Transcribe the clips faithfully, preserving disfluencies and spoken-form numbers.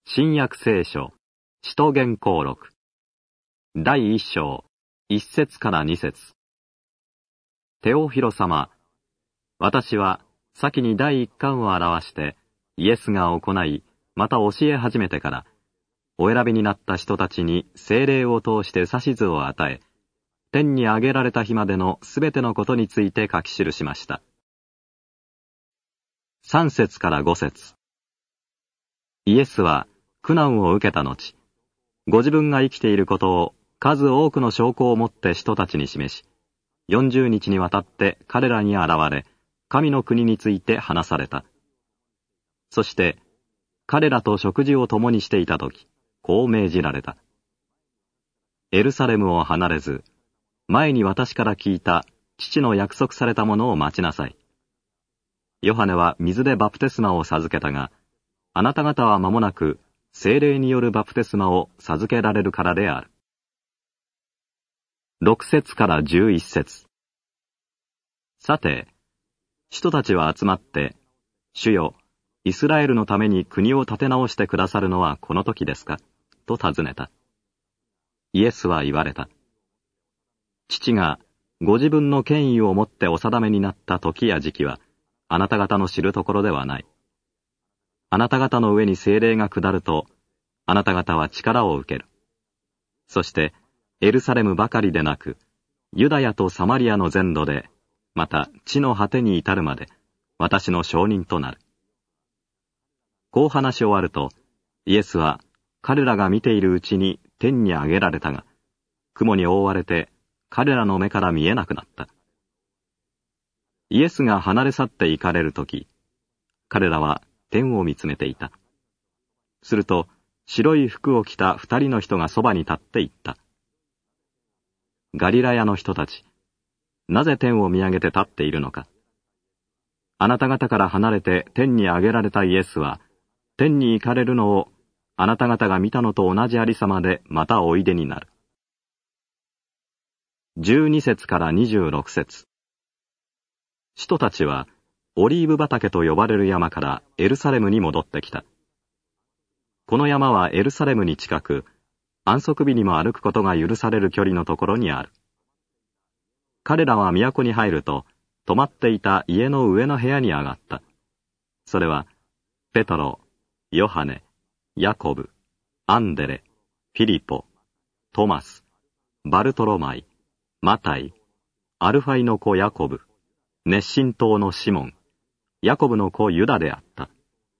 新約聖書、使徒言行録。第一章、一節から二節。テオフィロ様、私は先に第一巻を表してイエスが行い、また教え始めてから、お選びになった人たちに聖霊を通して指図を与え、天に上げられた日までのすべてのことについて書き記しました。三節から五節。イエスは苦難を受けた後、ご自分が生きていることを数多くの証拠をもって人たちに示し、四十日にわたって彼らに現れ、神の国について話された。そして、彼らと食事を共にしていたとき、こう命じられた。エルサレムを離れず、前に私から聞いた父の約束されたものを待ちなさい。ヨハネは水でバプテスマを授けたが、あなた方は間もなく聖霊によるバプテスマを授けられるからである。六節から十一節。さて、人たちは集まって、主よ、イスラエルのために国を立て直してくださるのはこの時ですかと尋ねた。イエスは言われた。父がご自分の権威をもってお定めになった時や時期は、あなた方の知るところではない。あなた方の上に聖霊が下ると、あなた方は力を受ける。そして、エルサレムばかりでなく、ユダヤとサマリアの全土で、また地の果てに至るまで、私の証人となる。こう話し終わると、イエスは彼らが見ているうちに天に上げられたが、雲に覆われて彼らの目から見えなくなった。イエスが離れ去って行かれるとき、彼らは天を見つめていた。すると、白い服を着た二人の人がそばに立って言った。ガリラヤの人たち、なぜ天を見上げて立っているのか。あなた方から離れて天に上げられたイエスは、天に行かれるのをあなた方が見たのと同じありさまでまたおいでになる。十二節から二十六節。使徒たちは、オリーブ畑と呼ばれる山からエルサレムに戻ってきた。この山はエルサレムに近く、安息日にも歩くことが許される距離のところにある。彼らは都に入ると、泊まっていた家の上の部屋に上がった。それは、ペトロ、ヨハネ、ヤコブ、アンデレ、フィリポ、トマス、バルトロマイ、マタイ、アルファイの子ヤコブ、熱心党のシモン、ヤコブの子ユダであった。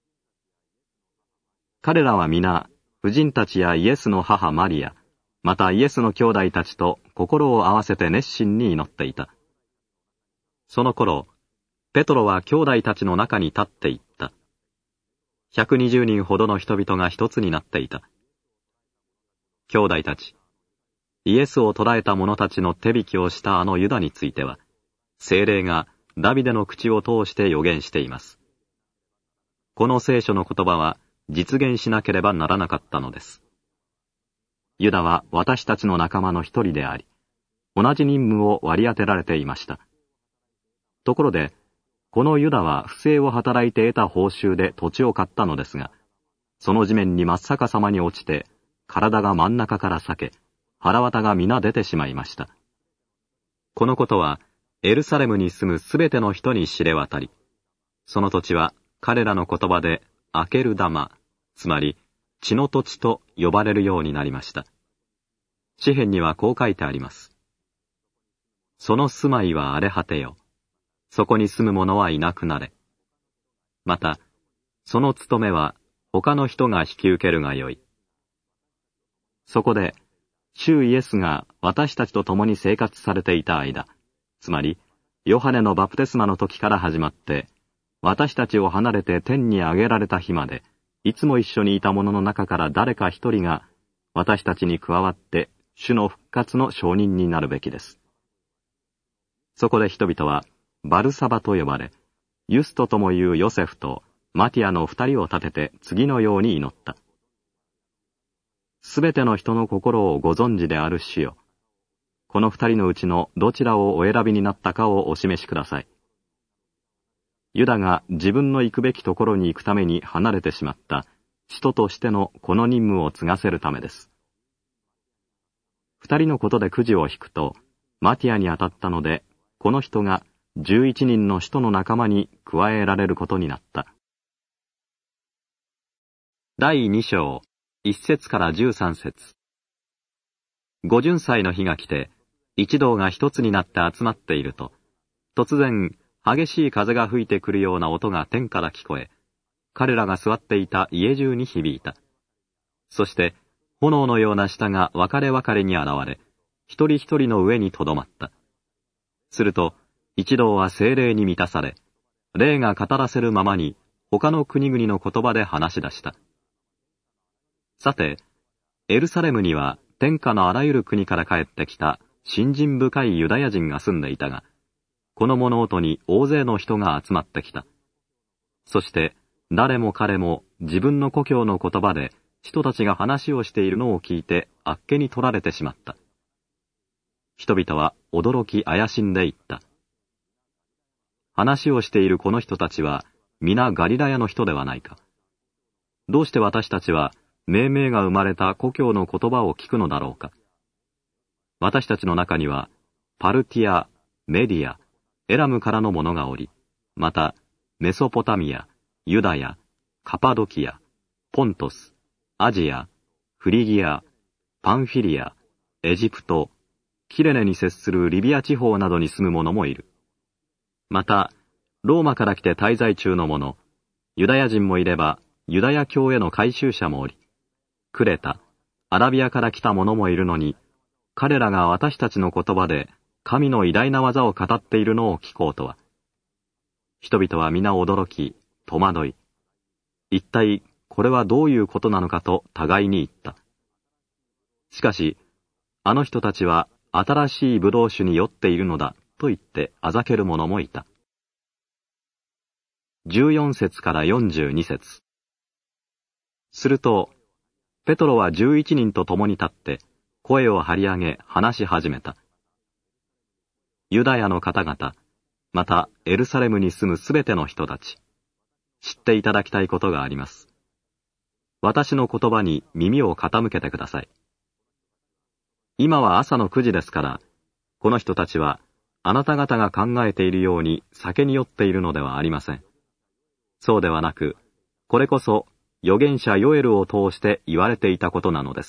彼らは皆、婦人たちやイエスの母マリア、またイエスの兄弟たちと心を合わせて熱心に祈っていた。その頃、ペトロは兄弟たちの中に立っていった。百二十人ほどの人々が一つになっていた。兄弟たち、イエスを捕らえた者たちの手引きをしたあのユダについては、聖霊がダビデの口を通して予言しています。この聖書の言葉は実現しなければならなかったのです。ユダは私たちの仲間の一人であり、同じ任務を割り当てられていました。ところで、このユダは不正を働いて得た報酬で土地を買ったのですが、その地面に真っ逆さまに落ちて、体が真ん中から裂け、腹綿が皆出てしまいました。このことは、エルサレムに住むすべての人に知れ渡り、その土地は彼らの言葉でアケルダマ、つまり血の土地と呼ばれるようになりました。詩編にはこう書いてあります。その住まいは荒れ果てよ。そこに住む者はいなくなれ。また、その務めは他の人が引き受けるがよい。そこで、主イエスが私たちと共に生活されていた間、つまり、ヨハネのバプテスマの時から始まって、私たちを離れて天に上げられた日まで、いつも一緒にいた者の中から誰か一人が、私たちに加わって、主の復活の証人になるべきです。そこで人々は、バルサバと呼ばれ、ユストともいうヨセフとマティアの二人を立てて次のように祈った。すべての人の心をご存知である主よ。この二人のうちのどちらをお選びになったかをお示しください。ユダが自分の行くべきところに行くために離れてしまった使徒としてのこの任務を継がせるためです。二人のことでくじを引くと、マティアに当たったので、この人が十一人の使徒の仲間に加えられることになった。第二章、一節から十三節。五巡祭の日が来て、一同が一つになって集まっていると、突然、激しい風が吹いてくるような音が天から聞こえ、彼らが座っていた家中に響いた。そして、炎のような舌が分かれ分かれに現れ、一人一人の上にとどまった。すると、一同は聖霊に満たされ、霊が語らせるままに、他の国々の言葉で話し出した。さて、エルサレムには天下のあらゆる国から帰ってきた信心深いユダヤ人が住んでいたが、この物音に大勢の人が集まってきた。そして、誰も彼も自分の故郷の言葉で人たちが話をしているのを聞いてあっけに取られてしまった。人々は驚き怪しんでいった。話をしているこの人たちは皆ガリラヤの人ではないか。どうして私たちは命名が生まれた故郷の言葉を聞くのだろうか。私たちの中にはパルティア、メディア、エラムからの者がおり、またメソポタミア、ユダヤ、カパドキア、ポントス、アジア、フリギア、パンフィリア、エジプト、キレネに接するリビア地方などに住む者もいる。また、ローマから来て滞在中の者、ユダヤ人もいれば、ユダヤ教への改宗者もおり、クレタ、アラビアから来た者もいるのに、彼らが私たちの言葉で神の偉大な技を語っているのを聞こうとは。人々は皆驚き、戸惑い、一体これはどういうことなのかと互いに言った。しかし、あの人たちは新しいブドウ酒に酔っているのだと言ってあざける者もいた。十四節から四十二節。すると、ペトロは十一人と共に立って声を張り上げ話し始めた。ユダヤの方々、またエルサレムに住むすべての人たち、知っていただきたいことがあります。私の言葉に耳を傾けてください。今は朝のくじですから、この人たちはあなた方が考えているように酒に酔っているのではありません。そうではなく、これこそ預言者ヨエルを通して言われていたことなのです。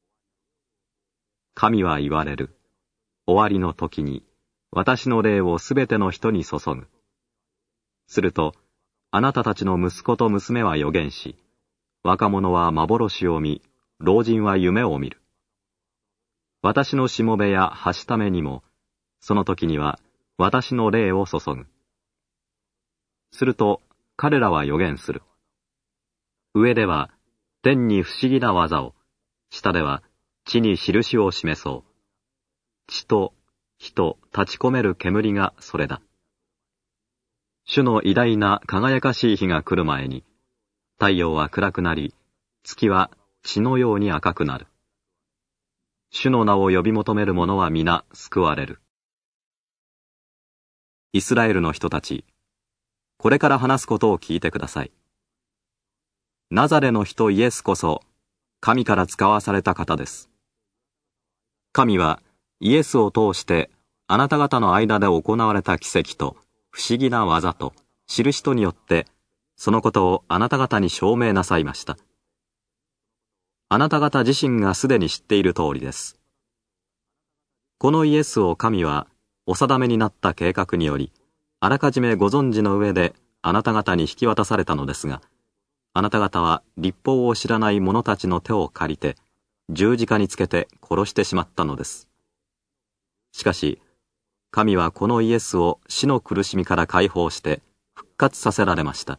神は言われる。終わりの時に、私の霊をすべての人に注ぐ。すると、あなたたちの息子と娘は預言し、若者は幻を見、老人は夢を見る。私のしもべやはしためにも、その時には私の霊を注ぐ。すると、彼らは預言する。上では、天に不思議な技を、下では、地に印を示そう。地と火と立ち込める煙がそれだ。主の偉大な輝かしい日が来る前に、太陽は暗くなり、月は血のように赤くなる。主の名を呼び求める者は皆救われる。イスラエルの人たち、これから話すことを聞いてください。ナザレの人イエスこそ、神から使わされた方です。神はイエスを通してあなた方の間で行われた奇跡と不思議な技と印とによってそのことをあなた方に証明なさいました。あなた方自身がすでに知っている通りです。このイエスを神はお定めになった計画によりあらかじめご存知の上であなた方に引き渡されたのですが、あなた方は律法を知らない者たちの手を借りて十字架につけて殺してしまったのです。しかし、神はこのイエスを死の苦しみから解放して復活させられました。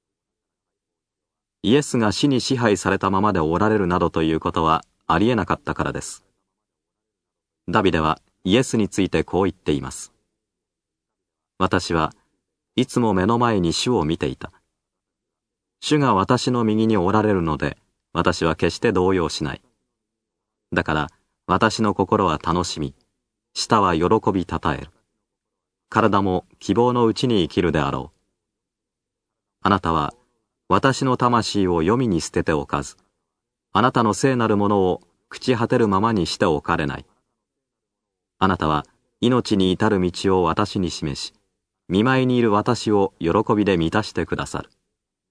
イエスが死に支配されたままでおられるなどということはありえなかったからです。ダビデはイエスについてこう言っています。私はいつも目の前に主を見ていた。主が私の右におられるので、私は決して動揺しない。だから私の心は楽しみ、舌は喜びたたえる。体も希望のうちに生きるであろう。あなたは私の魂を黄泉に捨てておかず、あなたの聖なるものを朽ち果てるままにしておかれない。あなたは命に至る道を私に示し、見舞いにいる私を喜びで満たしてくださる。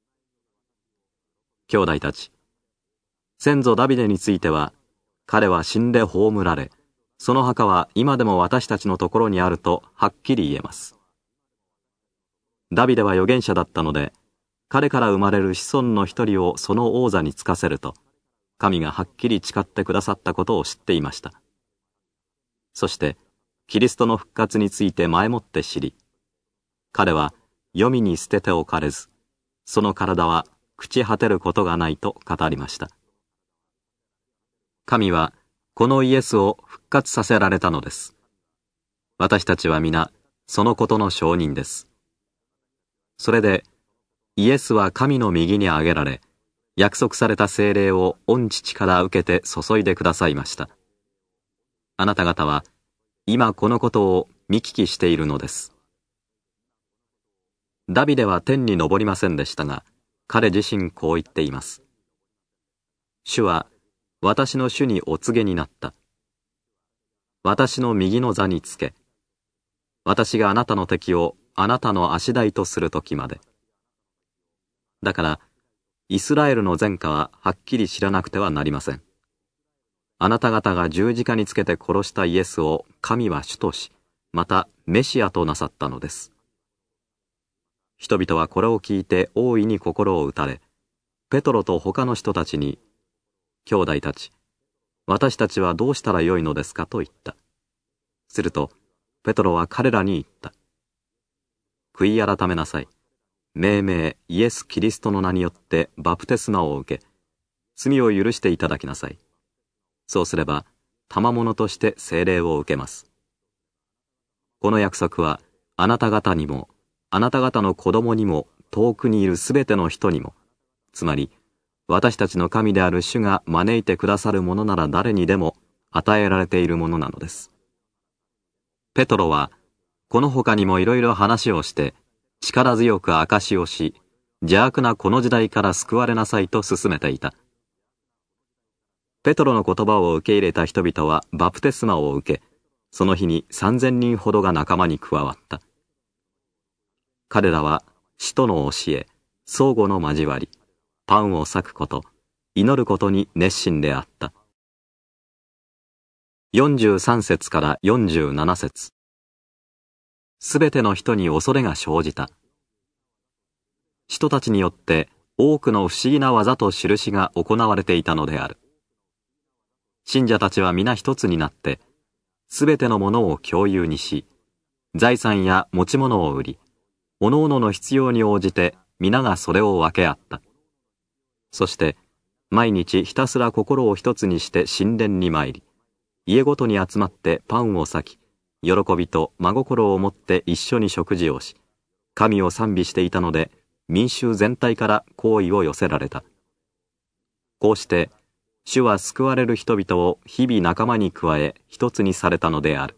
兄弟たち、先祖ダビデについては、彼は死んで葬られ、その墓は今でも私たちのところにあるとはっきり言えます。ダビデは預言者だったので、彼から生まれる子孫の一人をその王座に就かせると、神がはっきり誓ってくださったことを知っていました。そして、キリストの復活について前もって知り、彼は黄泉に捨てておかれず、その体は朽ち果てることがないと語りました。神はこのイエスを復活させられたのです。私たちは皆そのことの証人です。それで、イエスは神の右に上げられ、約束された聖霊を御父から受けて注いでくださいました。あなた方は今このことを見聞きしているのです。ダビデは天に昇りませんでしたが、彼自身こう言っています。主は私の主にお告げになった。私の右の座につけ、私があなたの敵をあなたの足台とするときまで。だから、イスラエルの前科ははっきり知らなくてはなりません。あなた方が十字架につけて殺したイエスを神は主とし、またメシアとなさったのです。人々はこれを聞いて大いに心を打たれ、ペトロと他の人たちに、兄弟たち、私たちはどうしたらよいのですかと言った。すると、ペトロは彼らに言った。悔い改めなさい。命名イエス・キリストの名によってバプテスマを受け、罪を許していただきなさい。そうすれば、賜物として聖霊を受けます。この約束は、あなた方にも、あなた方の子供にも、遠くにいるすべての人にも、つまり、私たちの神である主が招いてくださるものなら誰にでも与えられているものなのです。ペトロは、この他にもいろいろ話をして、力強く証しをし、邪悪なこの時代から救われなさいと勧めていた。ペトロの言葉を受け入れた人々はバプテスマを受け、その日に三千人ほどが仲間に加わった。彼らは使徒の教え、相互の交わり、パンを裂くこと、祈ることに熱心であった。よんじゅうさん節からよんじゅうなな節。すべての人に恐れが生じた。人たちによって多くの不思議な技と印が行われていたのである。信者たちは皆一つになって、すべてのものを共有にし、財産や持ち物を売り、おのおのの必要に応じて皆がそれを分け合った。そして、毎日ひたすら心を一つにして神殿に参り、家ごとに集まってパンを裂き、喜びと真心を持って一緒に食事をし、神を賛美していたので、民衆全体から好意を寄せられた。こうして、主は救われる人々を日々仲間に加え一つにされたのである。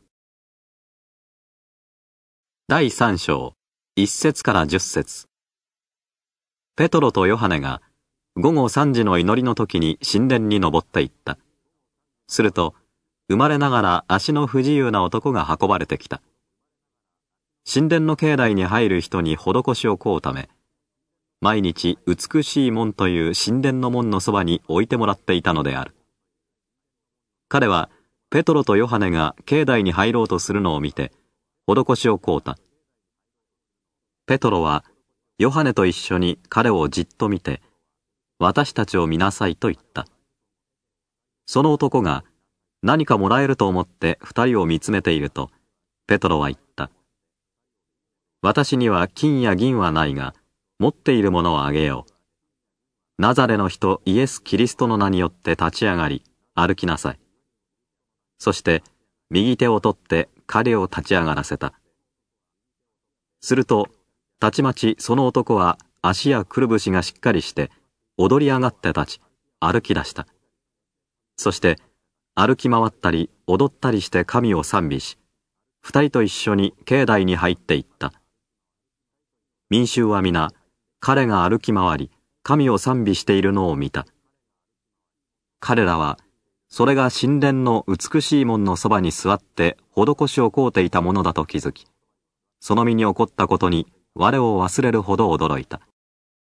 だいさん章、いち節からじゅっ節。ペトロとヨハネが午後さんじの祈りの時に神殿に登っていった。すると、生まれながら足の不自由な男が運ばれてきた。神殿の境内に入る人に施しを請うため、毎日美しい門という神殿の門のそばに置いてもらっていたのである。彼はペトロとヨハネが境内に入ろうとするのを見て、施しを請うた。ペトロはヨハネと一緒に彼をじっと見て、私たちを見なさいと言った。その男が何かもらえると思って二人を見つめていると、ペトロは言った。私には金や銀はないが、持っているものをあげよう。ナザレの人イエス・キリストの名によって立ち上がり、歩きなさい。そして、右手を取って彼を立ち上がらせた。すると、たちまちその男は足やくるぶしがしっかりして、踊り上がって立ち、歩き出した。そして、歩き回ったり踊ったりして神を賛美し、二人と一緒に境内に入っていった。民衆は皆、彼が歩き回り、 神を賛美しているのを見た。彼らは、それが神殿の美しい門のそばに座って施しを請うていたものだと気づき、その身に起こったことに我を忘れるほど驚いた。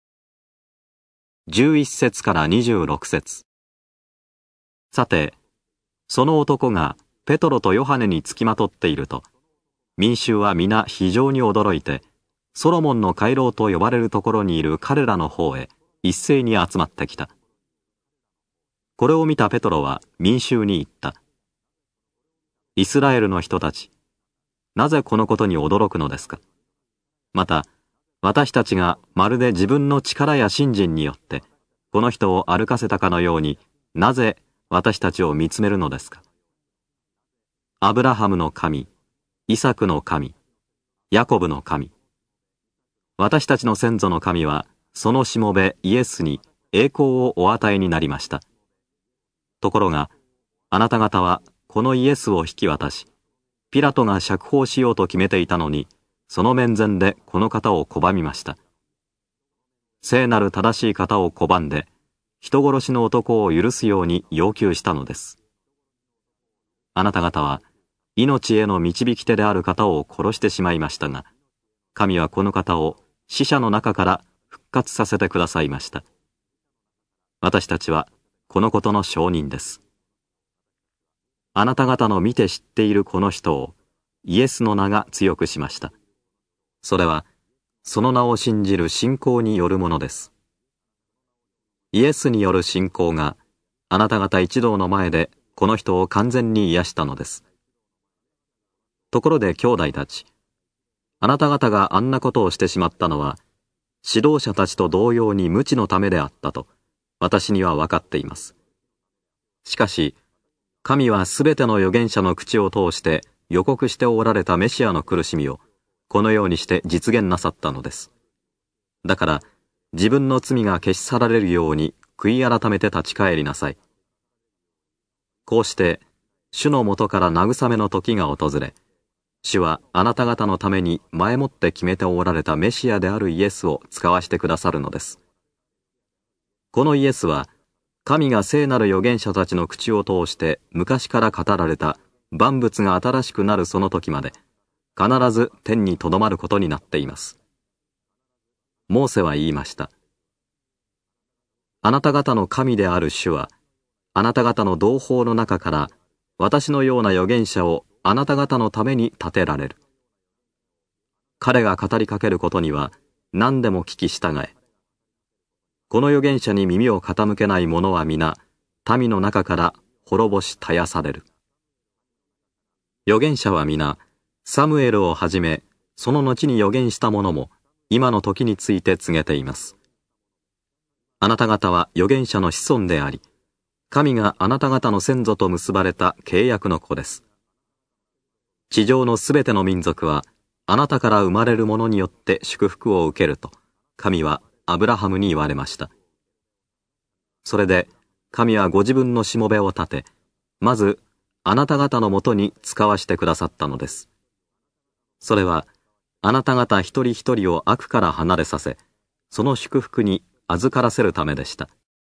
じゅういっ節からにじゅうろく節。さて、その男がペトロとヨハネにつきまとっていると、民衆は皆非常に驚いて、ソロモンの回廊と呼ばれるところにいる彼らの方へ一斉に集まってきた。これを見たペトロは民衆に言った。イスラエルの人たち、なぜこのことに驚くのですか。また、私たちがまるで自分の力や信心によって、この人を歩かせたかのように、なぜ私たちを見つめるのですか。アブラハムの神、イサクの神、ヤコブの神。私たちの先祖の神は、そのしもべイエスに栄光をお与えになりました。ところが、あなた方はこのイエスを引き渡し、ピラトが釈放しようと決めていたのに、その面前でこの方を拒みました。聖なる正しい方を拒んで、人殺しの男を許すように要求したのです。あなた方は、命への導き手である方を殺してしまいましたが、神はこの方を死者の中から復活させてくださいました。私たちは、このことの証人です。あなた方の見て知っているこの人をイエスの名が強くしました。それはその名を信じる信仰によるものです。イエスによる信仰があなた方一同の前でこの人を完全に癒したのです。ところで兄弟たち、あなた方があんなことをしてしまったのは指導者たちと同様に無知のためであったと私には分かっています。しかし、神はすべての預言者の口を通して予告しておられたメシアの苦しみを、このようにして実現なさったのです。だから、自分の罪が消し去られるように悔い改めて立ち返りなさい。こうして、主の元から慰めの時が訪れ、主はあなた方のために前もって決めておられたメシアであるイエスを使わしてくださるのです。このイエスは、神が聖なる預言者たちの口を通して昔から語られた万物が新しくなるその時まで、必ず天にとどまることになっています。モーセは言いました。あなた方の神である主は、あなた方の同胞の中から、私のような預言者をあなた方のために立てられる。彼が語りかけることには何でも聞き従え。この預言者に耳を傾けない者は皆、民の中から滅ぼし絶やされる。預言者は皆、サムエルをはじめ、その後に預言した者も、今の時について告げています。あなた方は預言者の子孫であり、神があなた方の先祖と結ばれた契約の子です。地上のすべての民族は、あなたから生まれる者によって祝福を受けると、神はアブラハムに言われました。それで、神はご自分のしもべを立て、まず、あなた方のもとに使わしてくださったのです。それは、あなた方一人一人を悪から離れさせ、その祝福に預からせるためでした。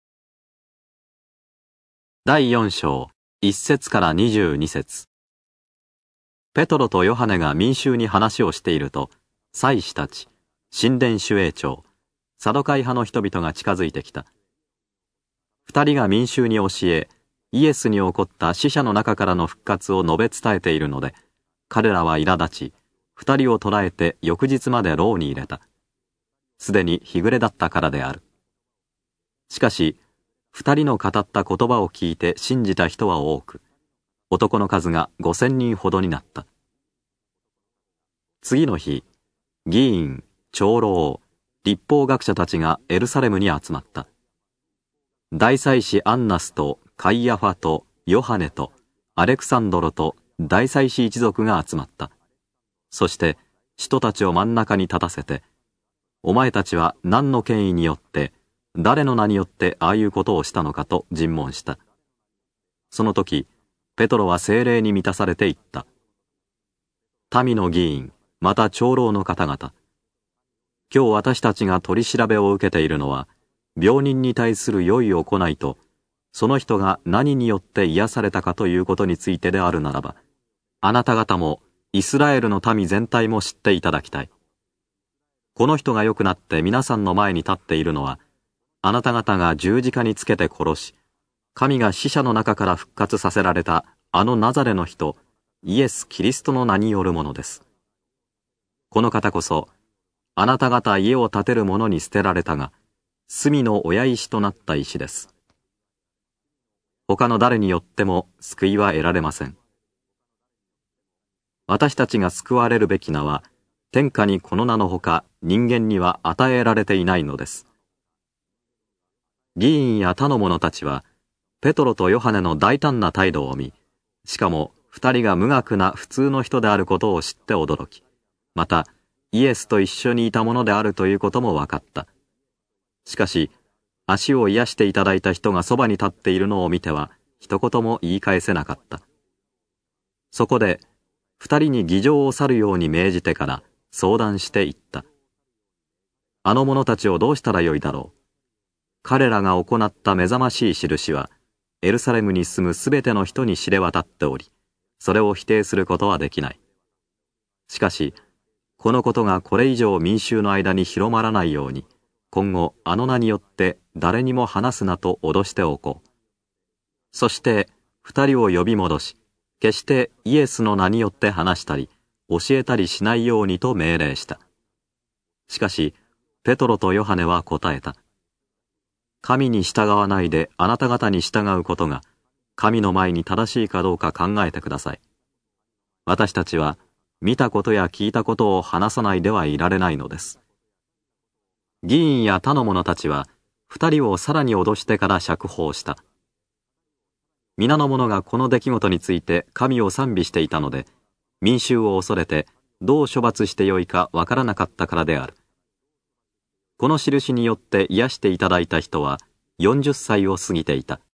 だいよん章、いっ節からにじゅうに節。ペトロとヨハネが民衆に話をしていると、祭司たち、神殿守衛長、サドカイ派の人々が近づいてきた。二人が民衆に教え、イエスに起こった死者の中からの復活を述べ伝えているので、彼らは苛立ち、二人を捕らえて翌日まで牢に入れた。すでに日暮れだったからである。しかし、二人の語った言葉を聞いて信じた人は多く、男の数が五千人ほどになった。次の日、議員、長老、立法学者たちがエルサレムに集まった。大祭司アンナスとカイヤファとヨハネとアレクサンドロと大祭司一族が集まった。そして使徒たちを真ん中に立たせて、お前たちは何の権威によって、誰の名によってああいうことをしたのかと尋問した。その時、ペトロは聖霊に満たされて言った。民の議員、また長老の方々、今日私たちが取り調べを受けているのは、 病人に対する良い行いと、その人が何によって癒されたかということについてであるならば、あなた方もイスラエルの民全体も知っていただきたい。この人が良くなって皆さんの前に立っているのは、あなた方が十字架につけて殺し、神が死者の中から復活させられたあのナザレの人、イエス・キリストの名によるものです。この方こそ、あなた方家を建てる者に捨てられたが、隅の親石となった石です。他の誰によっても救いは得られません。私たちが救われるべき名は、天下にこの名のほか人間には与えられていないのです。議員や他の者たちは、ペトロとヨハネの大胆な態度を見、しかも二人が無学な普通の人であることを知って驚き、またイエスと一緒にいたものであるということも分かった。しかし、足を癒していただいた人がそばに立っているのを見ては、一言も言い返せなかった。そこで、二人に議場を去るように命じてから相談していった。あの者たちをどうしたらよいだろう。彼らが行った目覚ましい印は、エルサレムに住むすべての人に知れ渡っており、それを否定することはできない。しかし、このことがこれ以上民衆の間に広まらないように、今後あの名によって誰にも話すなと脅しておこう。そして二人を呼び戻し、決してイエスの名によって話したり、教えたりしないようにと命令した。しかし、ペトロとヨハネは答えた。神に従わないであなた方に従うことが、神の前に正しいかどうか考えてください。私たちは、見たことや聞いたことを話さないではいられないのです。議員や他の者たちは、二人をさらに脅してから釈放した。皆の者がこの出来事について神を賛美していたので、民衆を恐れてどう処罰してよいかわからなかったからである。この印によって癒していただいた人はよんじゅっさいを過ぎていた。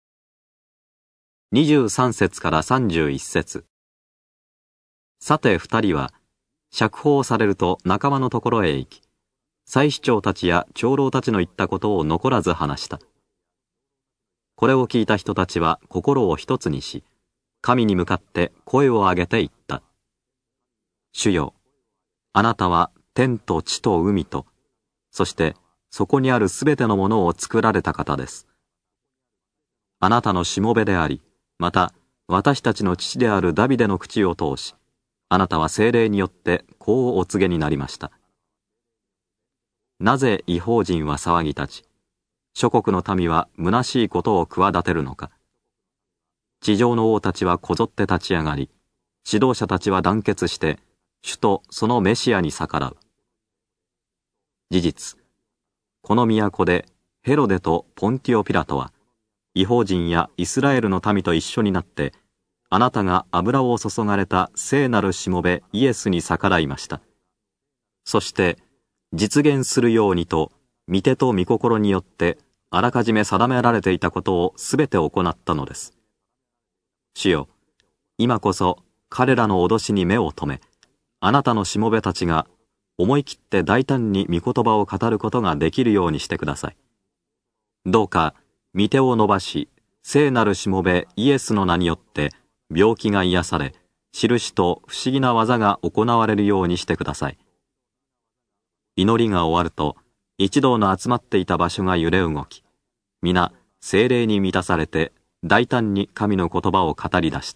にじゅうさん節からさんじゅういち節。さて二人は、釈放されると仲間のところへ行き、祭司長たちや長老たちの言ったことを残らず話した。これを聞いた人たちは心を一つにし、神に向かって声を上げて言った。主よ、あなたは天と地と海と、そしてそこにあるすべてのものを作られた方です。あなたのしもべであり、また私たちの父であるダビデの口を通し、あなたは聖霊によってこうお告げになりました。なぜ異邦人は騒ぎ立ち、諸国の民は虚しいことを企てるのか。地上の王たちはこぞって立ち上がり、指導者たちは団結して、主とそのメシアに逆らう。事実、この都でヘロデとポンティオ・ピラトは、異邦人やイスラエルの民と一緒になって、あなたが油を注がれた聖なるしもべイエスに逆らいました。そして、実現するようにと、御手と御心によって、あらかじめ定められていたことをすべて行ったのです。主よ、今こそ彼らの脅しに目を留め、あなたのしもべたちが思い切って大胆に御言葉を語ることができるようにしてください。どうか、御手を伸ばし、聖なるしもべイエスの名によって、病気が癒され、印と不思議な技が行われるようにしてください。祈りが終わると、一同の集まっていた場所が揺れ動き、皆、聖霊に満たされて、大胆に神の言葉を語り出した。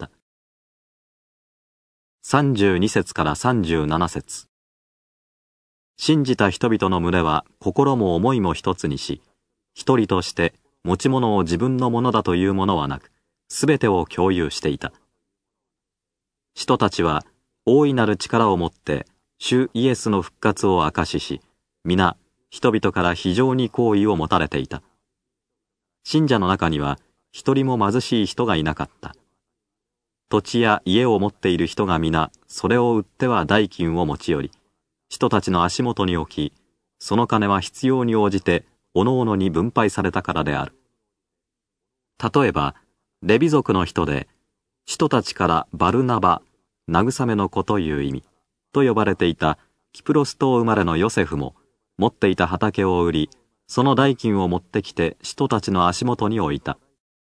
さんじゅうに節からさんじゅうなな節。信じた人々の群れは心も思いも一つにし、一人として持ち物を自分のものだというものはなく、すべてを共有していた。使徒たちは大いなる力をもって、主イエスの復活を証しし、皆、人々から非常に好意を持たれていた。信者の中には、一人も貧しい人がいなかった。土地や家を持っている人が皆、それを売っては代金を持ち寄り、人たちの足元に置き、その金は必要に応じて、おのおのに分配されたからである。例えば、レビ族の人で、人たちからバルナバ、慰めの子という意味、と呼ばれていたキプロス島生まれのヨセフも、持っていた畑を売り、 その代金を持ってきて使徒たちの足元に置いた。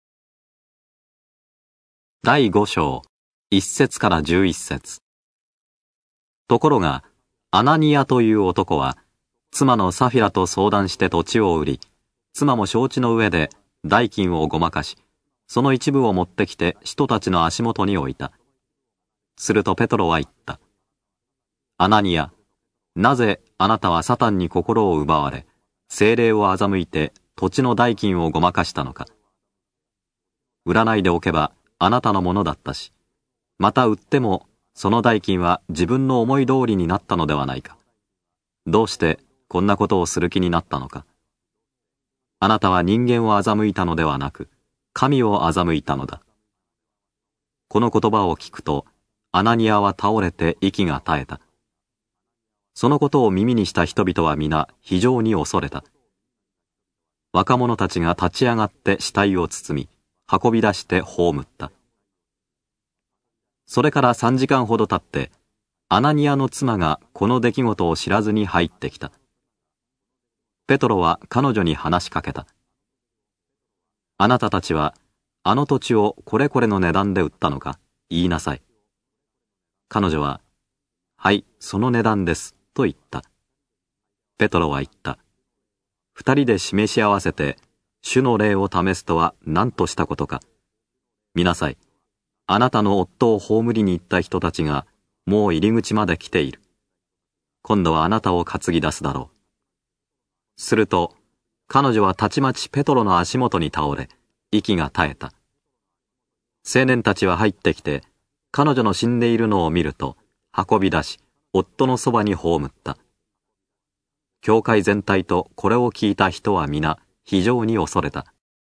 第五章、一節から十一節。ところが、アナニアという男は、妻のサフィラと相談して土地を売り、妻も承知の上で代金をごまかし、その一部を持ってきて使徒たちの足元に置いた。するとペトロは言った。アナニア、なぜあなたはサタンに心を奪われ、聖霊を欺いて土地の代金をごまかしたのか。売らないでおけばあなたのものだったし、また売ってもその代金は自分の思い通りになったのではないか。どうしてこんなことをする気になったのか。あなたは人間を欺いたのではなく、神を欺いたのだ。この言葉を聞くと、アナニアは倒れて息が絶えた。そのことを耳にした人々は皆非常に恐れた。若者たちが立ち上がって死体を包み、運び出して葬った。それから三時間ほど経って、アナニアの妻がこの出来事を知らずに入ってきた。ペトロは彼女に話しかけた。あなたたちはあの土地をこれこれの値段で売ったのか、言いなさい。彼女は、はい、その値段です、と言った。ペトロは言った。二人で示し合わせて、主の霊を試すとは何としたことか。見なさい。あなたの夫を葬りに行った人たちが、もう入り口まで来ている。今度はあなたを担ぎ出すだろう。すると、彼女はたちまちペトロの足元に倒れ、息が絶えた。青年たちは入ってきて、彼女の死んでいるのを見ると、運び出し、夫のそばに葬った。教会全体とこれを聞いた人は皆、非常に恐れた。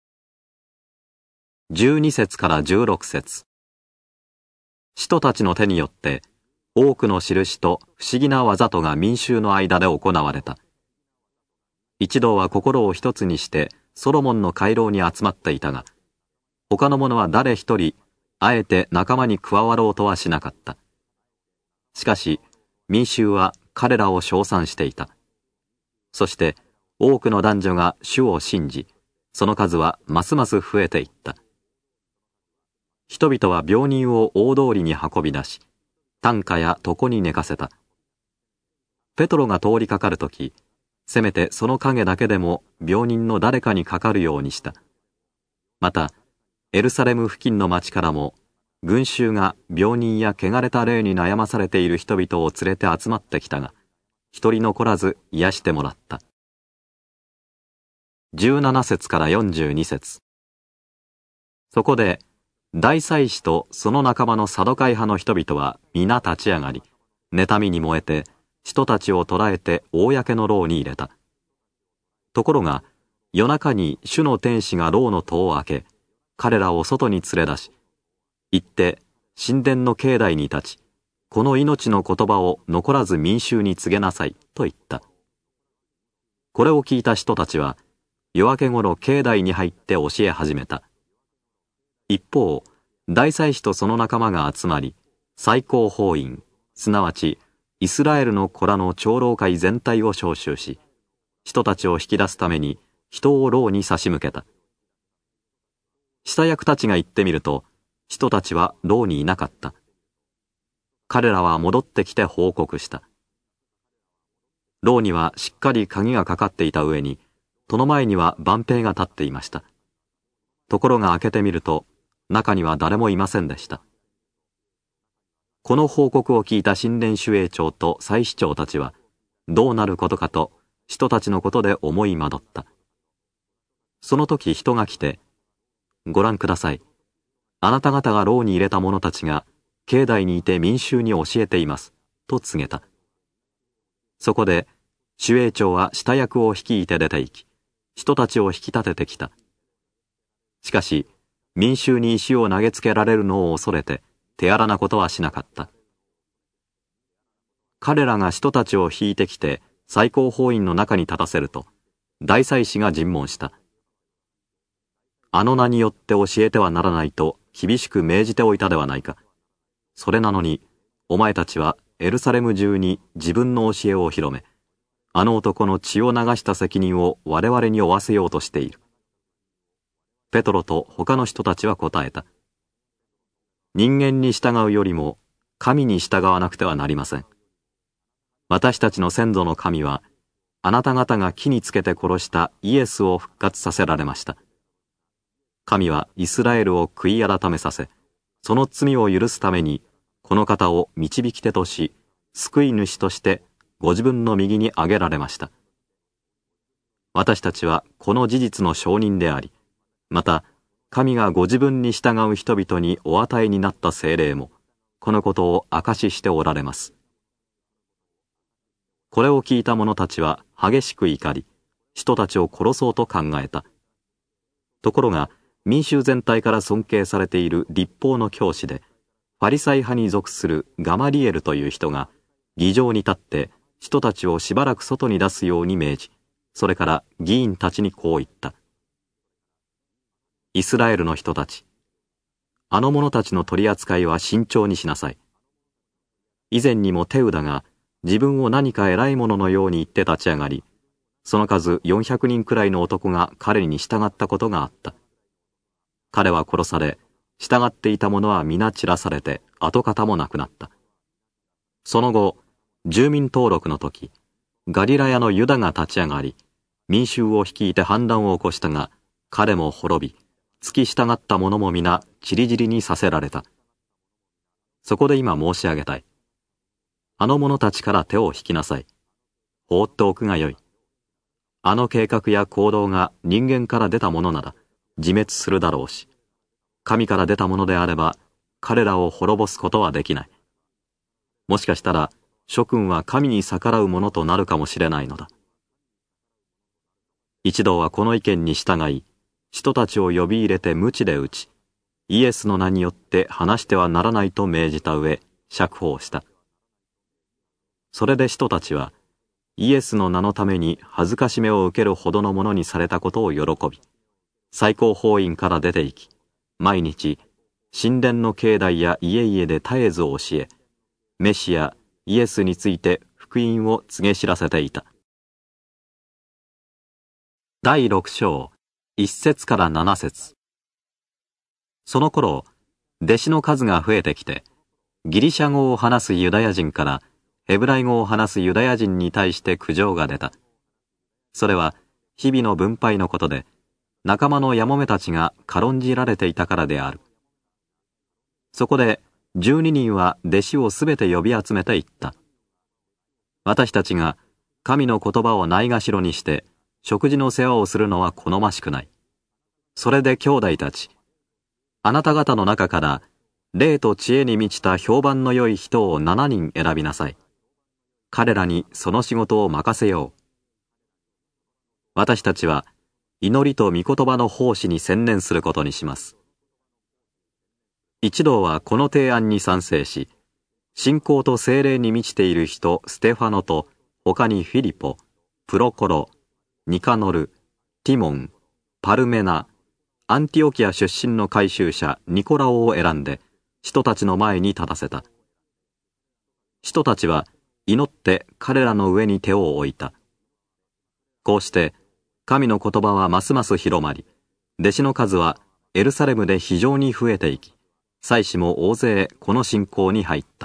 十二節から十六節。使徒たちの手によって、多くの印と不思議な技とが民衆の間で行われた。一同は心を一つにしてソロモンの回廊に集まっていたが、他の者は誰一人、あえて仲間に加わろうとはしなかった。しかし、民衆は彼らを称賛していた。そして、多くの男女が主を信じ、その数はますます増えていった。人々は病人を大通りに運び出し、担架や床に寝かせた。ペトロが通りかかるとき、せめてその影だけでも病人の誰かにかかるようにした。また、エルサレム付近の町からも、群衆が病人や汚れた霊に悩まされている人々を連れて集まってきたが、一人残らず癒してもらった。十七節から四十二節。そこで、大祭司とその仲間のサドカイ派の人々は皆立ち上がり、妬みに燃えて、人たちを捕らえて公の牢に入れた。ところが、夜中に主の天使が牢の戸を開け、彼らを外に連れ出し、行って神殿の境内に立ち、この命の言葉を残らず民衆に告げなさい、と言った。これを聞いた人たちは、夜明けごろ境内に入って教え始めた。一方、大祭司とその仲間が集まり、最高法院、すなわち、イスラエルの子らの長老会全体を招集し、人たちを引き出すために人を牢に差し向けた。下役たちが行ってみると、人たちは牢にいなかった。彼らは戻ってきて報告した。牢にはしっかり鍵がかかっていた上に、戸の前には番兵が立っていました。ところが開けてみると、中には誰もいませんでした。この報告を聞いた神殿守衛長と祭司長たちは、どうなることかと人たちのことで思い惑った。その時人が来て、ご覧ください。あなた方が牢に入れた者たちが、境内にいて民衆に教えています、と告げた。そこで、守衛長は下役を率いて出て行き、人たちを引き立ててきた。しかし、民衆に石を投げつけられるのを恐れて、手荒なことはしなかった。彼らが人たちを引いてきて、最高法院の中に立たせると、大祭司が尋問した。あの名によって教えてはならないと厳しく命じておいたではないか。それなのに、お前たちはエルサレム中に自分の教えを広め、 あの男の血を流した責任を我々に負わせようとしている。ペトロと他の人たちは答えた。人間に従うよりも神に従わなくてはなりません。私たちの先祖の神は、あなた方が木につけて殺したイエスを復活させられました。神はイスラエルを悔い改めさせ、その罪を許すために、この方を導き手とし、救い主としてご自分の右に挙げられました。私たちはこの事実の証人であり、また神がご自分に従う人々にお与えになった聖霊も、このことを証ししておられます。これを聞いた者たちは激しく怒り、人たちを殺そうと考えた。ところが、民衆全体から尊敬されている律法の教師で、ファリサイ派に属するガマリエルという人が、議場に立って人たちをしばらく外に出すように命じ、それから議員たちにこう言った。イスラエルの人たち、あの者たちの取り扱いは慎重にしなさい。以前にもテウダが自分を何か偉い者のように言って立ち上がり、その数よんひゃくにんくらいの男が彼に従ったことがあった。彼は殺され、従っていた者は皆散らされて跡形もなくなった。その後、住民登録の時、ガリラヤのユダが立ち上がり、民衆を率いて反乱を起こしたが、彼も滅び、付き従った者も皆散り散りにさせられた。そこで今申し上げたい。あの者たちから手を引きなさい。放っておくがよい。あの計画や行動が人間から出たものなら、自滅するだろうし、神から出たものであれば、彼らを滅ぼすことはできない。もしかしたら、諸君は神に逆らうものとなるかもしれないのだ。一同はこの意見に従い、人たちを呼び入れて鞭で打ち、イエスの名によって話してはならないと命じた上、釈放した。それで人たちは、イエスの名のために恥ずかしめを受けるほどのものにされたことを喜び、最高法院から出て行き、毎日、神殿の境内や家々で絶えず教え、メシア、イエスについて福音を告げ知らせていた。だいろく章、いっ節からなな節。その頃、弟子の数が増えてきて、ギリシャ語を話すユダヤ人からヘブライ語を話すユダヤ人に対して苦情が出た。それは日々の分配のことで、仲間のやもめたちが軽んじられていたからである。そこで十二人は弟子をすべて呼び集めていった。私たちが神の言葉をないがしろにして食事の世話をするのは好ましくない。それで兄弟たち、あなた方の中から霊と知恵に満ちた評判の良い人を七人選びなさい。彼らにその仕事を任せよう。私たちは祈りと御言葉の奉仕に専念することにします。一同はこの提案に賛成し、信仰と聖霊に満ちている人ステファノと、他にフィリポ、プロコロ、ニカノル、ティモン、パルメナ、アンティオキア出身の改宗者ニコラオを選んで、人たちの前に立たせた。人たちは祈って彼らの上に手を置いた。こうして、神の言葉はますます広まり、弟子の数はエルサレムで非常に増えていき、祭司も大勢この信仰に入った。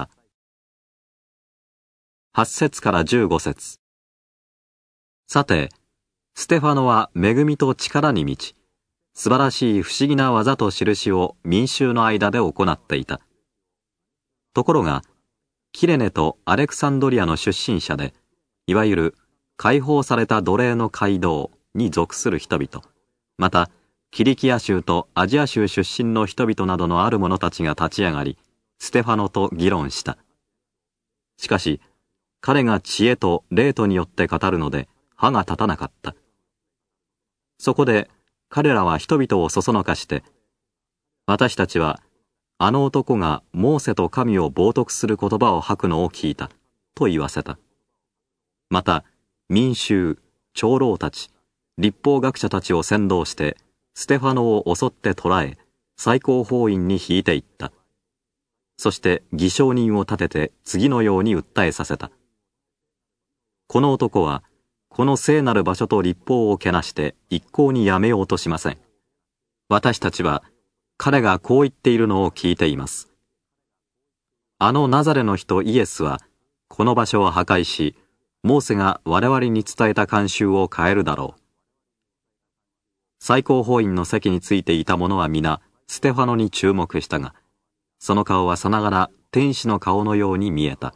はち節からじゅうご節。さて、ステファノは恵みと力に満ち、素晴らしい不思議な技と印を民衆の間で行っていた。ところが、キレネとアレクサンドリアの出身者で、いわゆる解放された奴隷の街道に属する人々、また、キリキア州とアジア州出身の人々などのある者たちが立ち上がり、ステファノと議論した。しかし、彼が知恵と霊とによって語るので、歯が立たなかった。そこで、彼らは人々をそそのかして、私たちは、あの男がモーセと神を冒涜する言葉を吐くのを聞いた、と言わせた。また、民衆、長老たち、律法学者たちを先導して、ステファノを襲って捕らえ、最高法院に引いていった。そして偽証人を立てて次のように訴えさせた。この男はこの聖なる場所と律法をけなして一向にやめようとしません。私たちは彼がこう言っているのを聞いています。あのナザレの人イエスはこの場所を破壊し、モーセが我々に伝えた慣習を変えるだろう。最高法院の席についていた者は皆ステファノに注目したが、その顔はさながら天使の顔のように見えた。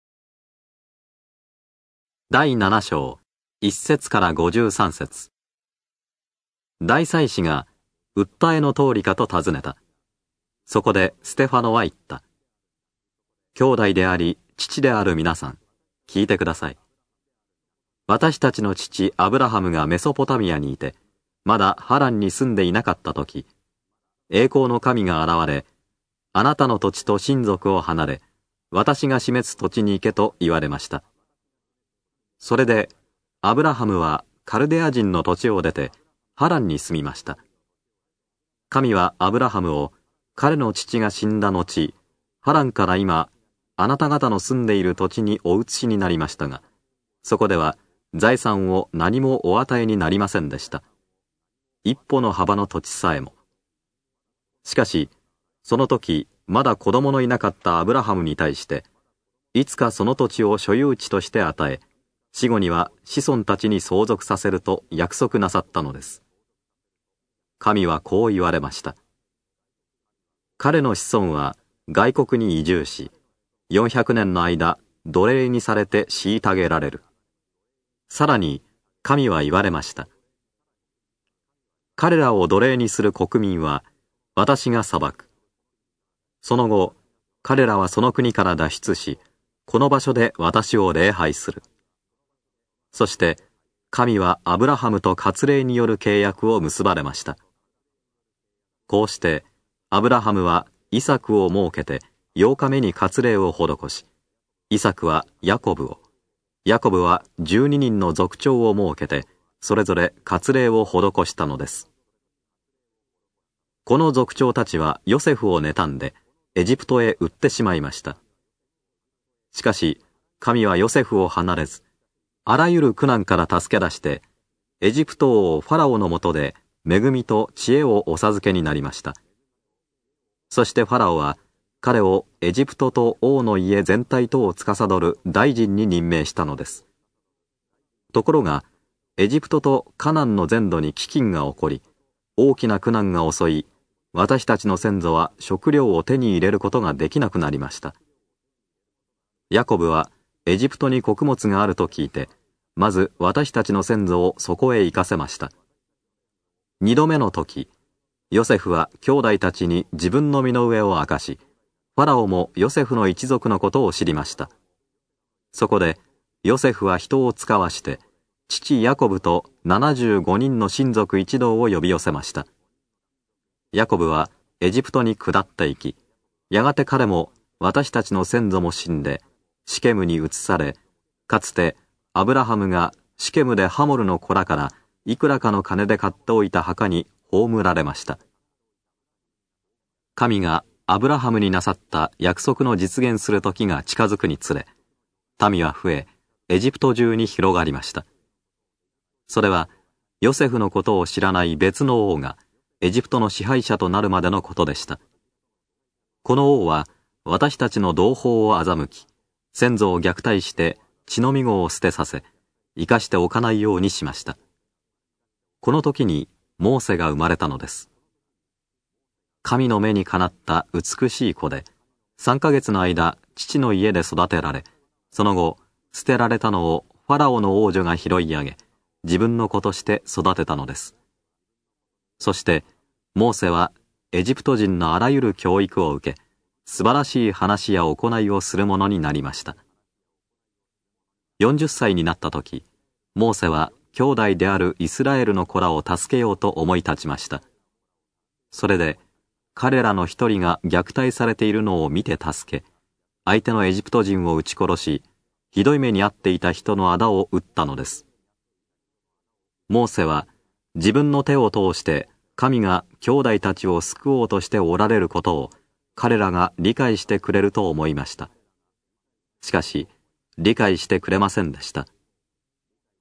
だいなな章、いち節からごじゅうさん節。大祭司が訴えの通りかと尋ねた。そこでステファノは言った。兄弟であり父である皆さん、聞いてください。私たちの父アブラハムがメソポタミアにいて、まだハランに住んでいなかったとき、栄光の神が現れ、あなたの土地と親族を離れ、私が示す土地に行けと言われました。それで、アブラハムはカルデア人の土地を出て、ハランに住みました。神はアブラハムを彼の父が死んだ後、ハランから今、あなた方の住んでいる土地にお移しになりましたが、そこでは財産を何もお与えになりませんでした。一歩の幅の土地さえも。しかし、その時、まだ子供のいなかったアブラハムに対して、いつかその土地を所有地として与え、死後には子孫たちに相続させると約束なさったのです。神はこう言われました。彼の子孫は外国に移住し、よんひゃくねんの間、奴隷にされて虐げられる。さらに、神は言われました。彼らを奴隷にする国民は、私が裁く。その後、彼らはその国から脱出し、この場所で私を礼拝する。そして、神はアブラハムと割礼による契約を結ばれました。こうして、アブラハムはイサクを設けて、ようかめに割礼を施し、イサクはヤコブを、ヤコブはじゅうににんの族長を設けて、それぞれ割礼を施したのです。この族長たちはヨセフを妬んで、エジプトへ売ってしまいました。しかし、神はヨセフを離れず、あらゆる苦難から助け出して、エジプト王ファラオのもとで恵みと知恵をお授けになりました。そしてファラオは、彼をエジプトと王の家全体とを司る大臣に任命したのです。ところが、エジプトとカナンの全土に飢饉が起こり、大きな苦難が襲い、私たちの先祖は食料を手に入れることができなくなりました。ヤコブはエジプトに穀物があると聞いて、まず私たちの先祖をそこへ行かせました。二度目の時、ヨセフは兄弟たちに自分の身の上を明かし、ファラオもヨセフの一族のことを知りました。そこで、ヨセフは人を遣わして、父ヤコブとななじゅうごにんの親族一同を呼び寄せました。ヤコブはエジプトに下っていき、やがて彼も私たちの先祖も死んで、シケムに移され、かつてアブラハムがシケムでハモルの子らからいくらかの金で買っておいた墓に葬られました。神がアブラハムになさった約束の実現する時が近づくにつれ、民は増え、エジプト中に広がりました。それは、ヨセフのことを知らない別の王が、エジプトの支配者となるまでのことでした。この王は、私たちの同胞を欺き、先祖を虐待して血のみ子を捨てさせ、生かしておかないようにしました。この時に、モーセが生まれたのです。神の目にかなった美しい子で、三ヶ月の間、父の家で育てられ、その後、捨てられたのをファラオの王女が拾い上げ、自分の子として育てたのです。そして、モーセはエジプト人のあらゆる教育を受け、素晴らしい話や行いをする者になりました。よんじゅっさいになった時、モーセは兄弟であるイスラエルの子らを助けようと思い立ちました。それで、彼らの一人が虐待されているのを見て助け、相手のエジプト人を撃ち殺し、ひどい目に遭っていた人の仇を討ったのです。モーセは自分の手を通して神が兄弟たちを救おうとしておられることを彼らが理解してくれると思いました。しかし、理解してくれませんでした。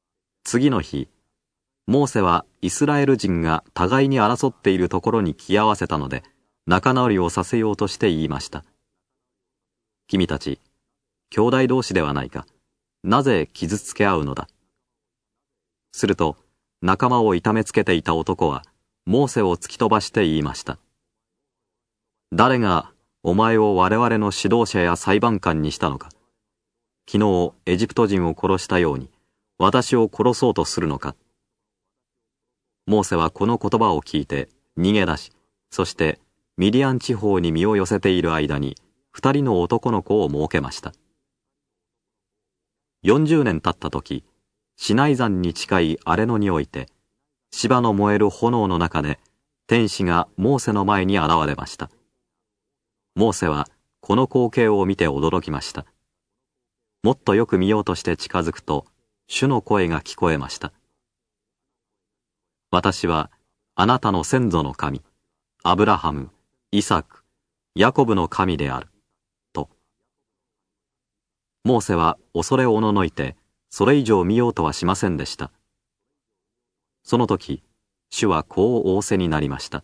次の日、モーセはイスラエル人が互いに争っているところに気合わせたので、仲直りをさせようとして言いました。君たち、兄弟同士ではないか。なぜ傷つけ合うのだ。すると、仲間を痛めつけていた男は、モーセを突き飛ばして言いました。誰がお前を我々の指導者や裁判官にしたのか。昨日エジプト人を殺したように、私を殺そうとするのか。モーセはこの言葉を聞いて逃げ出し、そしてミディアン地方に身を寄せている間に、二人の男の子を設けました。四十年経った時、シナイ山に近い荒れ野において、芝の燃える炎の中で、天使がモーセの前に現れました。モーセはこの光景を見て驚きました。もっとよく見ようとして近づくと、主の声が聞こえました。私はあなたの先祖の神、アブラハム、イサク、ヤコブの神である。と。モーセは恐れおののいて、それ以上見ようとはしませんでした。その時、主はこう仰せになりました。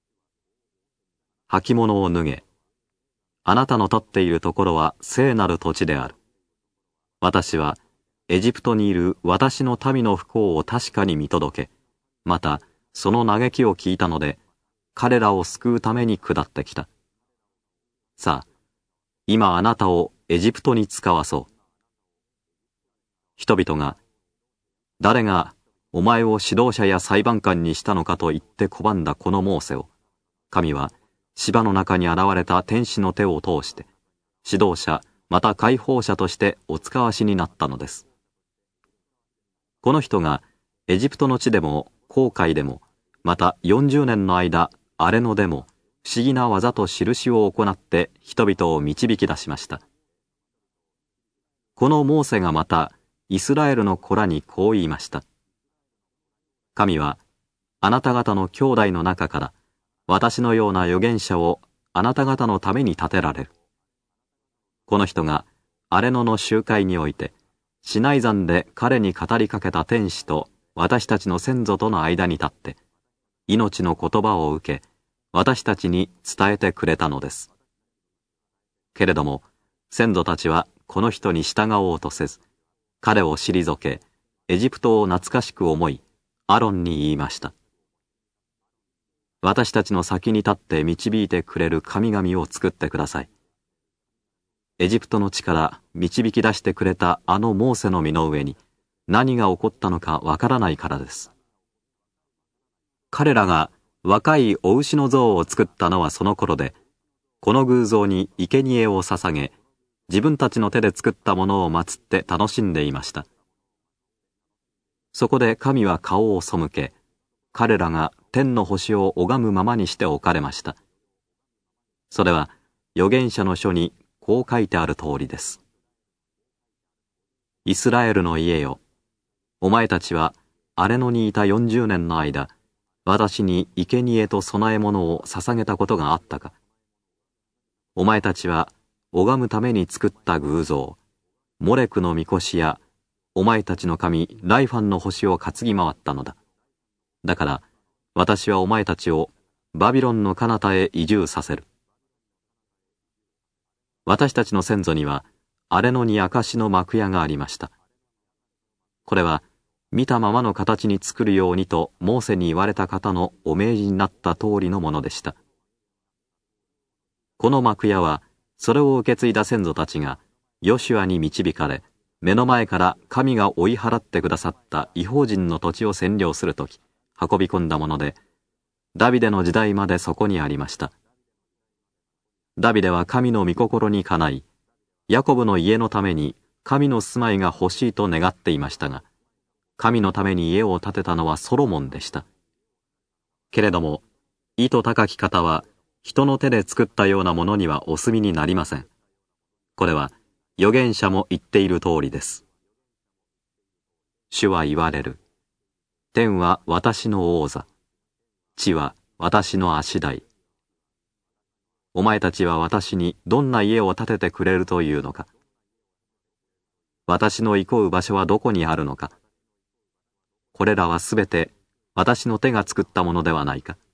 履物を脱げ。あなたの立っているところは聖なる土地である。私はエジプトにいる私の民の不幸を確かに見届け、またその嘆きを聞いたので、彼らを救うために下ってきた。さあ、今あなたをエジプトに使わそう。人々が、誰がお前を指導者や裁判官にしたのかと言って拒んだこのモーセを、神は芝の中に現れた天使の手を通して、指導者また解放者としてお使わしになったのです。この人がエジプトの地でも紅海でも、またよんじゅうねんの間、荒れ野でも不思議な技と印を行って人々を導き出しました。このモーセがまたイスラエルの子らにこう言いました。神はあなた方の兄弟の中から私のような預言者をあなた方のために立てられる。この人が荒れ野の集会においてシナイ山で彼に語りかけた天使と私たちの先祖との間に立って命の言葉を受け私たちに伝えてくれたのです。けれども先祖たちはこの人に従おうとせず、彼を退け、エジプトを懐かしく思い、アロンに言いました。私たちの先に立って導いてくれる神々を作ってください。エジプトの地から導き出してくれたあのモーセの身の上に何が起こったのかわからないからです。彼らが若いお牛の像を作ったのはその頃で、この偶像に生贄を捧げ、自分たちの手で作ったものを祀って楽しんでいました。そこで神は顔を背け、彼らが天の星を拝むままにして置かれました。それは預言者の書にこう書いてある通りです。イスラエルの家よ、お前たちは荒れ野にいたよんじゅうねんの間、私に生贄と供え物を捧げたことがあったか。お前たちは拝むために作った偶像、モレクの御腰や、お前たちの神ライファンの星を担ぎ回ったのだ。だから、私はお前たちをバビロンの彼方へ移住させる。私たちの先祖には、荒れ野に証の幕屋がありました。これは、見たままの形に作るようにとモーセに言われた方のお命じになった通りのものでした。この幕屋は、それを受け継いだ先祖たちが、ヨシュアに導かれ、目の前から神が追い払ってくださった異邦人の土地を占領するとき、運び込んだもので、ダビデの時代までそこにありました。ダビデは神の御心にかない、ヤコブの家のために神の住まいが欲しいと願っていましたが、神のために家を建てたのはソロモンでした。けれども、意図高き方は、人の手で作ったようなものにはお住みになりません。これは預言者も言っている通りです。主は言われる。天は私の王座。地は私の足台。お前たちは私にどんな家を建ててくれるというのか。私の憩う場所はどこにあるのか。 これらはすべて私の手が作ったものではないか。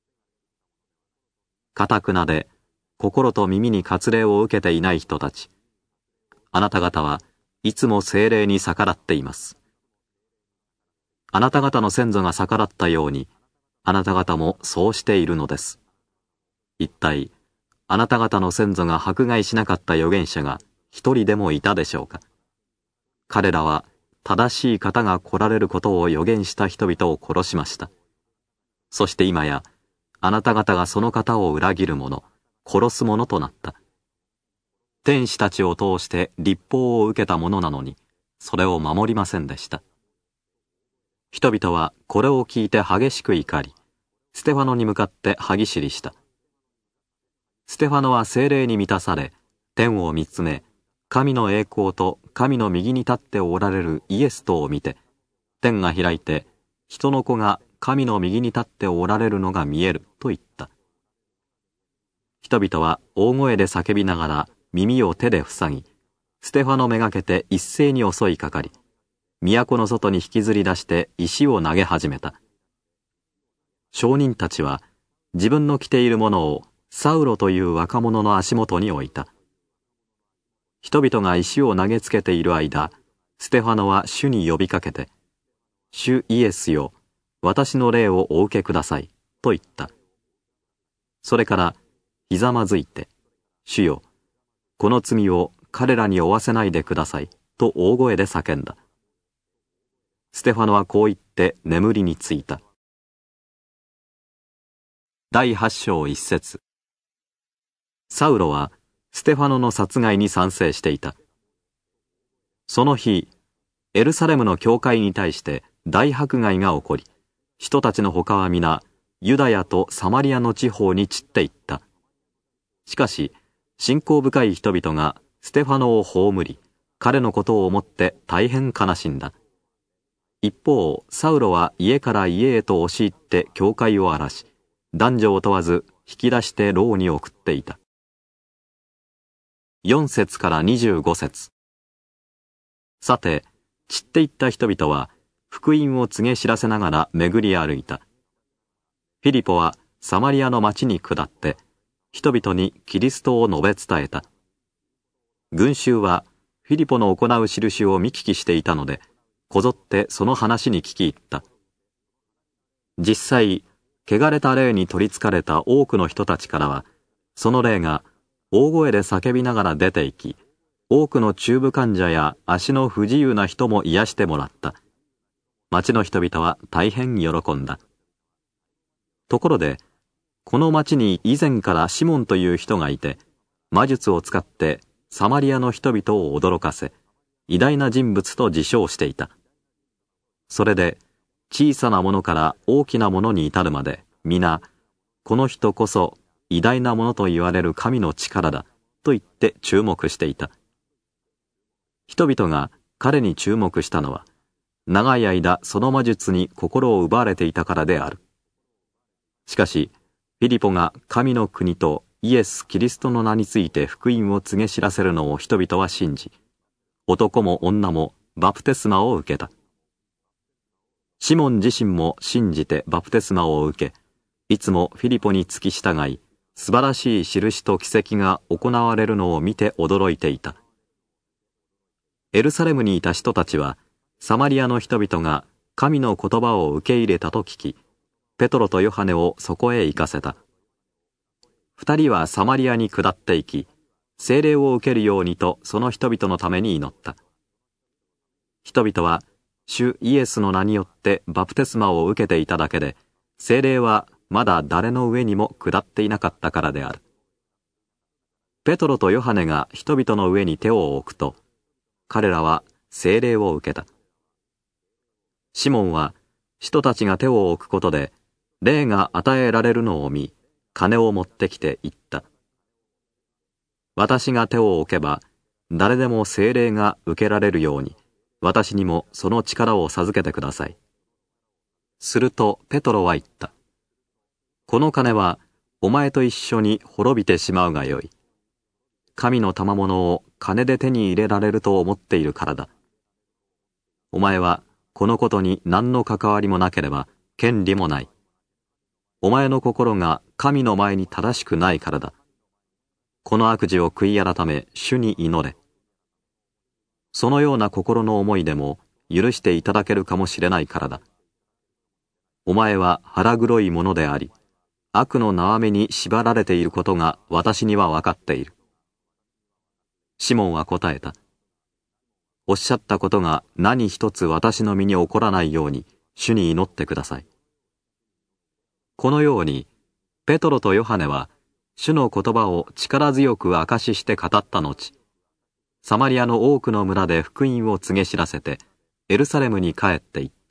堅くなで心と耳に割礼を受けていない人たち、あなた方はいつも聖霊に逆らっています。あなた方の先祖が逆らったように、あなた方もそうしているのです。一体、あなた方の先祖が迫害しなかった預言者が一人でもいたでしょうか。彼らは正しい方が来られることを預言した人々を殺しました。そして今や、あなた方がその方を裏切る者、殺す者となった。天使たちを通して律法を受けたものなのに、それを守りませんでした。人々はこれを聞いて激しく怒り、ステファノに向かって歯ぎしりした。ステファノは聖霊に満たされ、天を見つめ、神の栄光と神の右に立っておられるイエスとを見て、天が開いて、人の子が神の右に立っておられるのが見えると言った。人々は大声で叫びながら耳を手で塞ぎ、ステファノめがけて一斉に襲いかかり、都の外に引きずり出して石を投げ始めた。証人たちは自分の着ているものをサウロという若者の足元に置いた。人々が石を投げつけている間、ステファノは主に呼びかけて、主イエスよ、私の霊をお受けください、と言った。それから、ひざまずいて、主よ、この罪を彼らに負わせないでください、と大声で叫んだ。ステファノはこう言って眠りについた。第八章一節。サウロはステファノの殺害に賛成していた。その日、エルサレムの教会に対して大迫害が起こり、人たちの他は皆、ユダヤとサマリアの地方に散っていった。しかし、信仰深い人々がステファノを葬り、彼のことを思って大変悲しんだ。一方、サウロは家から家へと押し入って教会を荒らし、男女を問わず引き出して牢に送っていた。よん節からにじゅうご節。さて、散っていった人々は、福音を告げ知らせながら巡り歩いた。フィリポはサマリアの町に下って、人々にキリストを述べ伝えた。群衆はフィリポの行う印を見聞きしていたので、こぞってその話に聞き入った。実際、汚れた霊に取り憑かれた多くの人たちからは、その霊が大声で叫びながら出て行き、多くの中部患者や足の不自由な人も癒してもらった。町の人々は大変喜んだ。ところで、この町に以前からシモンという人がいて、魔術を使ってサマリアの人々を驚かせ、偉大な人物と自称していた。それで、小さなものから大きなものに至るまで、皆、この人こそ偉大なものと言われる神の力だ、と言って注目していた。人々が彼に注目したのは、長い間その魔術に心を奪われていたからである。しかし、フィリポが神の国とイエス・キリストの名について福音を告げ知らせるのを人々は信じ、男も女もバプテスマを受けた。シモン自身も信じてバプテスマを受け、いつもフィリポに付き従い、素晴らしい印と奇跡が行われるのを見て驚いていた。エルサレムにいた人たちは、サマリアの人々が神の言葉を受け入れたと聞き、ペトロとヨハネをそこへ行かせた。二人はサマリアに下って行き、聖霊を受けるようにとその人々のために祈った。人々は、主イエスの名によってバプテスマを受けていただけで、聖霊はまだ誰の上にも下っていなかったからである。ペトロとヨハネが人々の上に手を置くと、彼らは聖霊を受けた。シモンは、人たちが手を置くことで、霊が与えられるのを見、金を持ってきて言った。私が手を置けば、誰でも聖霊が受けられるように、私にもその力を授けてください。するとペトロは言った。この金はお前と一緒に滅びてしまうがよい。神の賜物を金で手に入れられると思っているからだ。お前はこのことに何の関わりもなければ権利もない。お前の心が神の前に正しくないからだ。この悪事を悔い改め、主に祈れ。そのような心の思いでも許していただけるかもしれないからだ。お前は腹黒いものであり、悪の縄目に縛られていることが私には分かっている。シモンは答えた。おっしゃったことが何一つ私の身に起こらないように主に祈ってください。このようにペトロとヨハネは主の言葉を力強く証しして語った後、サマリアの多くの村で福音を告げ知らせてエルサレムに帰っていった。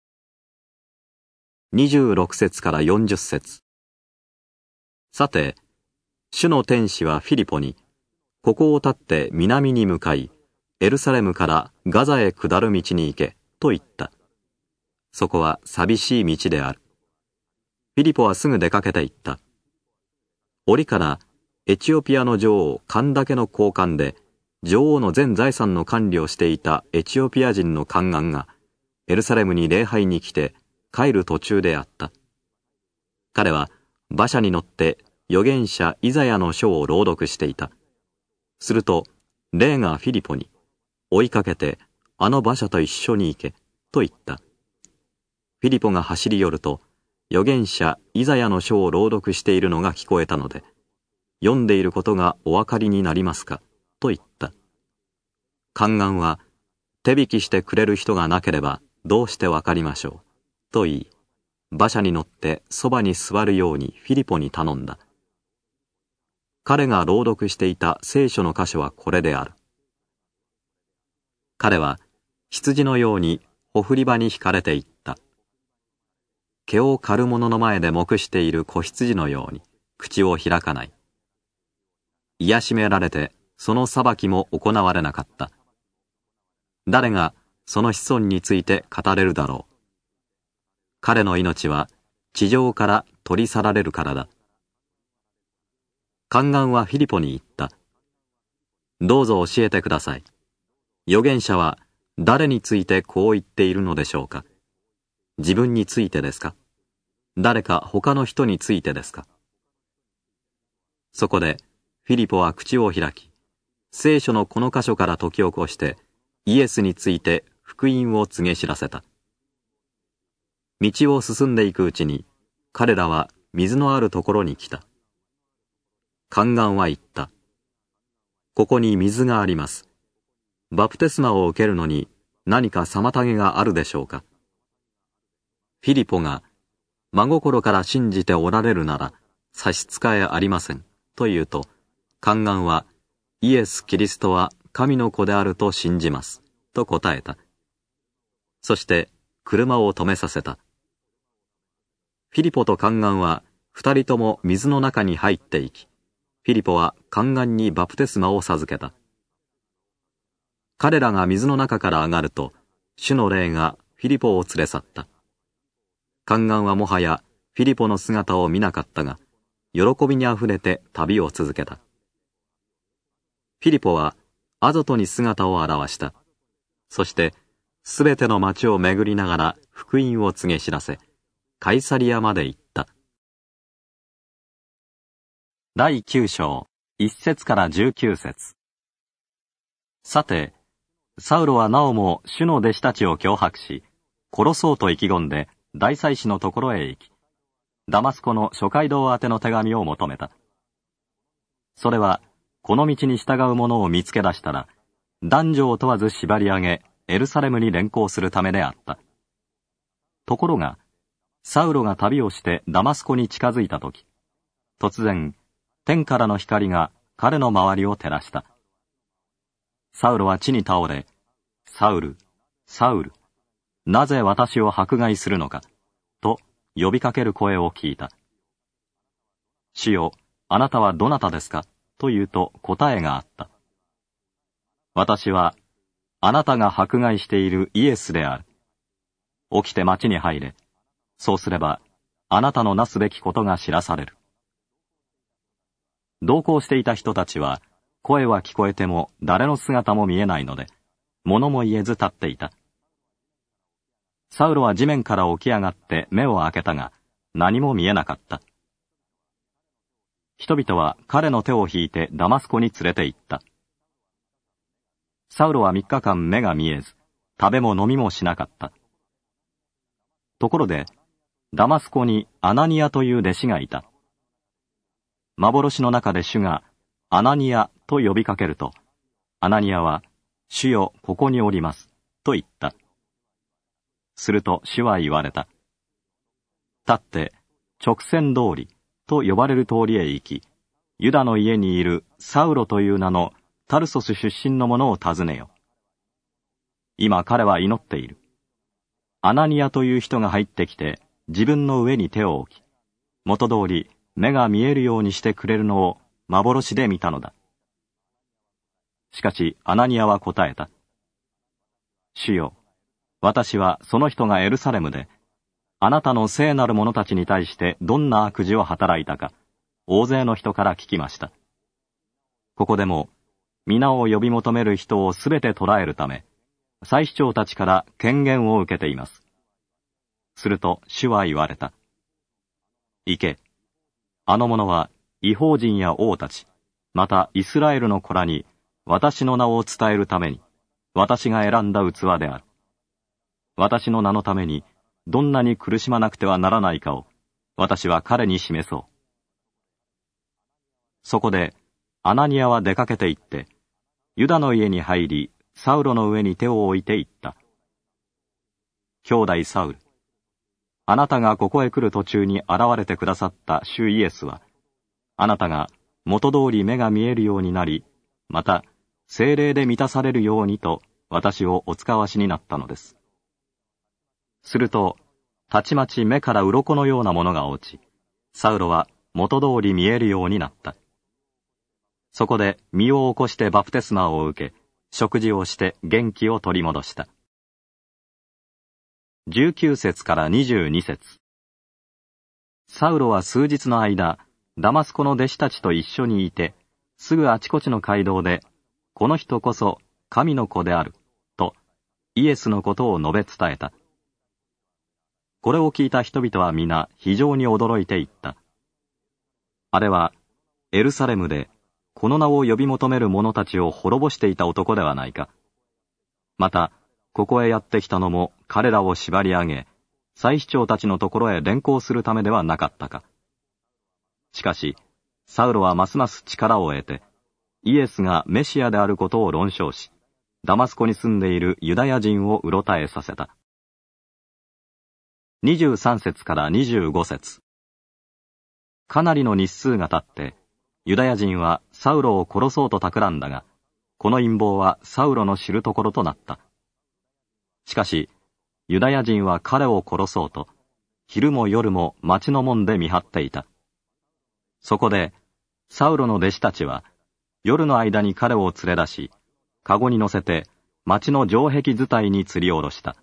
にじゅうろく節からよんじゅっ節。さて、主の天使はフィリポに、ここを立って南に向かい、エルサレムからガザへ下る道に行け、と言った。そこは寂しい道である。フィリポはすぐ出かけて行った。折からエチオピアの女王カンダケの高官で、女王の全財産の管理をしていたエチオピア人の宦官が、エルサレムに礼拝に来て、帰る途中であった。彼は馬車に乗って預言者イザヤの書を朗読していた。すると、霊がフィリポに、追いかけて、あの馬車と一緒に行け、と言った。フィリポが走り寄ると、預言者イザヤの書を朗読しているのが聞こえたので、読んでいることがお分かりになりますか、と言った。宦官は、手引きしてくれる人がなければ、どうしてわかりましょう。と言い、馬車に乗ってそばに座るようにフィリポに頼んだ。彼が朗読していた聖書の箇所はこれである。彼は羊のようにほふり場に引かれていった。毛を刈る者の前で黙している子羊のように口を開かない。癒しめられてその裁きも行われなかった。誰がその子孫について語れるだろう。彼の命は地上から取り去られるからだ。宦官はフィリポに言った。どうぞ教えてください。預言者は誰についてこう言っているのでしょうか。自分についてですか。誰か他の人についてですか。そこでフィリポは口を開き、聖書のこの箇所から解き起こしてイエスについて福音を告げ知らせた。道を進んでいくうちに、彼らは水のあるところに来た。宦官は言った。ここに水があります。バプテスマを受けるのに何か妨げがあるでしょうか。フィリポが、真心から信じておられるなら差し支えありません、と言うと、宦官は、イエス・キリストは神の子であると信じます、と答えた。そして、車を止めさせた。フィリポと宦官は二人とも水の中に入っていき、フィリポは宦官にバプテスマを授けた。彼らが水の中から上がると、主の霊がフィリポを連れ去った。宦官はもはやフィリポの姿を見なかったが、喜びにあふれて旅を続けた。フィリポはアゾトに姿を現した。そして、すべての町を巡りながら福音を告げ知らせ、カイサリアまで行った。だいきゅう章、いち節からじゅうきゅう節。さて、サウロはなおも主の弟子たちを脅迫し、殺そうと意気込んで大祭司のところへ行き、ダマスコの諸街道宛ての手紙を求めた。それは、この道に従う者を見つけ出したら、男女を問わず縛り上げ、エルサレムに連行するためであった。ところが、サウロが旅をしてダマスコに近づいたとき、突然、天からの光が彼の周りを照らした。サウロは地に倒れ、サウル、サウル、なぜ私を迫害するのか、と呼びかける声を聞いた。主よ、あなたはどなたですかと言うと答えがあった。私は、あなたが迫害しているイエスである。起きて町に入れ。そうすれば、あなたのなすべきことが知らされる。同行していた人たちは、声は聞こえても誰の姿も見えないので、物も言えず立っていた。 サウロは地面から起き上がって目を開けたが、何も見えなかった。人々は彼の手を引いてダマスコに連れて行った。サウロは三日間目が見えず、食べも飲みもしなかった。ところで、ダマスコにアナニアという弟子がいた。幻の中で主がアナニアと呼びかけると、アナニアは、主よ、ここにおります、と言った。すると主は言われた。立って、直線通りと呼ばれる通りへ行き、ユダの家にいるサウロという名のタルソス出身の者を訪ねよ。今彼は祈っている。アナニアという人が入ってきて、自分の上に手を置き、元通り目が見えるようにしてくれるのを幻で見たのだ。しかしアナニアは答えた。主よ、私はその人がエルサレムで、あなたの聖なる者たちに対してどんな悪事を働いたか、大勢の人から聞きました。ここでも、皆を呼び求める人をすべて捕らえるため、祭司長たちから権限を受けています。すると主は言われた。行け。あの者は異邦人や王たち、またイスラエルの子らに私の名を伝えるために、私が選んだ器である。私の名のためにどんなに苦しまなくてはならないかを、私は彼に示そう。そこで、アナニアは出かけて行って、ユダの家に入り、サウロの上に手を置いて言った。兄弟サウル、あなたがここへ来る途中に現れてくださった主イエスは、あなたが元通り目が見えるようになり、また、聖霊で満たされるようにと、私をお使わしになったのです。すると、たちまち目から鱗のようなものが落ち、サウロは元通り見えるようになった。そこで身を起こしてバプテスマを受け、食事をして元気を取り戻した。じゅうきゅう節からにじゅうに節。サウロは数日の間、ダマスコの弟子たちと一緒にいて、すぐあちこちの街道で、この人こそ神の子である、とイエスのことを述べ伝えた。これを聞いた人々は皆非常に驚いていった。あれはエルサレムでこの名を呼び求める者たちを滅ぼしていた男ではないか。また、ここへやってきたのも彼らを縛り上げ、祭司長たちのところへ連行するためではなかったか。しかし、サウロはますます力を得て、イエスがメシアであることを論証し、ダマスコに住んでいるユダヤ人をうろたえさせた。にじゅうさん節からにじゅうご節。かなりの日数が経って、ユダヤ人はサウロを殺そうと企んだが、この陰謀はサウロの知るところとなった。しかし、ユダヤ人は彼を殺そうと、昼も夜も町の門で見張っていた。そこで、サウロの弟子たちは、夜の間に彼を連れ出し、カゴに乗せて、町の城壁伝いに吊り下ろした。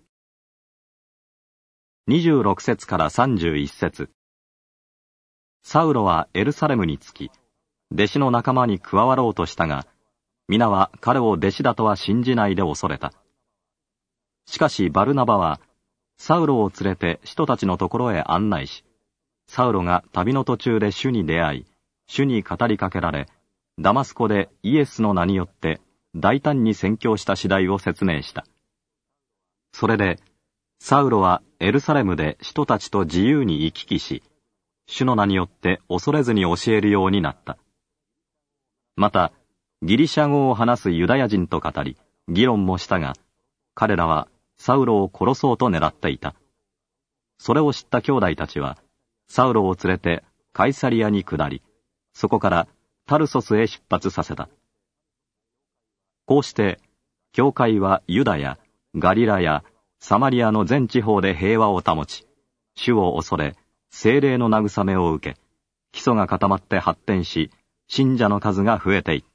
にじゅうろく節からさんじゅういち節。サウロはエルサレムに着き、弟子の仲間に加わろうとしたが、皆は彼を弟子だとは信じないで恐れた。しかしバルナバは、サウロを連れて人たちのところへ案内し、サウロが旅の途中で主に出会い、主に語りかけられ、ダマスコでイエスの名によって大胆に宣教した次第を説明した。それで、サウロはエルサレムで人たちと自由に行き来し、主の名によって恐れずに教えるようになった。また、ギリシャ語を話すユダヤ人と語り、議論もしたが、彼らはサウロを殺そうと狙っていた。それを知った兄弟たちは、サウロを連れてカイサリアに下り、そこからタルソスへ出発させた。こうして、教会はユダヤ、ガリラヤ、サマリアの全地方で平和を保ち、主を恐れ、聖霊の慰めを受け、基礎が固まって発展し、信者の数が増えていった。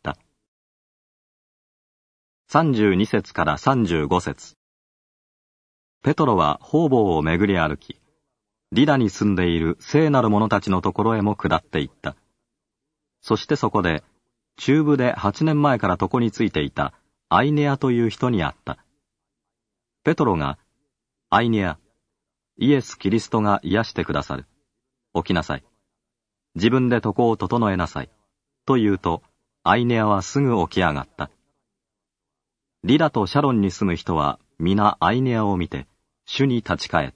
さんじゅうに節からさんじゅうご節。ペトロは方々を巡り歩き、リダに住んでいる聖なる者たちのところへも下っていった。そしてそこで、中部ではちねんまえから床についていたアイネアという人に会った。ペトロが、アイネア、 イエス・キリストが癒してくださる。起きなさい。自分で床を整えなさい。と言うと、アイネアはすぐ起き上がった。リダとシャロンに住む人は皆アイネアを見て、主に立ち返った。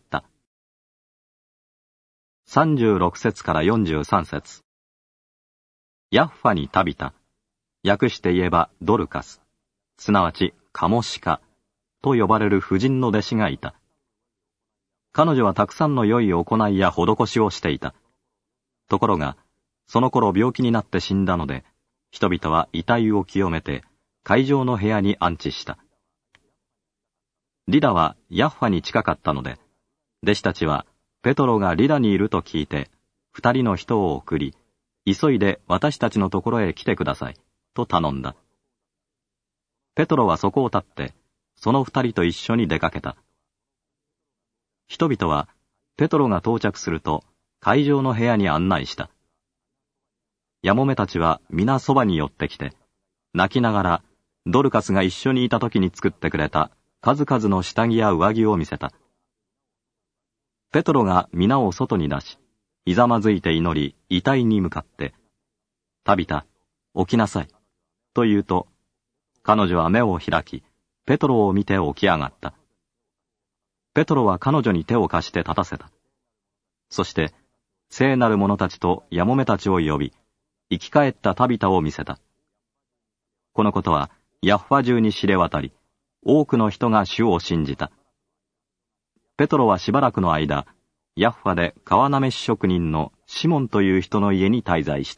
さんじゅうろく節からよんじゅうさん節。ヤッファにタビタ、訳して言えばドルカス、すなわちカモシカと呼ばれる婦人の弟子がいた。彼女はたくさんの良い行いや施しをしていた。ところが、その頃病気になって死んだので、人々は遺体を清めて、会場の部屋に安置した。リダはヤッファに近かったので、弟子たちはペトロがリダにいると聞いて、二人の人を送り、急いで私たちのところへ来てください、と頼んだ。ペトロはそこを立って、その二人と一緒に出かけた。人々は、ペトロが到着すると、会場の部屋に案内した。やもめたちは皆そばに寄ってきて、泣きながら、ドルカスが一緒にいた時に作ってくれた数々の下着や上着を見せた。ペトロが皆を外に出し、ひざまずいて祈り、遺体に向かって、タビタ、起きなさい、と言うと、彼女は目を開き、ペトロを見て起き上がった。ペトロは彼女に手を貸して立たせた。そして、聖なる者たちとやもめたちを呼び、生き返ったタビタを見せた。このことは、ヤッファ中に知れ渡り、多くの人が主を信じた。ペトロはしばらくの間、ヤッファで皮なめし職人のシモンという人の家に滞在した。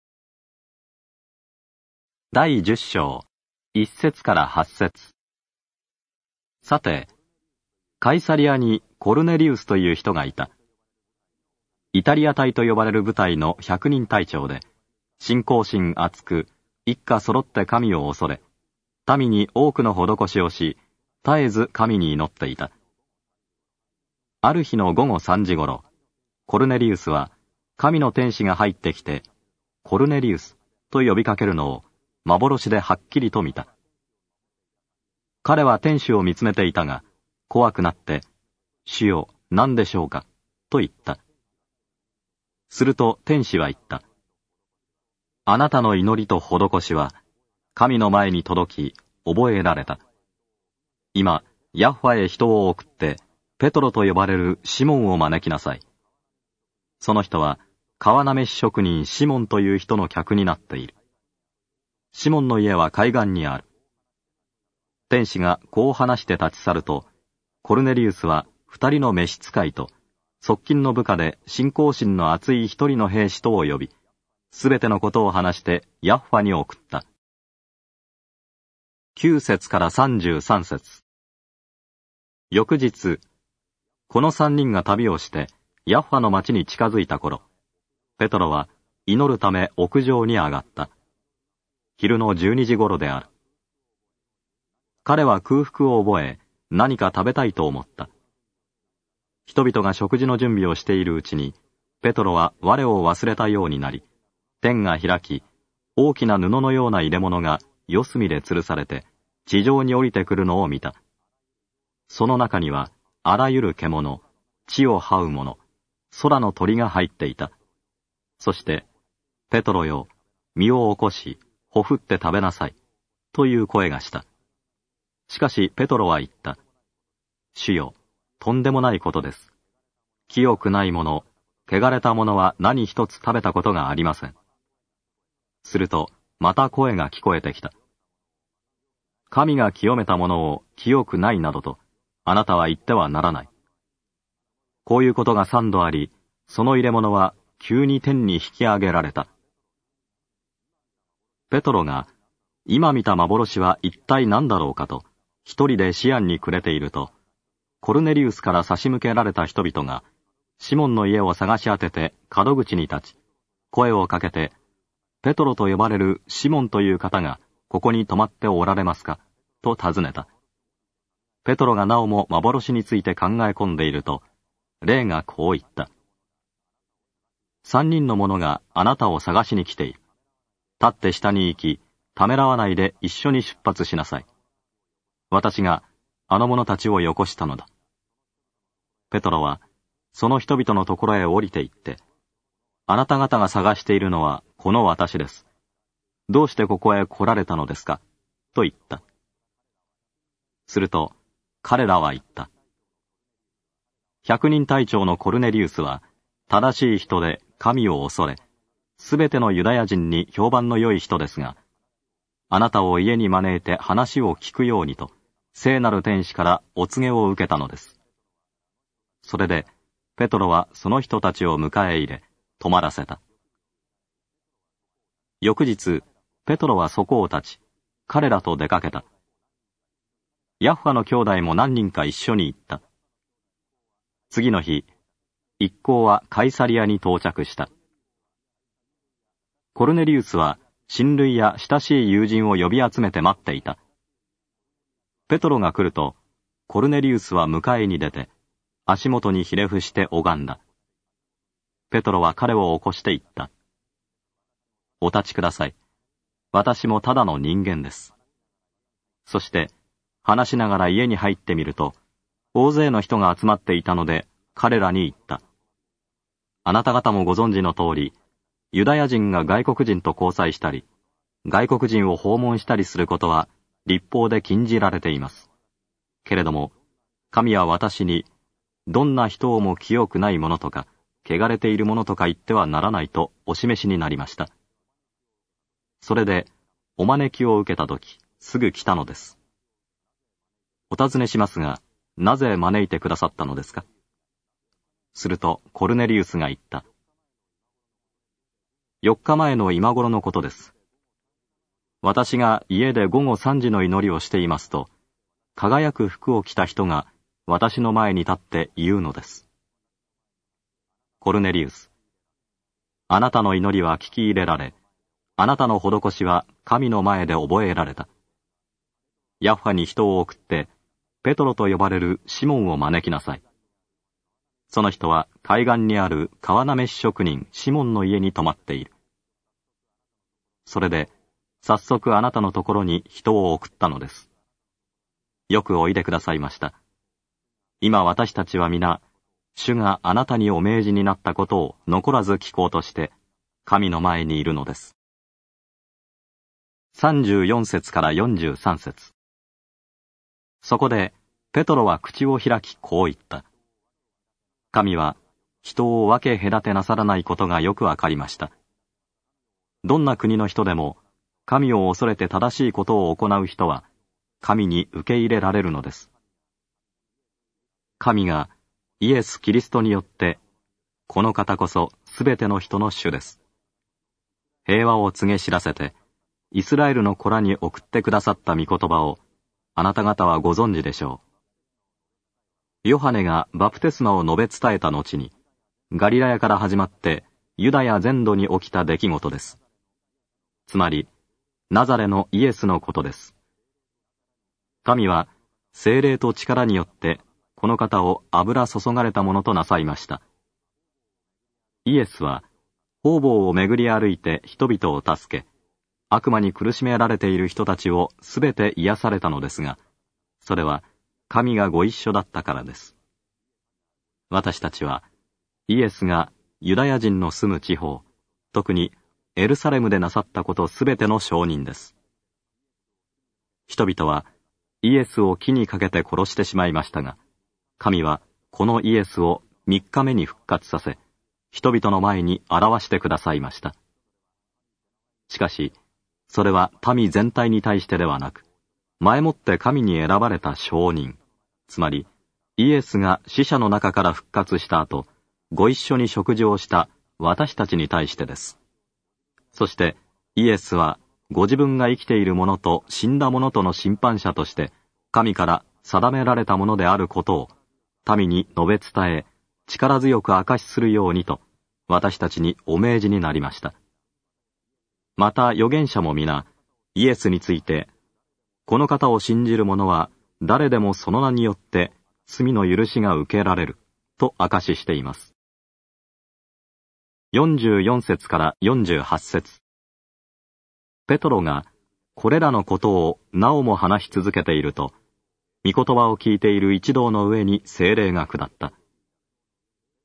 第十章、一節から八節。さて、カイサリアにコルネリウスという人がいた。イタリア隊と呼ばれる部隊の百人隊長で、信仰心厚く、一家揃って神を恐れ、民に多くの施しをし、絶えず神に祈っていた。ある日の午後三時ごろ、コルネリウスは、神の天使が入ってきて、コルネリウスと呼びかけるのを、幻ではっきりと見た。彼は天使を見つめていたが、怖くなって、主よ、何でしょうか、と言った。すると天使は言った。あなたの祈りと施しは、神の前に届き、覚えられた。今、ヤッファへ人を送って、ペトロと呼ばれるシモンを招きなさい。その人は、皮なめし職人シモンという人の客になっている。シモンの家は海岸にある。天使がこう話して立ち去ると、コルネリウスは二人の召使いと、側近の部下で信仰心の厚い一人の兵士とを呼び、すべてのことを話してヤッファに送った。九節から三十三節。翌日、この三人が旅をして、ヤッファの町に近づいた頃、ペトロは祈るため屋上に上がった。昼の十二時頃である。彼は空腹を覚え、何か食べたいと思った。人々が食事の準備をしているうちに、ペトロは我を忘れたようになり、天が開き、大きな布のような入れ物が四隅で吊るされて、地上に降りてくるのを見た。その中には、あらゆる獣、地を這うもの、空の鳥が入っていた。そして、ペトロよ、身を起こし、ほふって食べなさい、という声がした。しかし、ペトロは言った。主よ、とんでもないことです。清くないもの、汚れたものは何一つ食べたことがありません。すると、また声が聞こえてきた。神が清めたものを清くないなどと、あなたは言ってはならない。こういうことが三度あり、その入れ物は急に天に引き上げられた。ペトロが、今見た幻は一体何だろうかと、一人で思案に暮れていると、コルネリウスから差し向けられた人々が、シモンの家を探し当てて門口に立ち、声をかけて、ペトロと呼ばれるシモンという方が、ここに泊まっておられますかと尋ねた。ペトロがなおも幻について考え込んでいると、霊がこう言った。三人の者があなたを探しに来ている。立って下に行き、ためらわないで一緒に出発しなさい。私があの者たちをよこしたのだ。 ペトロは、その人々のところへ降りて行って、あなた方が探しているのはこの私です。どうしてここへ来られたのですかと言った。すると、彼らは言った。百人隊長のコルネリウスは、正しい人で神を恐れ、すべてのユダヤ人に評判の良い人ですが、あなたを家に招いて話を聞くようにと、聖なる天使からお告げを受けたのです。それで、ペトロはその人たちを迎え入れ、泊まらせた。翌日、ペトロはそこを立ち、彼らと出かけた。ヤッファの兄弟も何人か一緒に行った。次の日、一行はカイサリアに到着した。コルネリウスは親類や親しい友人を呼び集めて待っていた。ペトロが来ると、コルネリウスは迎えに出て、足元にひれ伏して拝んだ。ペトロは彼を起こして言った。お立ちください。私もただの人間です。そして、話しながら家に入ってみると、大勢の人が集まっていたので、彼らに言った。あなた方もご存知の通り、ユダヤ人が外国人と交際したり、外国人を訪問したりすることは、律法で禁じられています。けれども、神は私に、どんな人をも清くないものとか、汚れているものとか言ってはならないとお示しになりました。それで、お招きを受けたとき、すぐ来たのです。お尋ねしますが、なぜ招いてくださったのですか？すると、コルネリウスが言った。四日前の今頃のことです。私が家で午後三時の祈りをしていますと、輝く服を着た人が私の前に立って言うのです。コルネリウス、あなたの祈りは聞き入れられ、あなたの施しは神の前で覚えられた。ヤッファに人を送って、ペトロと呼ばれるシモンを招きなさい。その人は海岸にある川なめし職人シモンの家に泊まっている。それで、早速あなたのところに人を送ったのです。よくおいでくださいました。今私たちは皆、主があなたにお命じになったことを残らず聞こうとして、神の前にいるのです。さんじゅうよん節からよんじゅうさん節。そこで、ペトロは口を開きこう言った。神は、人を分け隔てなさらないことがよくわかりました。どんな国の人でも、神を恐れて正しいことを行う人は、神に受け入れられるのです。神が、イエス・キリストによって、この方こそすべての人の主です。平和を告げ知らせて、イスラエルの子らに送ってくださった御言葉を、あなた方はご存知でしょう。ヨハネがバプテスマを述べ伝えた後に、ガリラヤから始まってユダヤ全土に起きた出来事です。つまり、ナザレのイエスのことです。神は、聖霊と力によって、この方を油注がれたものとなさいました。イエスは、方々を巡り歩いて人々を助け、悪魔に苦しめられている人たちをすべて癒されたのですが、それは神がご一緒だったからです。私たちは、イエスがユダヤ人の住む地方、特にエルサレムでなさったことすべての証人です。人々はイエスを木にかけて殺してしまいましたが、神はこのイエスを三日目に復活させ、人々の前に表してくださいました。しかし、それは民全体に対してではなく、前もって神に選ばれた証人、つまり、イエスが死者の中から復活した後、ご一緒に食事をした私たちに対してです。そして、イエスは、ご自分が生きている者と死んだ者との審判者として、神から定められたものであることを、民に述べ伝え、力強く証しするようにと、私たちにお命じになりました。また預言者も皆、イエスについて、この方を信じる者は、誰でもその名によって罪の許しが受けられる、と証ししています。よんじゅうよん節からよんじゅうはち節。ペトロが、これらのことをなおも話し続けていると、御言葉を聞いている一同の上に聖霊が下った。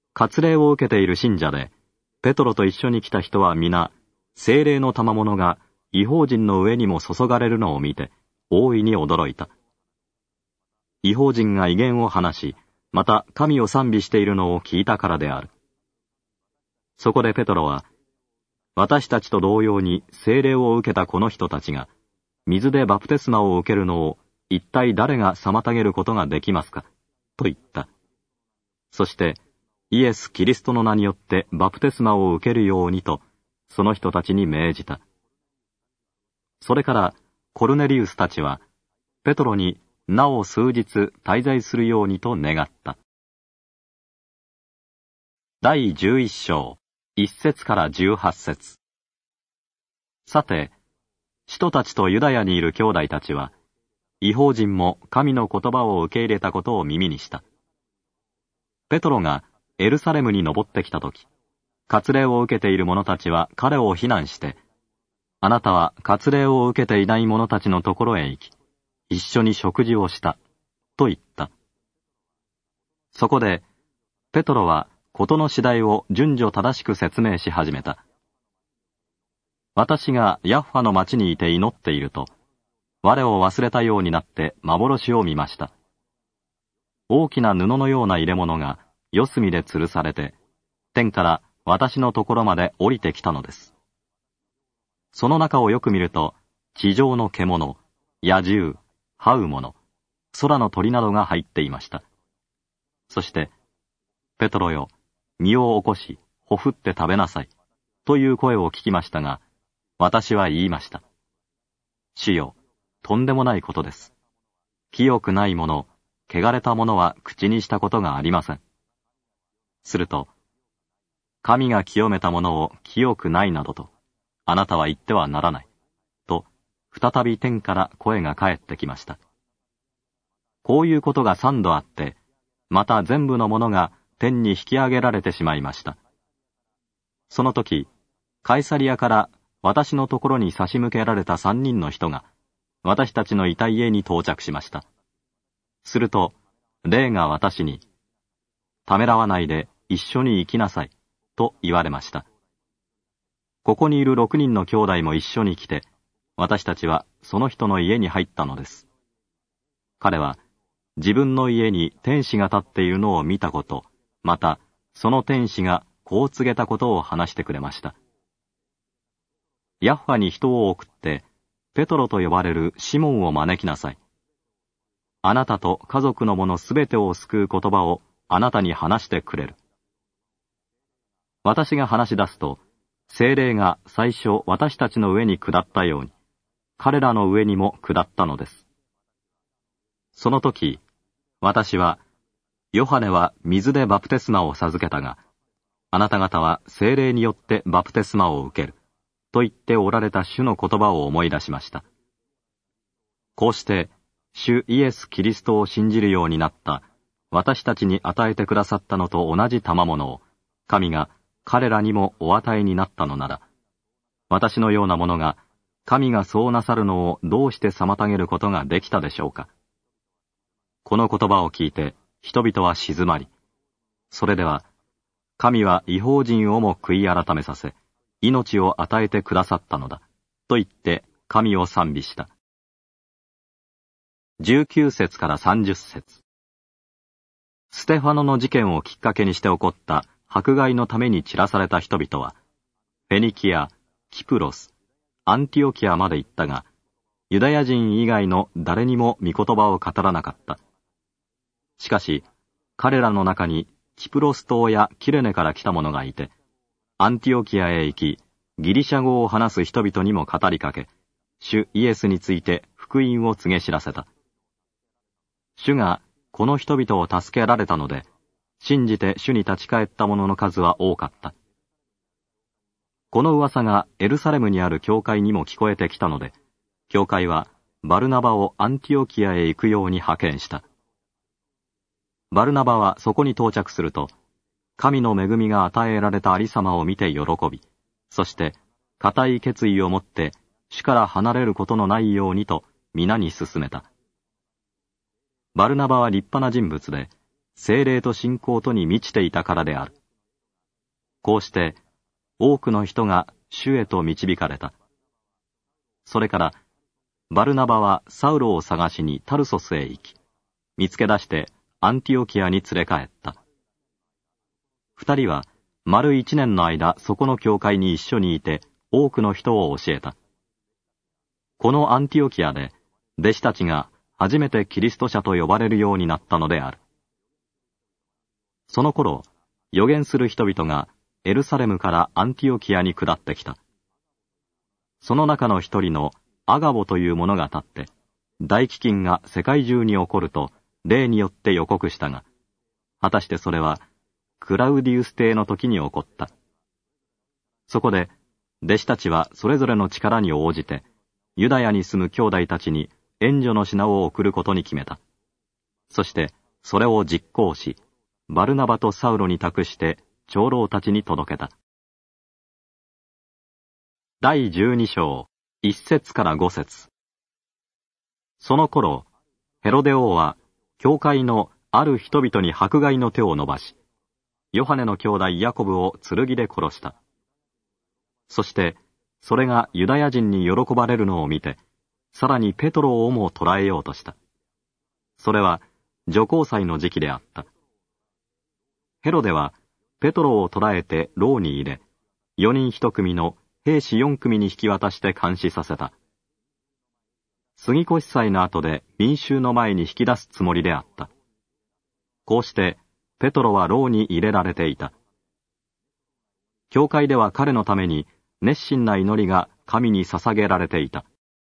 割礼を受けている信者で、ペトロと一緒に来た人は皆、聖霊の賜物が異邦人の上にも注がれるのを見て、大いに驚いた。異邦人が異言を話し、また神を賛美しているのを聞いたからである。そこでペトロは、私たちと同様に聖霊を受けたこの人たちが、水でバプテスマを受けるのを一体誰が妨げることができますかと言った。そして、イエス・キリストの名によってバプテスマを受けるようにと、その人たちに命じた。それからコルネリウスたちは、ペトロになお数日滞在するようにと願った。第十一章、一節から十八節。さて、使徒たちとユダヤにいる兄弟たちは、異邦人も神の言葉を受け入れたことを耳にした。ペトロがエルサレムに登ってきたとき、割礼を受けている者たちは彼を非難して、あなたは割礼を受けていない者たちのところへ行き、一緒に食事をした、と言った。そこで、ペトロは事の次第を順序正しく説明し始めた。私がヤッファの町にいて祈っていると、我を忘れたようになって幻を見ました。大きな布のような入れ物が四隅で吊るされて、天から私のところまで降りてきたのです。その中をよく見ると、地上の獣、野獣、這う者、空の鳥などが入っていました。そして、ペトロよ、身を起こし、ほふって食べなさい、という声を聞きましたが、私は言いました。主よ、とんでもないことです。清くないもの、汚れたものは口にしたことがありません。すると、神が清めたものを清くないなどと、あなたは言ってはならない。と、再び天から声が返ってきました。こういうことが三度あって、また全部のものが天に引き上げられてしまいました。その時、カイサリアから私のところに差し向けられた三人の人が、私たちのいた家に到着しました。すると、霊が私に、ためらわないで一緒に行きなさい、と言われました。ここにいる六人の兄弟も一緒に来て、私たちはその人の家に入ったのです。彼は、自分の家に天使が立っているのを見たこと、また、その天使がこう告げたことを話してくれました。ヤッファに人を送って、ペトロと呼ばれるシモンを招きなさい。あなたと家族の者すべてを救う言葉をあなたに話してくれる。私が話し出すと、聖霊が最初私たちの上に下ったように、彼らの上にも下ったのです。その時、私は、ヨハネは水でバプテスマを授けたが、あなた方は聖霊によってバプテスマを受ける。と言っておられた主の言葉を思い出しました。こうして、主イエス・キリストを信じるようになった私たちに与えてくださったのと同じ賜物を、神が彼らにもお与えになったのなら、私のようなものが、神がそうなさるのをどうして妨げることができたでしょうか。この言葉を聞いて、人々は静まり、それでは、神は異邦人をも悔い改めさせ、命を与えてくださったのだ、と言って神を賛美した。十九節から三十節。ステファノの事件をきっかけにして起こった迫害のために散らされた人々は、フェニキア、キプロス、アンティオキアまで行ったが、ユダヤ人以外の誰にも御言葉を語らなかった。しかし、彼らの中にキプロス島やキレネから来た者がいて、アンティオキアへ行き、ギリシャ語を話す人々にも語りかけ、主イエスについて福音を告げ知らせた。主がこの人々を助けられたので、信じて主に立ち返った者の数は多かった。この噂がエルサレムにある教会にも聞こえてきたので、教会はバルナバをアンティオキアへ行くように派遣した。バルナバはそこに到着すると、神の恵みが与えられたありさまを見て喜び、そして固い決意を持って主から離れることのないようにと皆に勧めた。バルナバは立派な人物で、聖霊と信仰とに満ちていたからである。 こうして多くの人が主へと導かれた。それからバルナバはサウロを探しにタルソスへ行き、見つけ出してアンティオキアに連れ帰った。二人は丸一年の間そこの教会に一緒にいて多くの人を教えた。このアンティオキアで弟子たちが初めてキリスト者と呼ばれるようになったのである。その頃、預言する人々がエルサレムからアンティオキアに下ってきた。その中の一人のアガボという者が立って、大飢饉が世界中に起こると例によって予告したが、果たしてそれはクラウディウス帝の時に起こった。そこで弟子たちはそれぞれの力に応じて、ユダヤに住む兄弟たちに援助の品を送ることに決めた。そしてそれを実行し、バルナバとサウロに託して長老たちに届けた。第十二章、一節から五節。その頃、ヘロデ王は教会のある人々に迫害の手を伸ばし、ヨハネの兄弟ヤコブを剣で殺した。そして、それがユダヤ人に喜ばれるのを見て、さらにペトロをも捕らえようとした。それは、除光祭の時期であった。ヘロデは、ペトロを捕らえて牢に入れ、四人一組の兵士四組に引き渡して監視させた。杉越祭の後で民衆の前に引き出すつもりであった。こうして、ペトロは牢に入れられていた。教会では彼のために熱心な祈りが神に捧げられていた。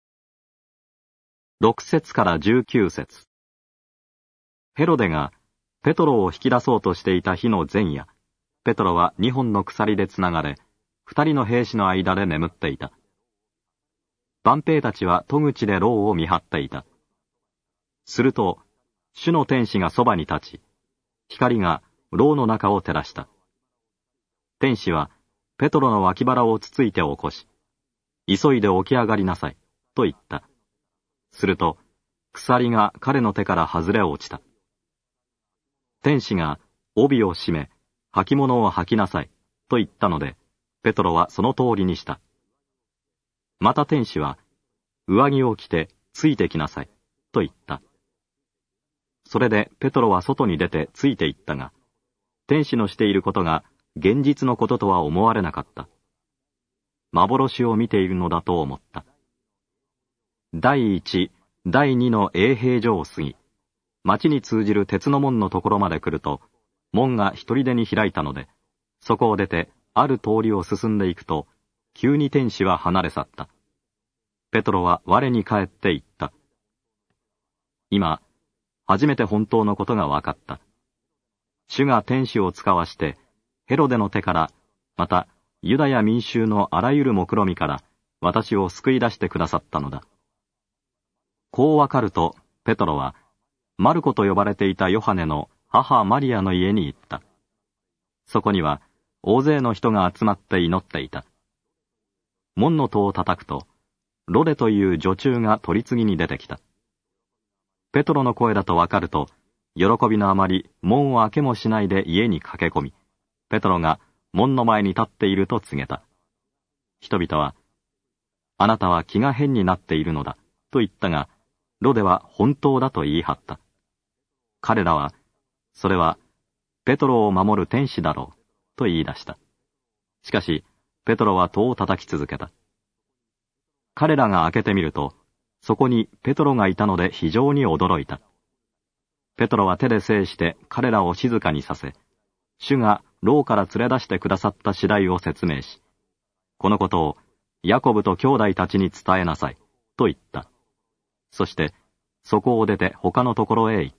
六節から十九節。ヘロデがペトロを引き出そうとしていた日の前夜、ペトロは二本の鎖でつながれ、二人の兵士の間で眠っていた。万兵たちは戸口で牢を見張っていた。すると、主の天使がそばに立ち、光が牢の中を照らした。天使は、ペトロの脇腹をつついて起こし、急いで起き上がりなさい、と言った。すると、鎖が彼の手から外れ落ちた。天使が帯を締め、履物を履きなさい、と言ったので、ペトロはその通りにした。また天使は、上着を着てついてきなさい、と言った。それでペトロは外に出てついて行ったが、天使のしていることが現実のこととは思われなかった。幻を見ているのだと思った。第一、第二の衛兵所を過ぎ、町に通じる鉄の門のところまで来ると、門が一人でに開いたので、そこを出てある通りを進んでいくと、急に天使は離れ去った。ペトロは我に帰って言った。今、初めて本当のことが分かった。主が天使を使わして、ヘロデの手から、またユダヤ民衆のあらゆる目論みから、私を救い出してくださったのだ。こう分かると、ペトロは、マルコと呼ばれていたヨハネの母マリアの家に行った。そこには、大勢の人が集まって祈っていた。門の戸を叩くと、ロデという女中が取り次ぎに出てきた。ペトロの声だとわかると、喜びのあまり門を開けもしないで家に駆け込み、ペトロが門の前に立っていると告げた。人々は、あなたは気が変になっているのだ、と言ったが、ロデは本当だと言い張った。彼らは、それは、ペトロを守る天使だろう、と言い出した。しかし、ペトロは戸を叩き続けた。彼らが開けてみると、そこにペトロがいたので非常に驚いた。ペトロは手で制して彼らを静かにさせ、主が牢から連れ出してくださった次第を説明し、このことをヤコブと兄弟たちに伝えなさい、と言った。そして、そこを出て他のところへ行った。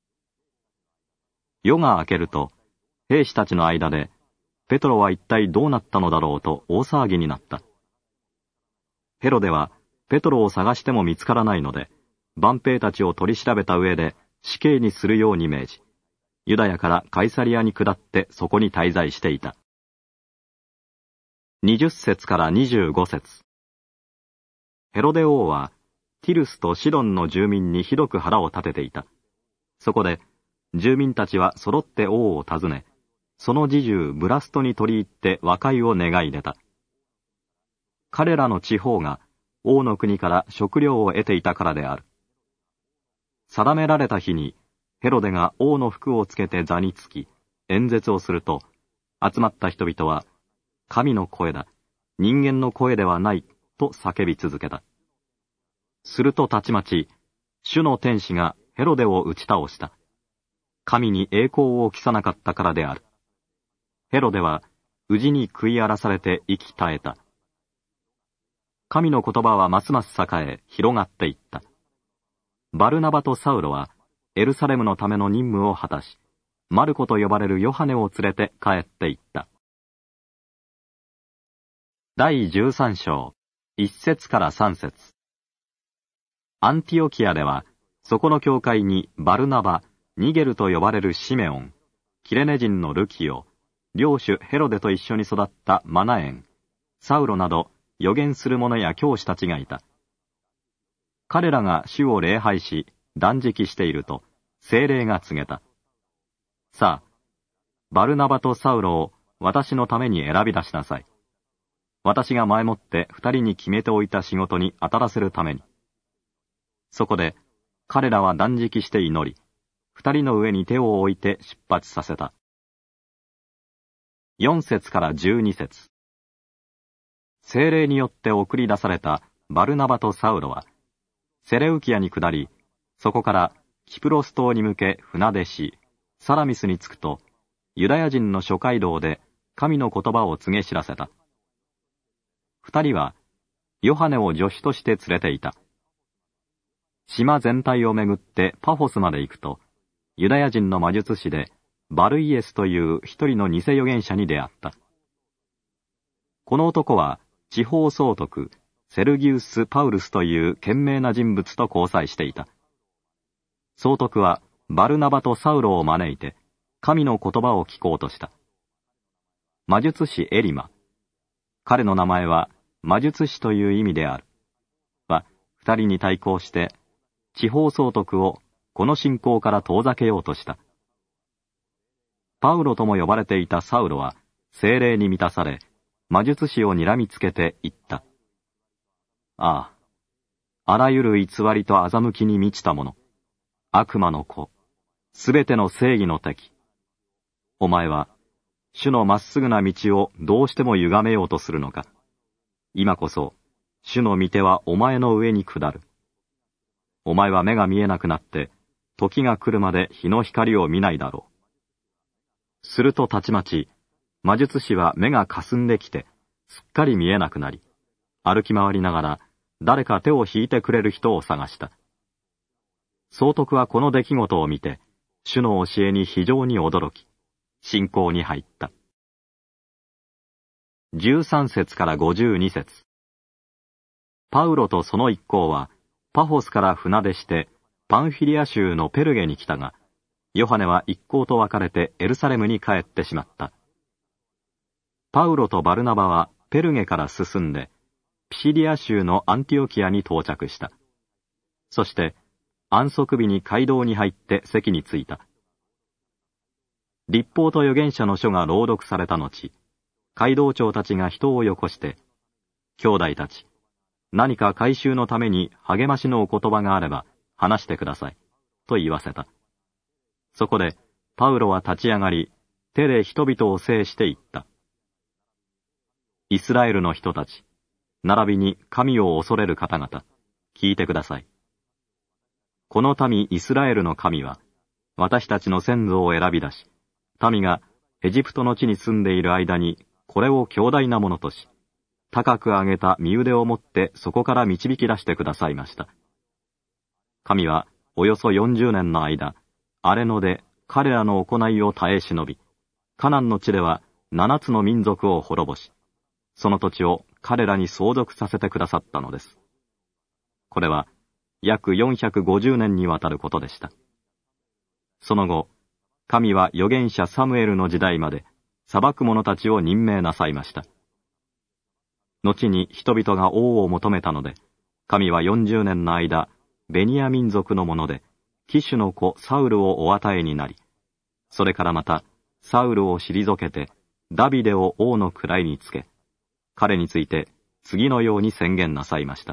夜が明けると、兵士たちの間で、ペトロは一体どうなったのだろうと大騒ぎになった。ヘロデは、ペトロを探しても見つからないので、万兵たちを取り調べた上で死刑にするように命じ、ユダヤからカイサリアに下ってそこに滞在していた。二十節から二十五節。ヘロデ王は、ティルスとシドンの住民にひどく腹を立てていた。そこで、住民たちは揃って王を訪ね、 その侍従ブラストに取り入って和解を願い出た。彼らの地方が王の国から食料を得ていたからである。定められた日にヘロデが王の服をつけて座につき演説をすると、集まった人々は、神の声だ、人間の声ではない、と叫び続けた。するとたちまち、主の天使がヘロデを打ち倒した。神に栄光を期さなかったからである。ヘロデは、宇治に食い荒らされて息絶えた。神の言葉はますます栄え、広がっていった。バルナバとサウロは、エルサレムのための任務を果たし、マルコと呼ばれるヨハネを連れて帰っていった。第十三章、一節から三節。アンティオキアでは、そこの教会にバルナバ、ニゲルと呼ばれるシメオン、キレネ人のルキオ、領主ヘロデと一緒に育ったマナエン、サウロなど預言する者や教師たちがいた。彼らが主を礼拝し、断食していると、聖霊が告げた。さあ、バルナバとサウロを私のために選び出しなさい。私が前もって二人に決めておいた仕事に当たらせるために。そこで、彼らは断食して祈り、二人の上に手を置いて出発させた。四節から十二節。聖霊によって送り出されたバルナバとサウロは、セレウキアに下り、そこからキプロス島に向け船出し、サラミスに着くと、ユダヤ人の諸街道で神の言葉を告げ知らせた。二人は、ヨハネを助手として連れていた。島全体をめぐってパフォスまで行くと、ユダヤ人の魔術師で、バルイエスという一人の偽預言者に出会った。この男は、地方総督、セルギウス・パウルスという賢明な人物と交際していた。総督は、バルナバとサウロを招いて、神の言葉を聞こうとした。魔術師エリマ。彼の名前は、魔術師という意味である。は、二人に対抗して、地方総督をこの信仰から遠ざけようとした。パウロとも呼ばれていたサウロは、聖霊に満たされ、魔術師を睨みつけて言った。ああ、あらゆる偽りと欺きに満ちたもの、悪魔の子、すべての正義の敵。お前は、主のまっすぐな道をどうしても歪めようとするのか。今こそ、主の御手はお前の上に下る。お前は目が見えなくなって、時が来るまで日の光を見ないだろう。するとたちまち、魔術師は目が霞んできて、すっかり見えなくなり、歩き回りながら、誰か手を引いてくれる人を探した。総督はこの出来事を見て、主の教えに非常に驚き、信仰に入った。十三節から五十二節。パウロとその一行は、パフォスから船出して、パンフィリア州のペルゲに来たが、ヨハネは一行と別れてエルサレムに帰ってしまった。パウロとバルナバはペルゲから進んで、ピシリア州のアンティオキアに到着した。そして、安息日に街道に入って席に着いた。律法と預言者の書が朗読された後、街道長たちが人をよこして、兄弟たち、何か改宗のために励ましのお言葉があれば話してください、と言わせた。そこで、パウロは立ち上がり、手で人々を制して言った。イスラエルの人たち、並びに神を恐れる方々、聞いてください。この民イスラエルの神は、私たちの先祖を選び出し、民がエジプトの地に住んでいる間に、これを強大なものとし、高く上げた身腕を持ってそこから導き出してくださいました。神はおよそよんじゅうねんの間、荒れ野で彼らの行いを耐え忍び、カナンの地では七つの民族を滅ぼし、その土地を彼らに相続させてくださったのです。これは約よんひゃくごじゅうねんにわたることでした。その後、神は預言者サムエルの時代まで裁く者たちを任命なさいました。後に人々が王を求めたので、神はよんじゅうねんの間、ベニヤ民族のもので、キシュの子サウルをお与えになり、それからまた、 サウルを退けてダビデを王の位につけ、彼について次のように宣言なさいました。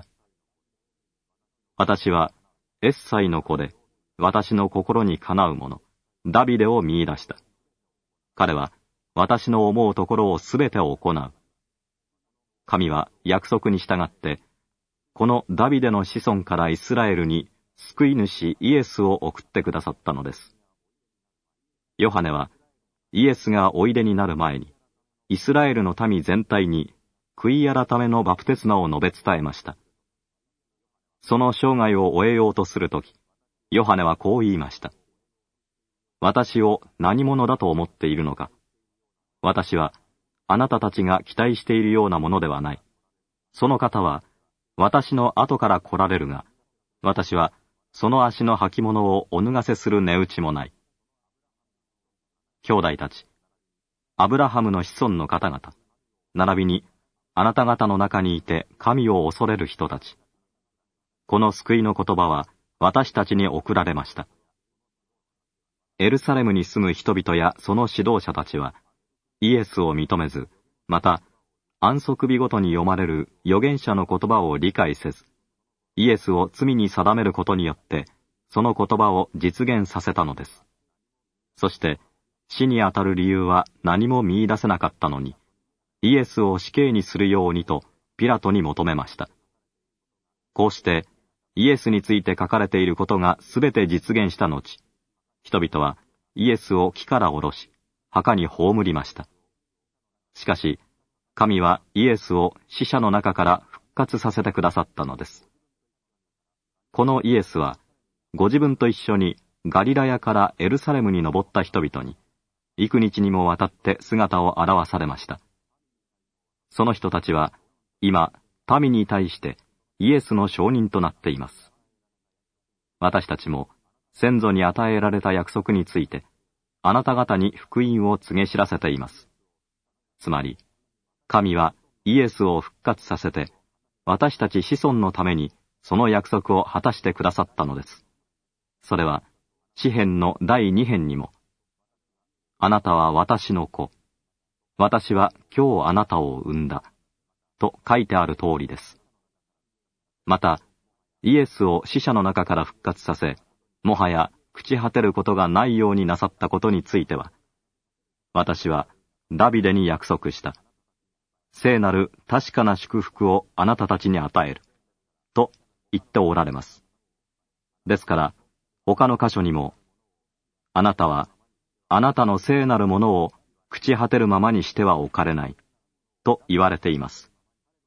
私はエッサイの子で、私の心にかなう者、ダビデを見出した。彼は私の思うところをすべて行う。神は約束に従って、このダビデの子孫からイスラエルに救い主イエスを送ってくださったのです。ヨハネはイエスがおいでになる前に、イスラエルの民全体に悔い改めのバプテスマを述べ伝えました。その生涯を終えようとするとき、ヨハネはこう言いました。私を何者だと思っているのか。私はあなたたちが期待しているようなものではない。その方は私の後から来られるが、私はその足の履物をお脱がせする値打ちもない。兄弟たち、アブラハムの子孫の方々、並びにあなた方の中にいて神を恐れる人たち。この救いの言葉は私たちに送られました。エルサレムに住む人々やその指導者たちは、イエスを認めず、また安息日ごとに読まれる預言者の言葉を理解せず、イエスを罪に定めることによって、その言葉を実現させたのです。そして、死にあたる理由は何も見出せなかったのに、イエスを死刑にするようにとピラトに求めました。こうして、イエスについて書かれていることがすべて実現した後、人々はイエスを木から下ろし、墓に葬りました。しかし、神はイエスを死者の中から復活させてくださったのです。このイエスは、ご自分と一緒にガリラヤからエルサレムに登った人々に、幾日にもわたって姿を現されました。その人たちは、今、民に対してイエスの証人となっています。私たちも、先祖に与えられた約束について、あなた方に福音を告げ知らせています。つまり、神はイエスを復活させて、私たち子孫のためにその約束を果たしてくださったのです。それは、詩編のだいに編にも、あなたは私の子、私は今日あなたを産んだ、と書いてある通りです。また、イエスを死者の中から復活させ、もはや朽ち果てることがないようになさったことについては、私はダビデに約束した。聖なる確かな祝福をあなたたちに与える。と言っておられます。ですから、他の箇所にも、あなたは、あなたの聖なるものを朽ち果てるままにしてはおかれない。と言われています。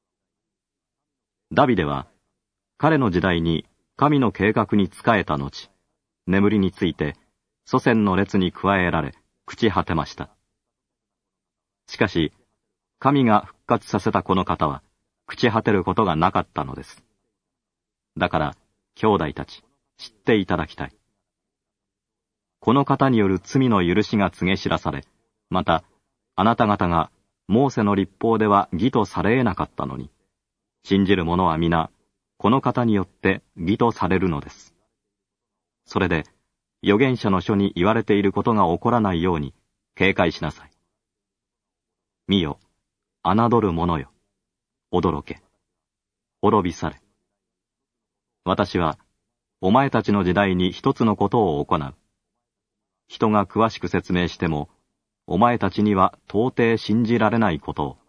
ダビデは、彼の時代に神の計画に仕えた後、眠りについて祖先の列に加えられ、朽ち果てました。しかし、神が復活させたこの方は、朽ち果てることがなかったのです。だから、兄弟たち、知っていただきたい。この方による罪の許しが告げ知らされ、また、あなた方が、モーセの律法では義とされ得なかったのに、信じる者は皆、この方によって義とされるのです。それで、預言者の書に言われていることが起こらないように、警戒しなさい。見よ、侮る者よ。驚け。滅び去れ。私は、お前たちの時代に一つのことを行う。人が詳しく説明しても、お前たちには到底信じられないことを。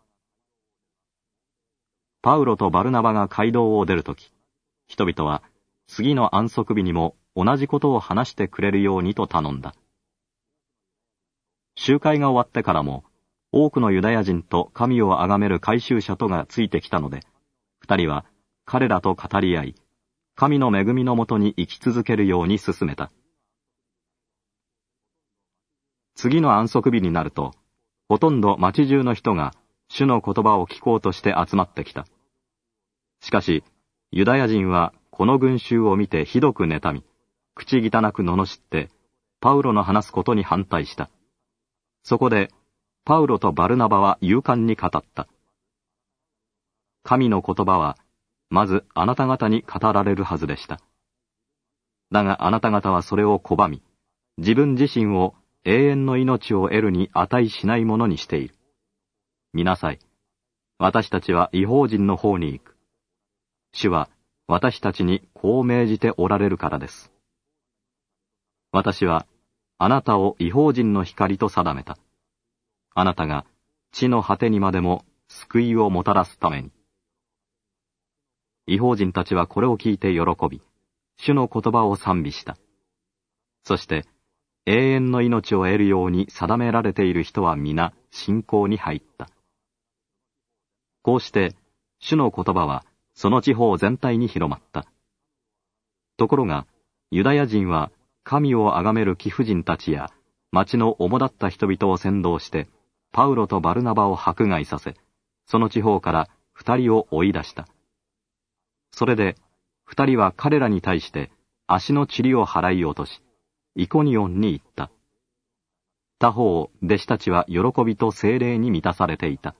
パウロとバルナバが街道を出るとき、人々は次の安息日にも同じことを話してくれるようにと頼んだ。集会が終わってからも、多くのユダヤ人と神を崇める改宗者とがついてきたので、二人は彼らと語り合い、神の恵みのもとに生き続けるように進めた。次の安息日になると、ほとんど町中の人が主の言葉を聞こうとして集まってきた。しかし、ユダヤ人はこの群衆を見てひどく妬み、口汚く罵って、パウロの話すことに反対した。そこで、パウロとバルナバは勇敢に語った。神の言葉は、まずあなた方に語られるはずでした。だがあなた方はそれを拒み、自分自身を永遠の命を得るに値しないものにしている。見なさい。私たちは異邦人の方に行く。主は私たちにこう命じておられるからです。私はあなたを異邦人の光と定めた。あなたが地の果てにまでも救いをもたらすために。異邦人たちはこれを聞いて喜び、主の言葉を賛美した。そして、永遠の命を得るように定められている人は皆信仰に入った。こうして、主の言葉はその地方全体に広まった。ところが、ユダヤ人は神を崇める貴婦人たちや町の主だった人々を先導して、パウロとバルナバを迫害させ、その地方から二人を追い出した。それで、二人は彼らに対して足の塵を払い落とし、イコニオンに行った。他方、弟子たちは喜びと聖霊に満たされていた。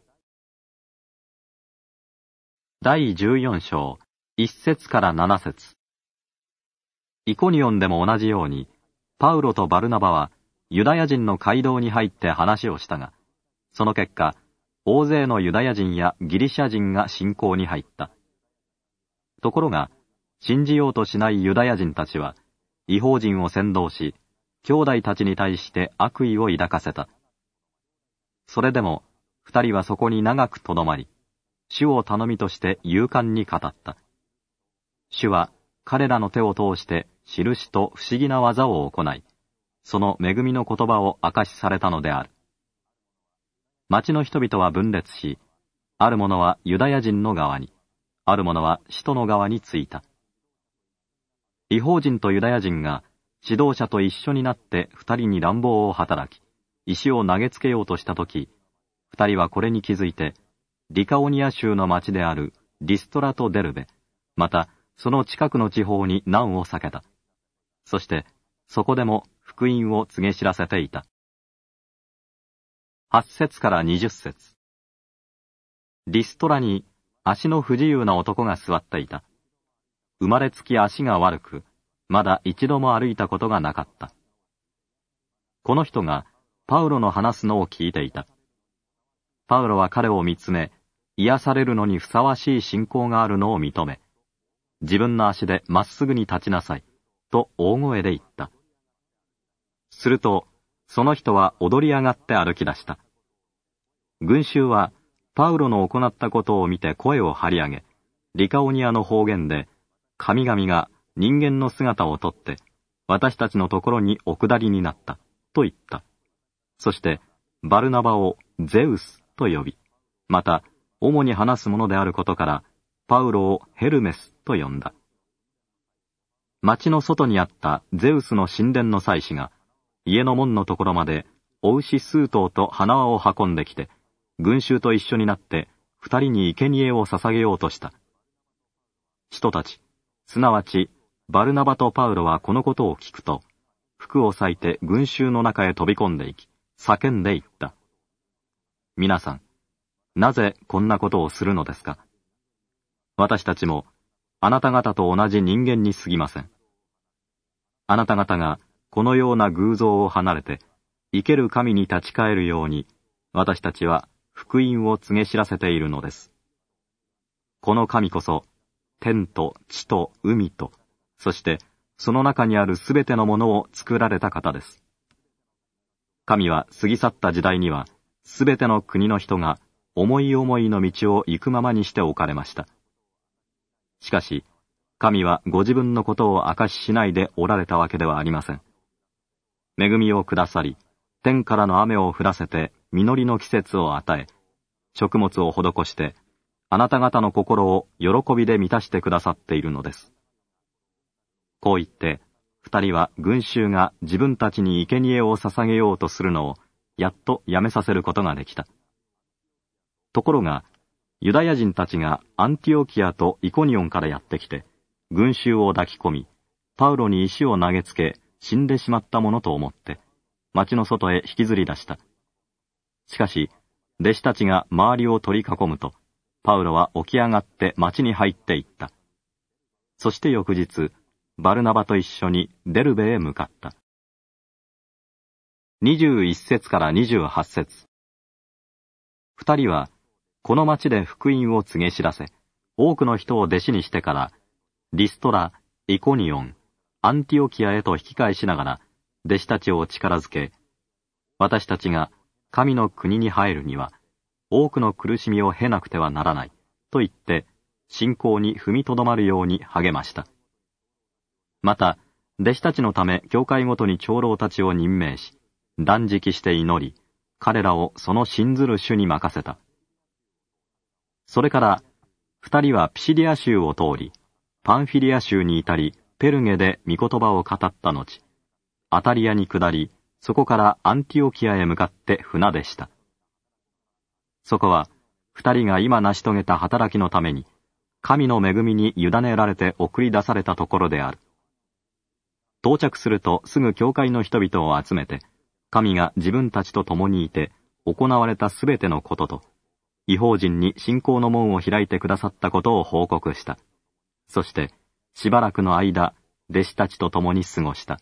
第十四章、一節から七節。イコニオンでも同じように、パウロとバルナバはユダヤ人の街道に入って話をしたが、その結果、大勢のユダヤ人やギリシャ人が信仰に入った。ところが、信じようとしないユダヤ人たちは、異邦人を先導し、兄弟たちに対して悪意を抱かせた。それでも、二人はそこに長くとどまり、主を頼みとして勇敢に語った。主は彼らの手を通して印と不思議な技を行い、その恵みの言葉を明かしされたのである。町の人々は分裂し、ある者はユダヤ人の側に、ある者は使徒の側についた。異邦人とユダヤ人が指導者と一緒になって二人に乱暴を働き、石を投げつけようとしたとき、二人はこれに気づいて、リカオニア州の町であるリストラとデルベ、またその近くの地方に難を避けた。そして、そこでも福音を告げ知らせていた。八節から二十節。リストラに足の不自由な男が座っていた。生まれつき足が悪く、まだ一度も歩いたことがなかった。この人がパウロの話すのを聞いていた。パウロは彼を見つめ、癒されるのにふさわしい信仰があるのを認め、自分の足でまっすぐに立ちなさい、と大声で言った。すると、その人は踊り上がって歩き出した。群衆は、パウロの行ったことを見て声を張り上げ、リカオニアの方言で、神々が人間の姿をとって、私たちのところにお下りになった、と言った。そして、バルナバをゼウスと呼び、また、主に話すものであることから、パウロをヘルメスと呼んだ。町の外にあったゼウスの神殿の祭司が、家の門のところまで、お牛数頭と花輪を運んできて、群衆と一緒になって、二人に生贄を捧げようとした。人たち、すなわち、バルナバとパウロはこのことを聞くと、服を裂いて群衆の中へ飛び込んでいき、叫んでいった。皆さん、なぜこんなことをするのですか？私たちも、あなた方と同じ人間に過ぎません。あなた方が、このような偶像を離れて、生ける神に立ち返るように、私たちは福音を告げ知らせているのです。この神こそ、天と地と海と、そしてその中にあるすべてのものを作られた方です。神は過ぎ去った時代には、すべての国の人が思い思いの道を行くままにして置かれました。しかし、神はご自分のことを明かししないでおられたわけではありません。恵みをくださり、天からの雨を降らせて実りの季節を与え、食物を施して、あなた方の心を喜びで満たしてくださっているのです。こう言って、二人は群衆が自分たちに生贄を捧げようとするのを、やっとやめさせることができた。ところが、ユダヤ人たちがアンティオキアとイコニオンからやってきて、群衆を抱き込み、パウロに石を投げつけ、死んでしまったものと思って、町の外へ引きずり出した。しかし、弟子たちが周りを取り囲むと、パウロは起き上がって町に入っていった。そして翌日、バルナバと一緒にデルベへ向かった。 にじゅういっ節からにじゅうはち節。二人は、この町で福音を告げ知らせ、多くの人を弟子にしてから、リストラ、イコニオン、アンティオキアへと引き返しながら、弟子たちを力づけ、私たちが神の国に入るには、多くの苦しみを経なくてはならない、と言って、信仰に踏みとどまるように励ました。また、弟子たちのため教会ごとに長老たちを任命し、断食して祈り、彼らをその信ずる主に任せた。それから、二人はピシディア州を通り、パンフィリア州に至り、ペルゲで御言葉を語った後、アタリアに下り、そこからアンティオキアへ向かって船でした。そこは、二人が今成し遂げた働きのために、神の恵みに委ねられて送り出されたところである。到着するとすぐ教会の人々を集めて、神が自分たちと共にいて行われたすべてのことと、異邦人に信仰の門を開いてくださったことを報告した。そして、しばらくの間、弟子たちと共に過ごした。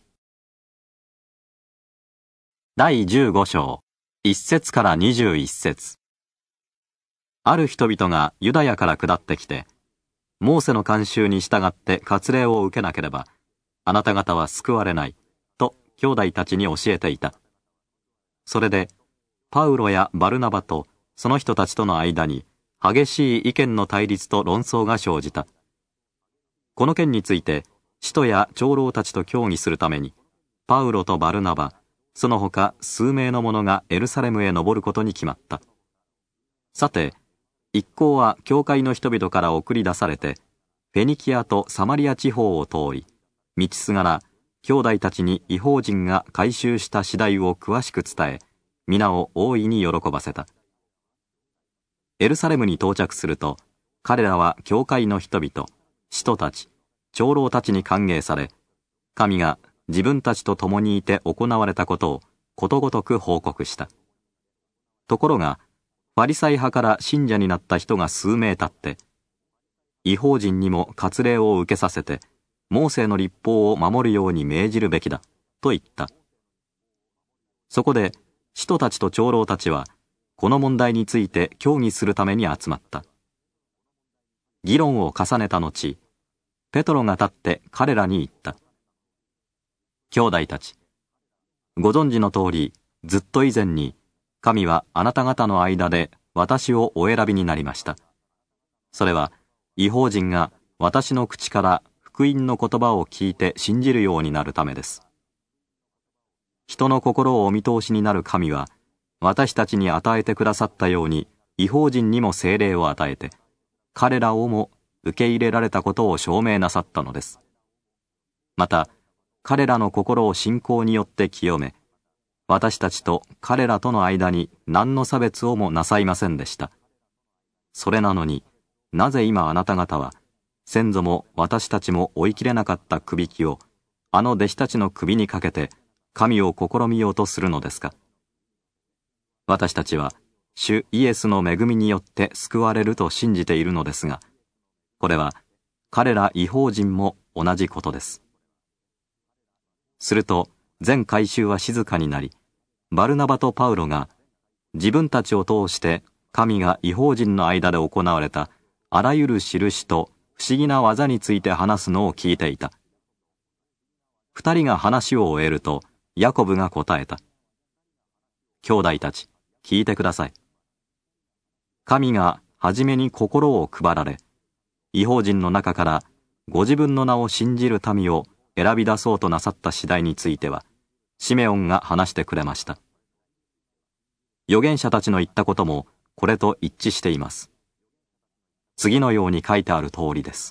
第じゅうご章、いち節からにじゅういち節。ある人々がユダヤから下ってきて、モーセの慣習に従って割礼を受けなければ、あなた方は救われない、と兄弟たちに教えていた。それで、パウロやバルナバとその人たちとの間に激しい意見の対立と論争が生じた。この件について、使徒や長老たちと協議するために、パウロとバルナバ、その他数名の者がエルサレムへ登ることに決まった。さて、一行は教会の人々から送り出されて、フェニキアとサマリア地方を通り、道すがら、兄弟たちに異邦人が改宗した次第を詳しく伝え、皆を大いに喜ばせた。エルサレムに到着すると、彼らは教会の人々、使徒たち、長老たちに歓迎され、神が自分たちと共にいて行われたことをことごとく報告した。ところが、ファリサイ派から信者になった人が数名立って、異邦人にも割礼を受けさせて、モーセの律法を守るように命じるべきだ、と言った。そこで、使徒たちと長老たちは、この問題について協議するために集まった。議論を重ねた後、ペトロが立って彼らに言った。兄弟たち、ご存知の通り、ずっと以前に、神はあなた方の間で私をお選びになりました。それは、異邦人が私の口から福音の言葉を聞いて信じるようになるためです。人の心をお見通しになる神は、私たちに与えてくださったように、異邦人にも聖霊を与えて、彼らをも受け入れられたことを証明なさったのです。また、彼らの心を信仰によって清め、私たちと彼らとの間に何の差別をもなさいませんでした。それなのに、なぜ今あなた方は、先祖も私たちも追い切れなかった首輝を、あの弟子たちの首にかけて、神を試みようとするのですか。私たちは、主イエスの恵みによって救われると信じているのですが、これは、彼ら異邦人も同じことです。すると、全会衆は静かになり、バルナバとパウロが、自分たちを通して神が異邦人の間で行われたあらゆる印と不思議な技について話すのを聞いていた。二人が話を終えると、ヤコブが答えた。兄弟たち、聞いてください。神が初めに心を配られ、異邦人の中からご自分の名を信じる民を選び出そうとなさった次第については、シメオンが話してくれました。預言者たちの言ったこともこれと一致しています。次のように書いてある通りです。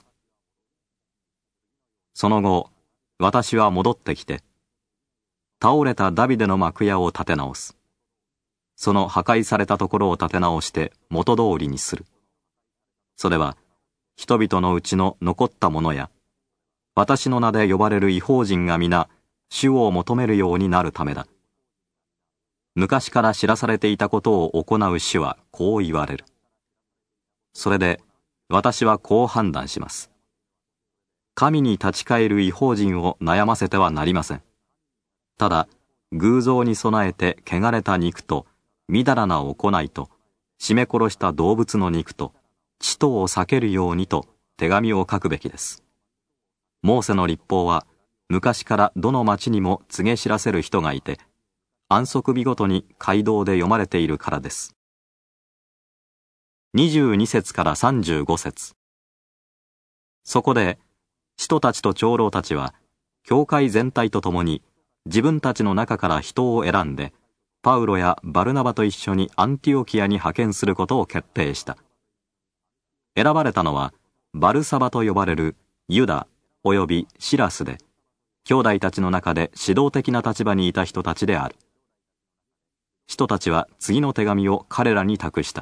その後、私は戻ってきて、倒れたダビデの幕屋を建て直す。その破壊されたところを建て直して元通りにする。それは、人々のうちの残った者や、私の名で呼ばれる異邦人が皆、主を求めるようになるためだ。昔から知らされていたことを行う主はこう言われる。それで、私はこう判断します。神に立ち返る異邦人を悩ませてはなりません。ただ、 偶像に備えて汚れた肉と、みだらな行いと、絞め殺した動物の肉と、血とを避けるようにと手紙を書くべきです。モーセの律法は、昔からどの町にも告げ知らせる人がいて、安息日ごとに街道で読まれているからです。にじゅうに節からさんじゅうご節。そこで、使徒たちと長老たちは、教会全体と共に自分たちの中から人を選んで、パウロやバルナバと一緒にアンティオキアに派遣することを決定した。選ばれたのは、バルサバと呼ばれるユダおよびシラスで、兄弟たちの中で指導的な立場にいた人たちである。使徒たちは次の手紙を彼らに託した。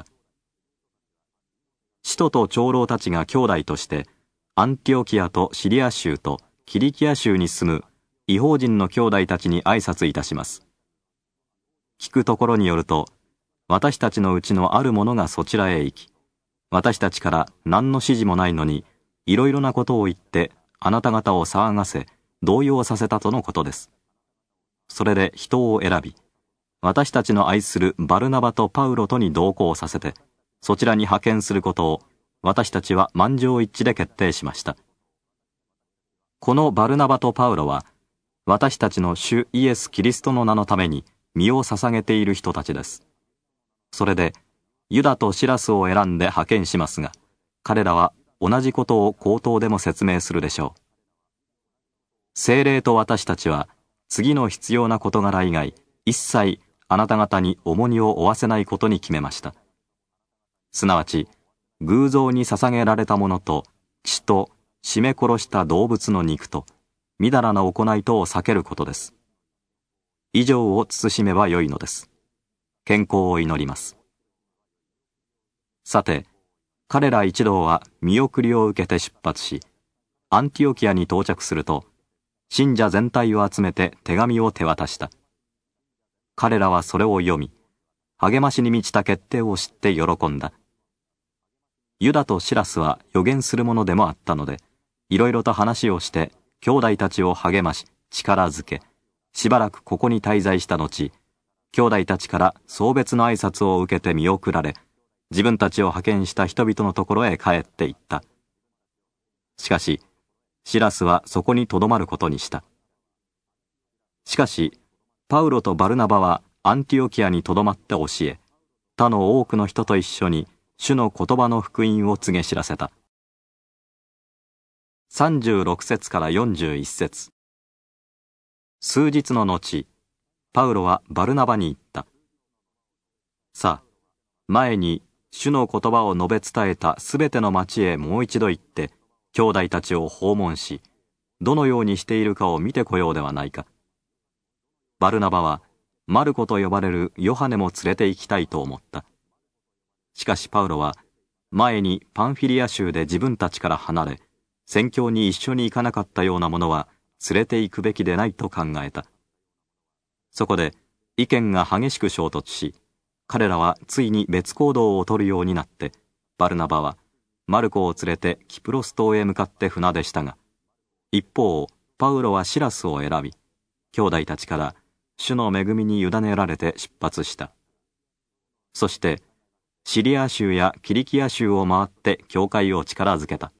使徒と長老たちが兄弟として、アンティオキアとシリア州とキリキア州に住む異邦人の兄弟たちに挨拶いたします。聞くところによると、私たちのうちのある者がそちらへ行き、私たちから何の指示もないのに、いろいろなことを言って、あなた方を騒がせ、動揺させたとのことです。それで人を選び、私たちの愛するバルナバとパウロとに同行させて、そちらに派遣することを、私たちは満場一致で決定しました。このバルナバとパウロは、私たちの主イエス・キリストの名のために身を捧げている人たちです。それで、ユダとシラスを選んで派遣しますが、彼らは同じことを口頭でも説明するでしょう。聖霊と私たちは、次の必要な事柄以外、一切あなた方に重荷を負わせないことに決めました。すなわち、偶像に捧げられたものと、血と、絞め殺した動物の肉と、みだらな行いとを避けることです。以上を慎めばよいのです。健康を祈ります。さて、彼ら一同は見送りを受けて出発し、アンティオキアに到着すると、信者全体を集めて手紙を手渡した。彼らはそれを読み、励ましに満ちた決定を知って喜んだ。ユダとシラスは予言するものでもあったので、いろいろと話をして、兄弟たちを励まし、力づけ、しばらくここに滞在した後、兄弟たちから送別の挨拶を受けて見送られ、自分たちを派遣した人々のところへ帰っていった。しかし、シラスはそこに留まることにした。しかし、パウロとバルナバはアンティオキアに留まって教え、他の多くの人と一緒に主の言葉の福音を告げ知らせた。さんじゅうろく節からよんじゅういち節。数日の後、パウロはバルナバに言った。さあ、前に主の言葉を述べ伝えたすべての町へもう一度行って、兄弟たちを訪問し、どのようにしているかを見てこようではないか。バルナバは、マルコと呼ばれるヨハネも連れて行きたいと思った。しかしパウロは、前にパンフィリア州で自分たちから離れ、宣教に一緒に行かなかったようなものは連れて行くべきでないと考えた。そこで意見が激しく衝突し、彼らはついに別行動を取るようになって、バルナバはマルコを連れてキプロス島へ向かって船出したが、一方、パウロはシラスを選び、兄弟たちから主の恵みに委ねられて出発した。そして、シリア州やキリキア州を回って教会を力づけた。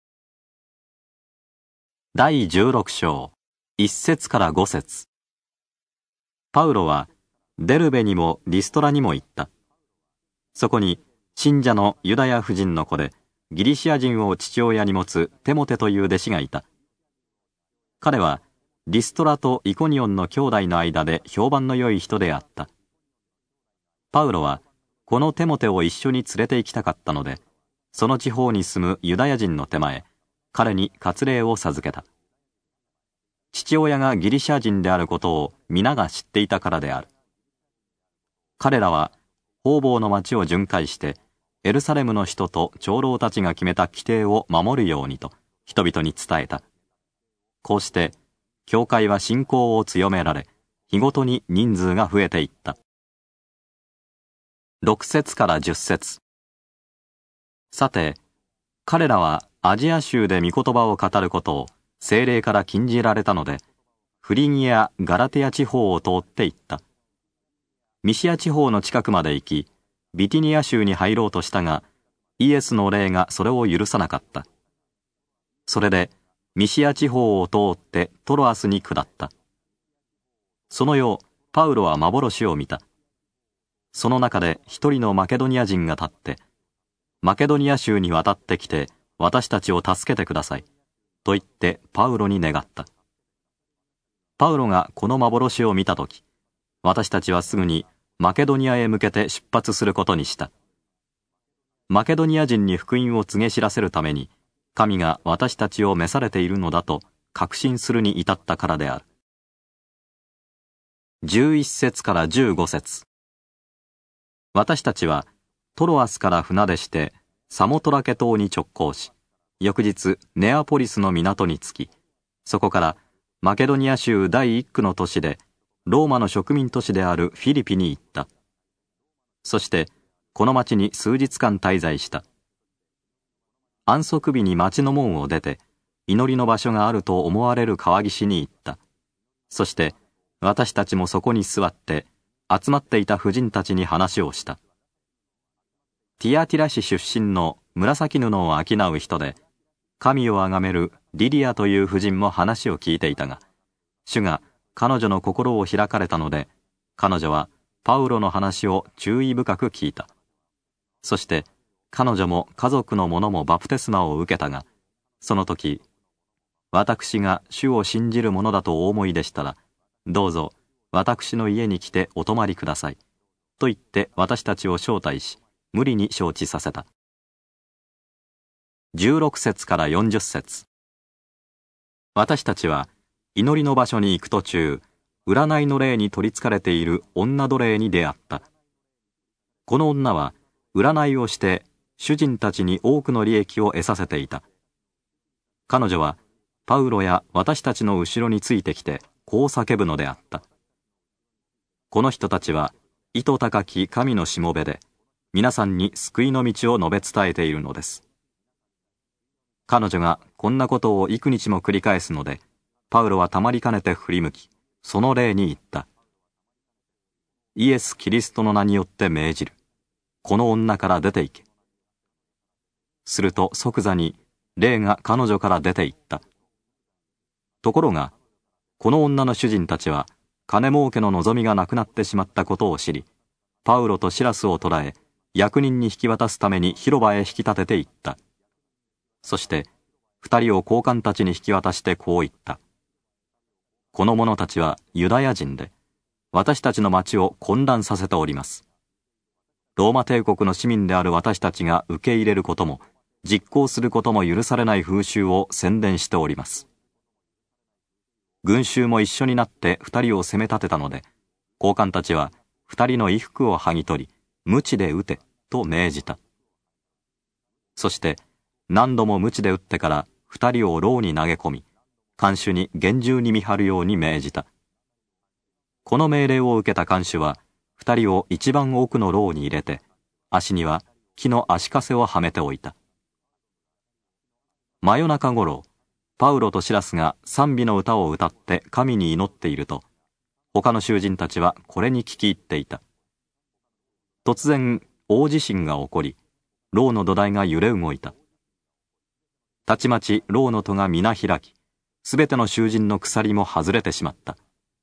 だいじゅうろく章、いち節からご節。パウロは、デルベにもリストラにも行った。そこに、信者のユダヤ婦人の子で、ギリシア人を父親に持つテモテという弟子がいた。彼は、リストラとイコニオンの兄弟の間で評判の良い人であった。パウロは、このテモテを一緒に連れて行きたかったので、その地方に住むユダヤ人の手前、彼に割礼を授けた。父親がギリシャ人であることを皆が知っていたからである。彼らは方々の町を巡回して、エルサレムの人と長老たちが決めた規定を守るようにと人々に伝えた。こうして、教会は信仰を強められ、日ごとに人数が増えていった。ろく節からじゅっ節。さて、彼らはアジア州で御言葉を語ることを聖霊から禁じられたので、 フリギア・ガラテア地方を通って行った。ミシア地方の近くまで行き、ビティニア州に入ろうとしたが、イエスの霊がそれを許さなかった。それで、ミシア地方を通ってトロアスに下った。その夜、パウロは幻を見た。その中で一人のマケドニア人が立って、マケドニア州に渡ってきて私たちを助けてください、と言ってパウロに願った。パウロがこの幻を見たとき、私たちはすぐにマケドニアへ向けて出発することにした。マケドニア人に福音を告げ知らせるために、神が私たちを召されているのだと確信するに至ったからである。じゅういっ節からじゅうご節。私たちはトロアスから船出してサモトラケ島に直行し、翌日ネアポリスの港に着き、そこからマケドニア州第一区の都市でローマの植民都市であるフィリピに行った。そしてこの町に数日間滞在した。安息日に町の門を出て、祈りの場所があると思われる川岸に行った。そして私たちもそこに座って集まっていた婦人たちに話をした。ティアティラ市出身の紫布を商う人で、神をあがめるリリアという婦人も話を聞いていたが、主が彼女の心を開かれたので、彼女はパウロの話を注意深く聞いた。そして彼女も家族の者もバプテスマを受けたが、その時、私が主を信じるものだとお思いでしたら、どうぞ私の家に来てお泊まりください、と言って私たちを招待し、無理に承知させた。じゅうろく節からよんじゅっ節。私たちは祈りの場所に行く途中、占いの霊に取り憑かれている女奴隷に出会った。この女は占いをして主人たちに多くの利益を得させていた。彼女はパウロや私たちの後ろについてきてこう叫ぶのであった。この人たちは意図高き神のしもべで、皆さんに救いの道を述べ伝えているのです。彼女がこんなことを幾日も繰り返すので、パウロはたまりかねて振り向き、その霊に言った。イエス・キリストの名によって命じる。この女から出て行け。すると即座に霊が彼女から出て行った。ところが、この女の主人たちは金儲けの望みがなくなってしまったことを知り、パウロとシラスを捕らえ、役人に引き渡すために広場へ引き立てて行った。そして、二人を高官たちに引き渡してこう言った。この者たちはユダヤ人で、私たちの町を混乱させております。ローマ帝国の市民である私たちが受け入れることも、実行することも許されない風習を宣伝しております。群衆も一緒になって二人を責め立てたので、高官たちは二人の衣服を剥ぎ取り、鞭で打てと命じた。そして何度も鞭で打ってから二人を牢に投げ込み、看守に厳重に見張るように命じた。この命令を受けた看守は二人を一番奥の牢に入れて、足には木の足かせをはめておいた。真夜中ごろ、パウロとシラスが賛美の歌を歌って神に祈っていると、他の囚人たちはこれに聞き入っていた。突然、大地震が起こり、牢の土台が揺れ動いた。たちまち牢の戸が皆開き、すべての囚人の鎖も外れてしまった。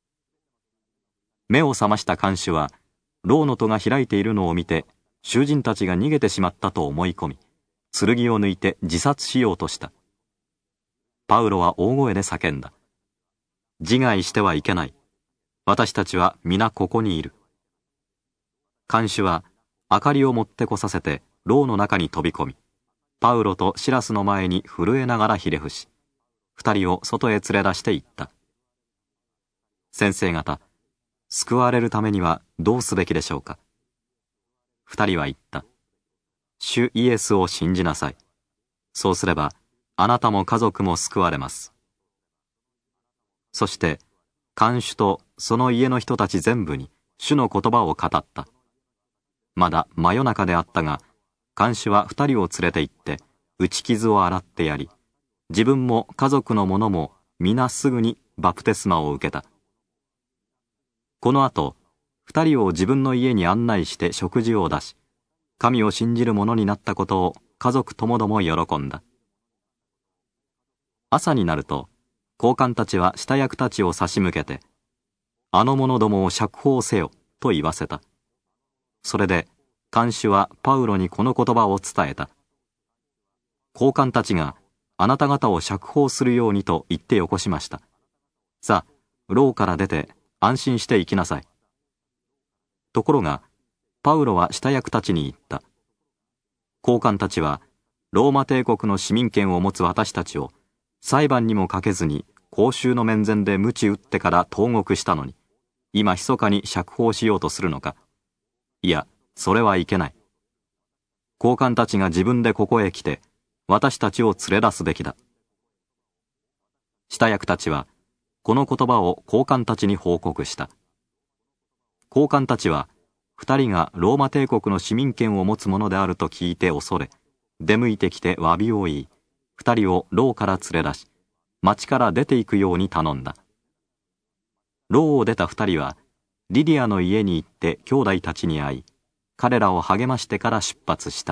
目を覚ました看守は、牢の戸が開いているのを見て、囚人たちが逃げてしまったと思い込み、剣を抜いて自殺しようとした。パウロは大声で叫んだ。自害してはいけない。私たちは皆ここにいる。看守は明かりを持ってこさせて牢の中に飛び込み、パウロとシラスの前に震えながらひれ伏し、二人を外へ連れ出して行った。先生方、救われるためにはどうすべきでしょうか。二人は言った。主イエスを信じなさい。そうすれば、あなたも家族も救われます。そして、看守とその家の人たち全部に主の言葉を語った。まだ真夜中であったが、看守は二人を連れて行って、打ち傷を洗ってやり、自分も家族の者も皆すぐにバプテスマを受けた。この後、二人を自分の家に案内して食事を出し、神を信じる者になったことを家族ともども喜んだ。朝になると、高官たちは下役たちを差し向けて、あの者どもを釈放せよと言わせた。それで、看守はパウロにこの言葉を伝えた。高官たちがあなた方を釈放するようにと言ってよこしました。さあ、牢から出て安心して行きなさい。ところが、パウロは下役たちに言った。高官たちは、ローマ帝国の市民権を持つ私たちを、裁判にもかけずに公衆の面前で鞭打ってから投獄したのに、今密かに釈放しようとするのか。いや、それはいけない。高官たちが自分でここへ来て、私たちを連れ出すべきだ。下役たちは、この言葉を高官たちに報告した。高官たちは、二人がローマ帝国の市民権を持つ者であると聞いて恐れ、出向いてきて詫びを言い、二人を牢から連れ出し、町から出て行くように頼んだ。牢を出た二人は、リディアの家に行って兄弟たちに会い、彼らを励ましてから出発した。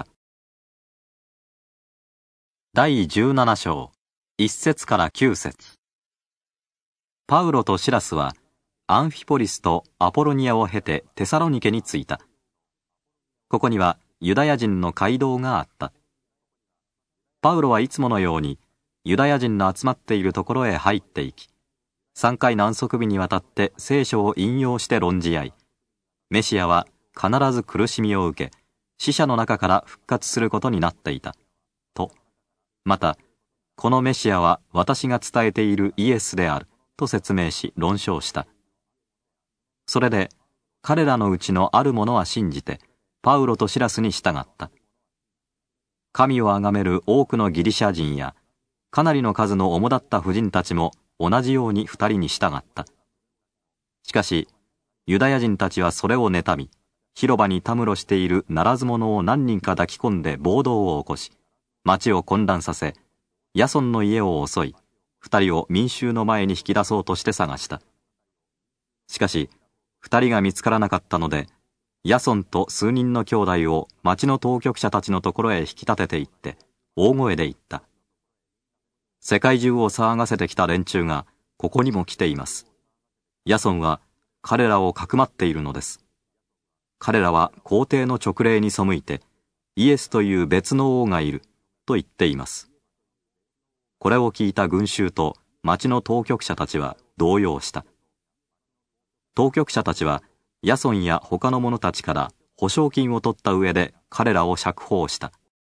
第十七章、一節から九節。パウロとシラスは、アンフィポリスとアポロニアを経てテサロニケに着いた。ここにはユダヤ人の街道があった。パウロはいつものようにユダヤ人の集まっているところへ入っていき、三回何足日にわたって聖書を引用して論じ合い、メシアは必ず苦しみを受け、死者の中から復活することになっていた。と、また、このメシアは私が伝えているイエスである、と説明し論証した。それで、彼らのうちのある者は信じて、パウロとシラスに従った。神を崇める多くのギリシャ人や、かなりの数の主だった婦人たちも同じように二人に従った。しかし、ユダヤ人たちはそれを妬み、広場にたむろしているならず者を何人か抱き込んで暴動を起こし、町を混乱させ、ヤソンの家を襲い、二人を民衆の前に引き出そうとして探した。しかし、二人が見つからなかったので、ヤソンと数人の兄弟を町の当局者たちのところへ引き立てて行って、大声で言った。世界中を騒がせてきた連中が、ここにも来ています。ヤソンは彼らをかくまっているのです。彼らは皇帝の勅令に背いて、イエスという別の王がいる、と言っています。これを聞いた群衆と町の当局者たちは動揺した。当局者たちは、ヤソンや他の者たちから保証金を取った上で彼らを釈放した。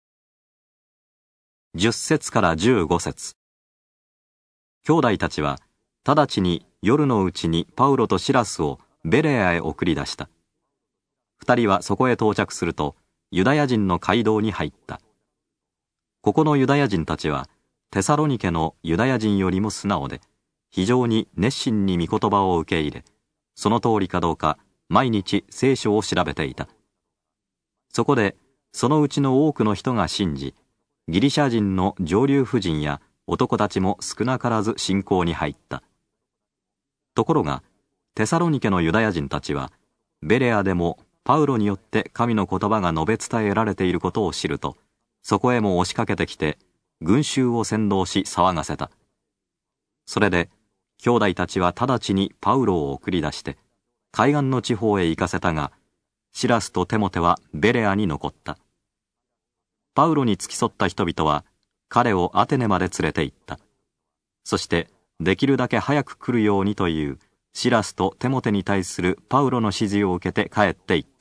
十節から十五節。兄弟たちは、直ちに夜のうちにパウロとシラスをベレアへ送り出した。二人はそこへ到着すると、ユダヤ人の街道に入った。ここのユダヤ人たちは、テサロニケのユダヤ人よりも素直で、非常に熱心に御言葉を受け入れ、その通りかどうか毎日聖書を調べていた。そこでそのうちの多くの人が信じ、ギリシャ人の上流婦人や男たちも少なからず信仰に入った。ところがテサロニケのユダヤ人たちはベレアでもパウロによって神の言葉が述べ伝えられていることを知ると、そこへも押しかけてきて群衆を扇動し騒がせた。それで兄弟たちは直ちにパウロを送り出して、海岸の地方へ行かせたが、シラスとテモテはベレアに残った。パウロに付き添った人々は、彼をアテネまで連れて行った。そして、できるだけ早く来るようにという、シラスとテモテに対するパウロの指示を受けて帰って行った。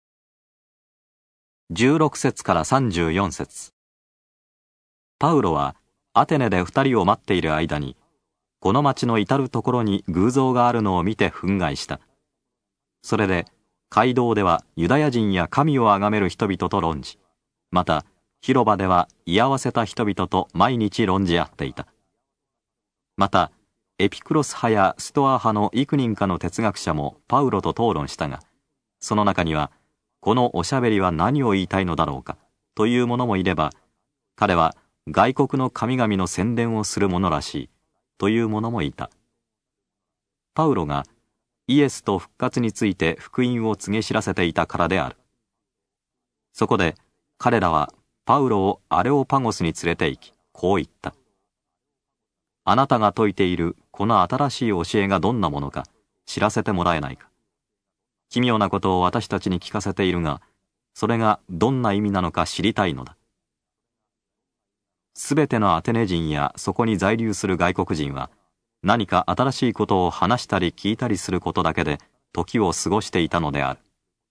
十六節から三十四節。パウロは、アテネで二人を待っている間に、この町の至るところに偶像があるのを見て憤慨した。それで、街道ではユダヤ人や神を崇める人々と論じ、また、広場では居合わせた人々と毎日論じ合っていた。また、エピクロス派やストア派の幾人かの哲学者もパウロと討論したが、その中には、このおしゃべりは何を言いたいのだろうか、という者もいれば、彼は外国の神々の宣伝をする者らしい、という者もいた。 パウロがイエスと復活について福音を告げ知らせていたからである。そこで彼らはパウロをアレオパゴスに連れて行き、こう言った。あなたが説いているこの新しい教えがどんなものか知らせてもらえないか。奇妙なことを私たちに聞かせているが、それがどんな意味なのか知りたいのだ。すべてのアテネ人やそこに在留する外国人は、何か新しいことを話したり聞いたりすることだけで時を過ごしていたのである。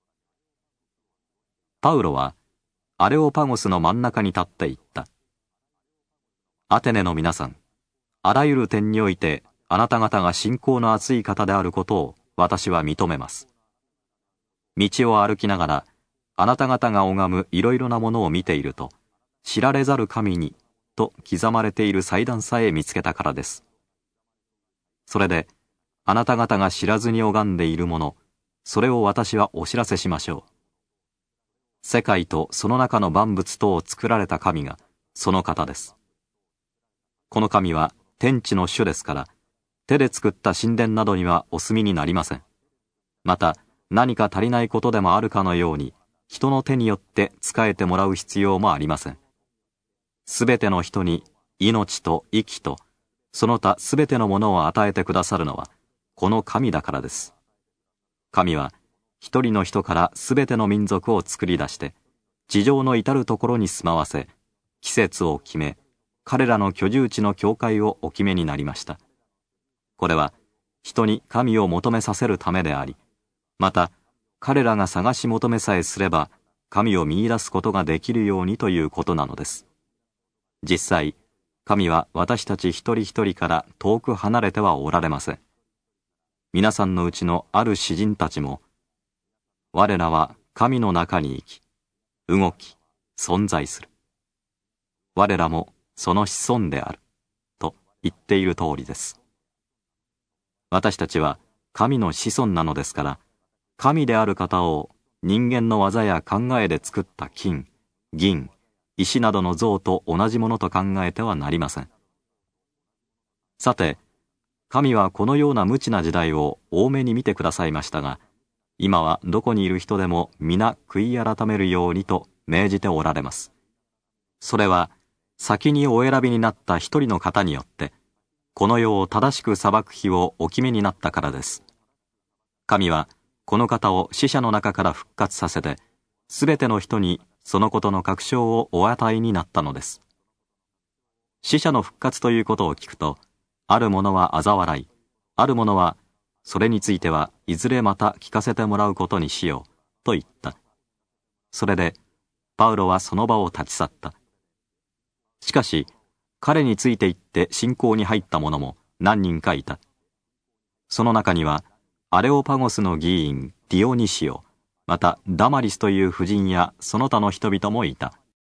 パウロはアレオパゴスの真ん中に立って言った。アテネの皆さん、あらゆる点においてあなた方が信仰の厚い方であることを私は認めます。道を歩きながらあなた方が拝むいろいろなものを見ていると、知られざる神にと刻まれている祭壇さえ見つけたからです。それであなた方が知らずに拝んでいるもの、それを私はお知らせしましょう。世界とその中の万物とを作られた神がその方です。この神は天地の主ですから、手で作った神殿などにはお住みになりません。また何か足りないことでもあるかのように、人の手によって仕えてもらう必要もありません。すべての人に命と息と、その他すべてのものを与えてくださるのは、この神だからです。神は一人の人からすべての民族を作り出して、地上の至るところに住まわせ、季節を決め、彼らの居住地の境界をお決めになりました。これは人に神を求めさせるためであり、また彼らが探し求めさえすれば神を見出すことができるようにということなのです。実際、神は私たち一人一人から遠く離れてはおられません。皆さんのうちのある詩人たちも、我らは神の中に生き、動き、存在する。我らもその子孫である、と言っている通りです。私たちは神の子孫なのですから、神である方を人間の技や考えで作った金、銀、石などの像と同じものと考えてはなりません。さて、神はこのような無知な時代を大目に見てくださいましたが、今はどこにいる人でも皆悔い改めるようにと命じておられます。それは先にお選びになった一人の方によって、この世を正しく裁く日をお決めになったからです。神はこの方を死者の中から復活させて、すべての人にそのことの確証をお与えになったのです。死者の復活ということを聞くと、ある者は嘲笑い、ある者はそれについてはいずれまた聞かせてもらうことにしようと言った。それでパウロはその場を立ち去った。しかし彼について行って信仰に入った者も何人かいた。その中にはアレオパゴスの議員ディオニシオ、またダマリスという婦人やその他の人々もいた。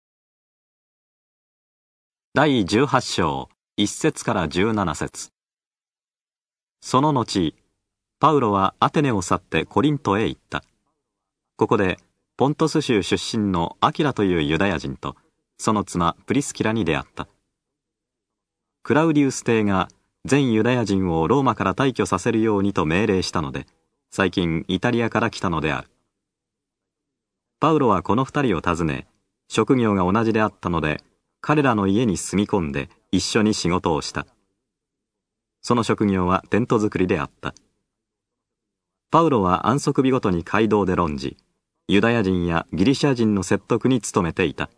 だいじゅうはち章いち節からじゅうなな節。その後、パウロはアテネを去ってコリントへ行った。ここでポントス州出身のアキラというユダヤ人とその妻プリスキラに出会った。クラウディウス帝が全ユダヤ人をローマから退去させるようにと命令したので、最近イタリアから来たのである。パウロはこの二人を訪ね、職業が同じであったので、彼らの家に住み込んで一緒に仕事をした。その職業はテント作りであった。パウロは安息日ごとに街道で論じ、ユダヤ人やギリシャ人の説得に努めていた。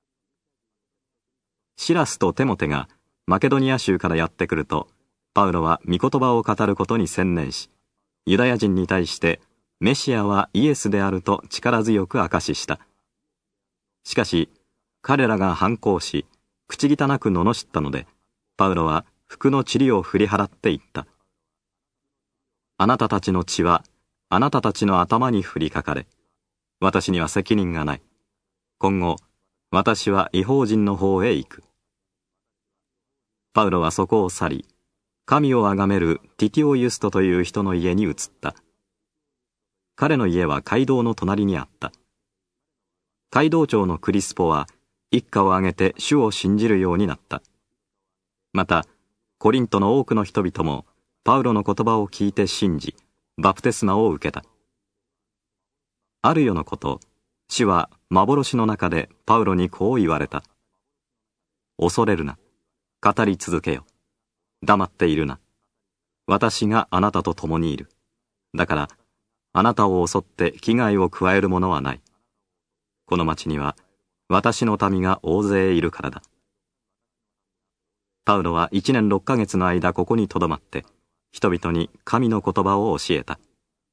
シラスとテモテがマケドニア州からやってくると、パウロは御言葉を語ることに専念し、ユダヤ人に対してメシアはイエスであると力強く証しした。しかし彼らが反抗し、口汚く罵ったので、パウロは服の塵を振り払って言った。あなたたちの血はあなたたちの頭に降りかかれ、私には責任がない。今後私は異邦人の方へ行く。パウロはそこを去り、神を崇めるティティオユストという人の家に移った。彼の家は街道の隣にあった。街道長のクリスポは一家を挙げて主を信じるようになった。また、コリントの多くの人々もパウロの言葉を聞いて信じ、バプテスマを受けた。ある夜のこと、主は幻の中でパウロにこう言われた。恐れるな。語り続けよ。黙っているな。私があなたと共にいる。だから、あなたを襲って危害を加える者はない。この町には、私の民が大勢いるからだ。パウロは一年六ヶ月の間ここに留まって、人々に神の言葉を教えた。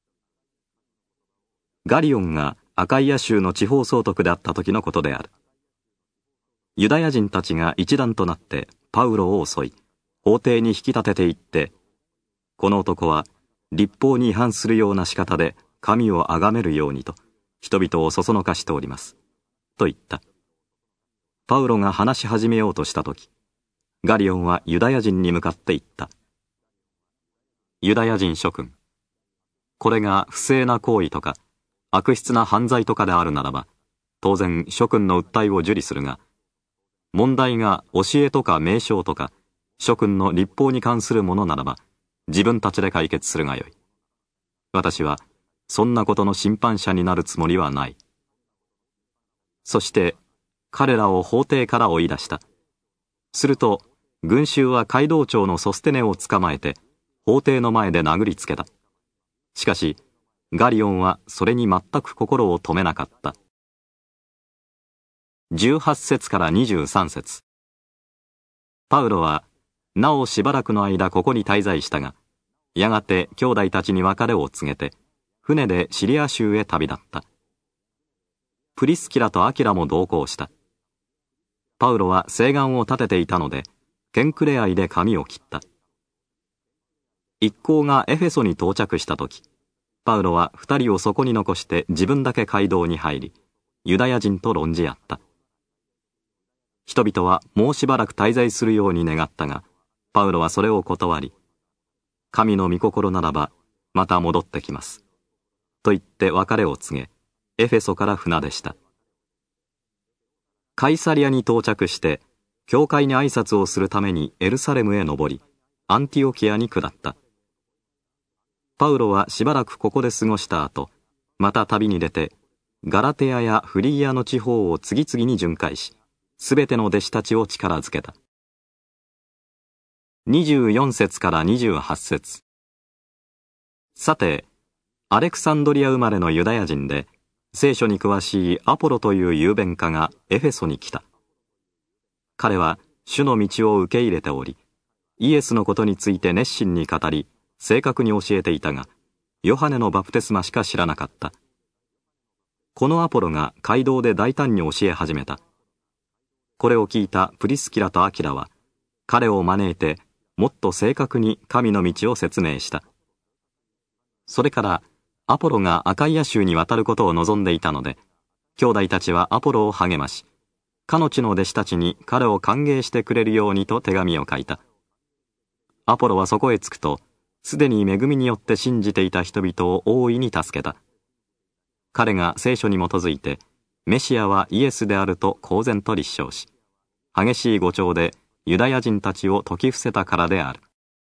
ガリオンがアカイア州の地方総督であった時のことである。ユダヤ人たちが一団となってパウロを襲い、法廷に引き立てていって、この男は律法に違反するような仕方で神を崇めるようにと人々をそそのかしております。と言った。パウロが話し始めようとした時、ガリオンはユダヤ人に向かって言った。ユダヤ人諸君、これが不正な行為とか悪質な犯罪とかであるならば、当然諸君の訴えを受理するが、問題が教えとか名称とか諸君の律法に関するものならば、自分たちで解決するがよい。私はそんなことの審判者になるつもりはない。そして彼らを法廷から追い出した。すると群衆は街道長のソステネを捕まえて法廷の前で殴りつけた。しかしガリオンはそれに全く心を止めなかった。じゅうはち節からにじゅうさん節。パウロはなおしばらくの間ここに滞在したが、やがて兄弟たちに別れを告げて、船でシリア州へ旅立った。プリスキラとアキラも同行した。パウロは誓願を立てていたので、ケンクレアイで髪を切った。一行がエフェソに到着したとき、パウロは二人をそこに残して自分だけ街道に入り、ユダヤ人と論じ合った。人々はもうしばらく滞在するように願ったが、パウロはそれを断り、神の御心ならばまた戻ってきます。と言って別れを告げ、エフェソから船出した。カイサリアに到着して、教会に挨拶をするためにエルサレムへ登り、アンティオキアに下った。パウロはしばらくここで過ごした後、また旅に出て、ガラテアやフリギアの地方を次々に巡回し、すべての弟子たちを力づけた。にじゅうよん節からにじゅうはち節。さて、アレクサンドリア生まれのユダヤ人で、聖書に詳しいアポロという雄弁家がエフェソに来た。彼は主の道を受け入れており、イエスのことについて熱心に語り、正確に教えていたが、ヨハネのバプテスマしか知らなかった。このアポロが街道で大胆に教え始めた。これを聞いたプリスキラとアキラは、彼を招いてもっと正確に神の道を説明した。それからアポロがアカイア州に渡ることを望んでいたので、兄弟たちはアポロを励まし、かの地の弟子たちに彼を歓迎してくれるようにと手紙を書いた。アポロはそこへ着くと、すでに恵みによって信じていた人々を大いに助けた。彼が聖書に基づいて、メシアはイエスであると公然と立証し、激しい語調でユダヤ人たちを説き伏せたからである。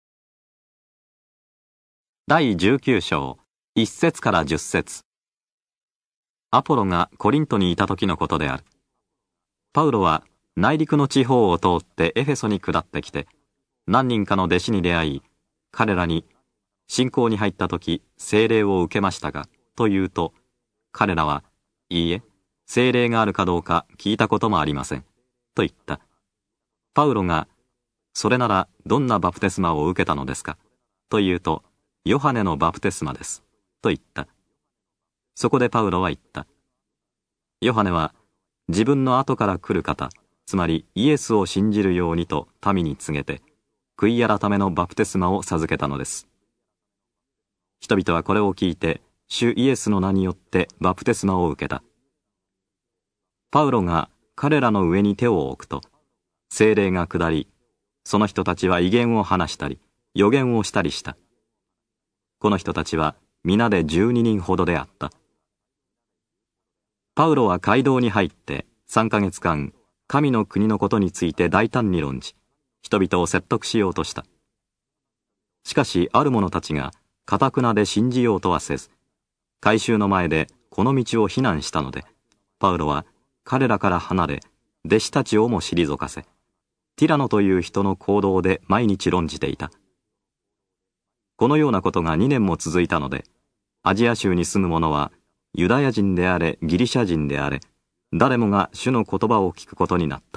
だいじゅうきゅう章、いち節からじゅっ節。アポロがコリントにいた時のことである。パウロは内陸の地方を通ってエフェソに下ってきて、何人かの弟子に出会い、彼らに、信仰に入った時、聖霊を受けましたかと言うと、彼らは、いいえ、聖霊があるかどうか聞いたこともありません。と言った。パウロが、それならどんなバプテスマを受けたのですかと言うと、ヨハネのバプテスマです。と言った。そこでパウロは言った。ヨハネは、自分の後から来る方、つまりイエスを信じるようにと民に告げて、悔い改めのバプテスマを授けたのです。人々はこれを聞いて、主イエスの名によってバプテスマを受けた。パウロが彼らの上に手を置くと、聖霊が下り、その人たちは異言を話したり、預言をしたりした。この人たちは皆で十二人ほどであった。パウロは街道に入って三ヶ月間、神の国のことについて大胆に論じ、人々を説得しようとした。 しかしある者たちが堅くなで信じようとはせず、改宗の前でこの道を非難したので、パウロは彼らから離れ、弟子たちをも退かせ、ティラノという人の行動で毎日論じていた。このようなことがにねんも続いたので、アジア州に住む者はユダヤ人であれギリシャ人であれ、誰もが主の言葉を聞くことになった。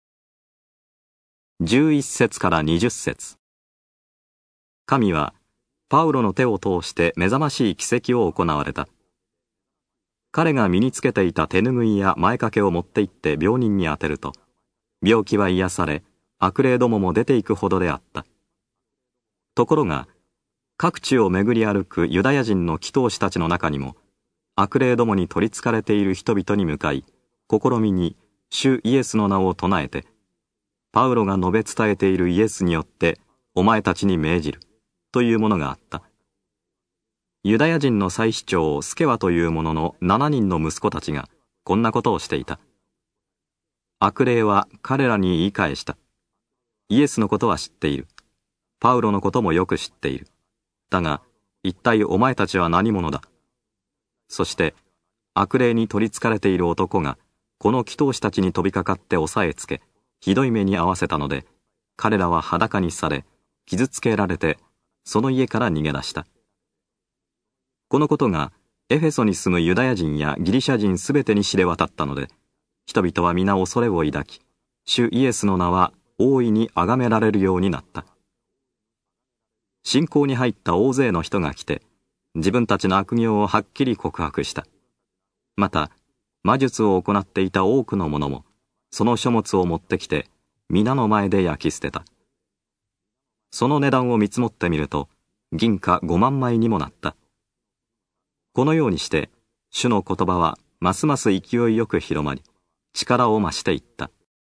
じゅういっ節からにじゅっ節。神はパウロの手を通して目覚ましい奇跡を行われた。彼が身につけていた手ぬぐいや前掛けを持って行って病人に当てると、病気は癒され、悪霊どもも出ていくほどであった。ところが、各地を巡り歩くユダヤ人の祈祷師たちの中にも、悪霊どもに取りつかれている人々に向かい、試みに主イエスの名を唱えて、パウロが述べ伝えているイエスによってお前たちに命じるというものがあった。ユダヤ人の祭司長スケワという者のななにんの息子たちがこんなことをしていた。悪霊は彼らに言い返した。イエスのことは知っている。パウロのこともよく知っている。だが一体お前たちは何者だ。そして悪霊に取りつかれている男がこの祈祷師たちに飛びかかって押さえつけ、ひどい目に遭わせたので、彼らは裸にされ、傷つけられて、その家から逃げ出した。このことが、エフェソに住むユダヤ人やギリシャ人すべてに知れ渡ったので、人々は皆恐れを抱き、主イエスの名は大いに崇められるようになった。信仰に入った大勢の人が来て、自分たちの悪行をはっきり告白した。また、魔術を行っていた多くの者も、その書物を持ってきて、皆の前で焼き捨てた。その値段を見積もってみると、銀貨ごまんまいにもなった。このようにして、主の言葉はますます勢いよく広まり、力を増していった。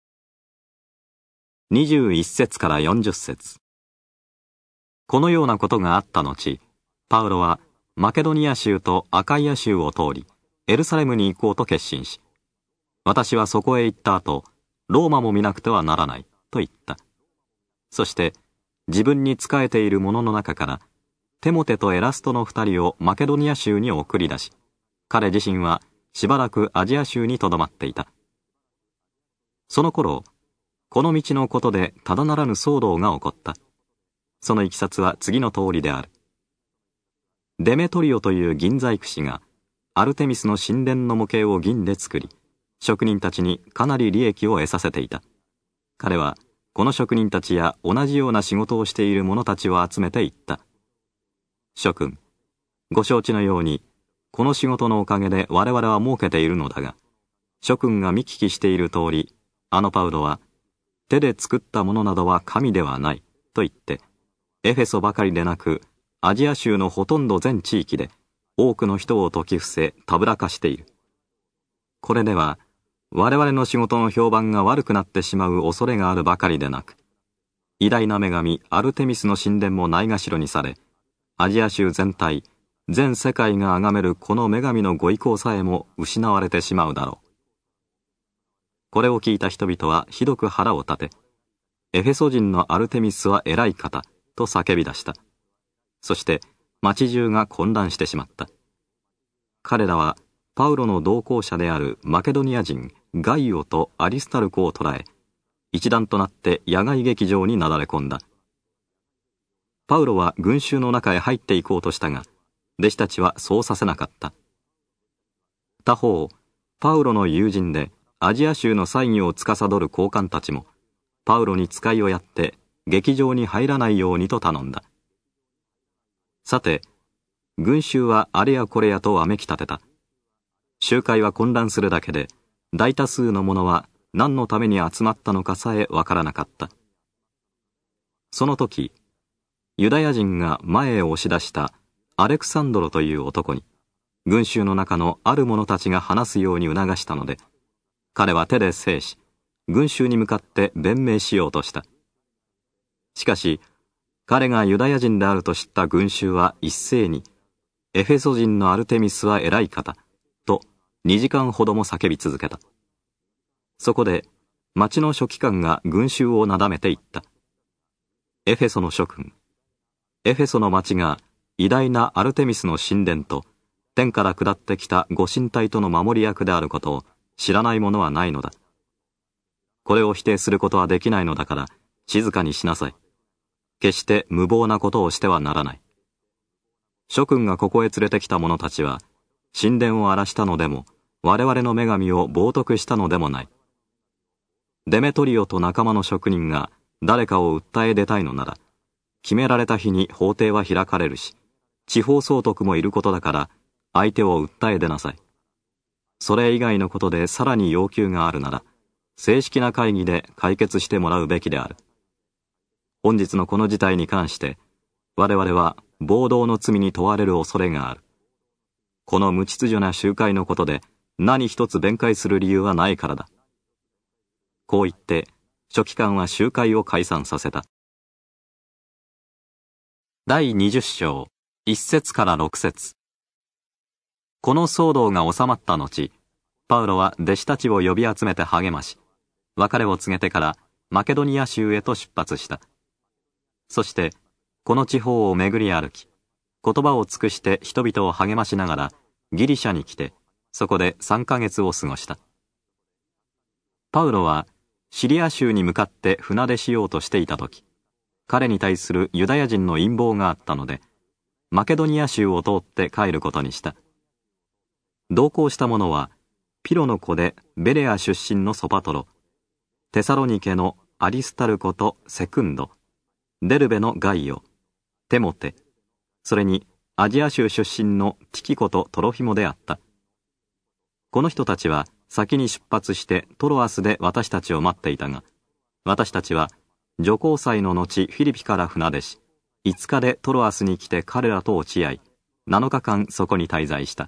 にじゅういっ節からよんじゅっ節。このようなことがあった後、パウロはマケドニア州とアカイア州を通り、エルサレムに行こうと決心し、私はそこへ行った後、ローマも見なくてはならない、と言った。そして、自分に仕えている者の中から、テモテとエラストの二人をマケドニア州に送り出し、彼自身はしばらくアジア州にとどまっていた。その頃、この道のことでただならぬ騒動が起こった。そのいきさつは次の通りである。デメトリオという銀細工師が、アルテミスの神殿の模型を銀で作り、職人たちにかなり利益を得させていた。彼は、この職人たちや同じような仕事をしている者たちを集めて言った。諸君、ご承知のように、この仕事のおかげで我々は儲けているのだが、諸君が見聞きしている通り、あのパウロは、手で作ったものなどは神ではない、と言って、エフェソばかりでなく、アジア州のほとんど全地域で、多くの人を説き伏せ、たぶらかしている。これでは、我々の仕事の評判が悪くなってしまう恐れがあるばかりでなく、偉大な女神アルテミスの神殿もないがしろにされ、アジア州全体、全世界が崇めるこの女神のご意向さえも失われてしまうだろう。これを聞いた人々はひどく腹を立て、エフェソ人のアルテミスは偉い方と叫び出した。そして町中が混乱してしまった。彼らはパウロの同行者であるマケドニア人ガイオとアリスタルコを捕らえ、一団となって野外劇場になだれ込んだ。パウロは群衆の中へ入っていこうとしたが、弟子たちはそうさせなかった。他方、パウロの友人でアジア州の祭儀を司る高官たちも、パウロに使いをやって劇場に入らないようにと頼んだ。さて、群衆はあれやこれやとわめき立てた。集会は混乱するだけで、大多数の者は何のために集まったのかさえわからなかった。その時、ユダヤ人が前へ押し出したアレクサンドロという男に、群衆の中のある者たちが話すように促したので、彼は手で制し、群衆に向かって弁明しようとした。しかし、彼がユダヤ人であると知った群衆は一斉に、エフェソ人のアルテミスは偉い方、とにじかんほども叫び続けた。そこで、町の書記官が群衆をなだめて言った。エフェソの諸君、 エフェソの町が偉大なアルテミスの神殿と天から下ってきたご神体との守り役であることを知らない者はないのだ。これを否定することはできないのだから静かにしなさい。決して無謀なことをしてはならない。諸君がここへ連れてきた者たちは神殿を荒らしたのでも我々の女神を冒涜したのでもない。デメトリオと仲間の職人が誰かを訴え出たいのなら、決められた日に法廷は開かれるし、地方総督もいることだから相手を訴え出なさい。それ以外のことでさらに要求があるなら、正式な会議で解決してもらうべきである。本日のこの事態に関して、我々は暴動の罪に問われる恐れがある。この無秩序な集会のことで何一つ弁解する理由はないからだ。こう言って、書記官は集会を解散させた。第二十章、一節から六節。この騒動が収まった後、パウロは弟子たちを呼び集めて励まし、別れを告げてからマケドニア州へと出発した。そして、この地方を巡り歩き、言葉を尽くして人々を励ましながらギリシャに来て、そこで三ヶ月を過ごした。パウロはシリア州に向かって船出しようとしていたとき、彼に対するユダヤ人の陰謀があったので、マケドニア州を通って帰ることにした。同行した者は、ピロの子でベレア出身のソパトロ、テサロニケのアリスタルコとセクンド、デルベのガイオ、テモテ、それにアジア州出身のティキコとトロフィモであった。この人たちは先に出発してトロアスで私たちを待っていたが、私たちは女皇祭の後フィリピから船出し、いつかでトロアスに来て彼らと落ち合い、なのかかんそこに滞在した。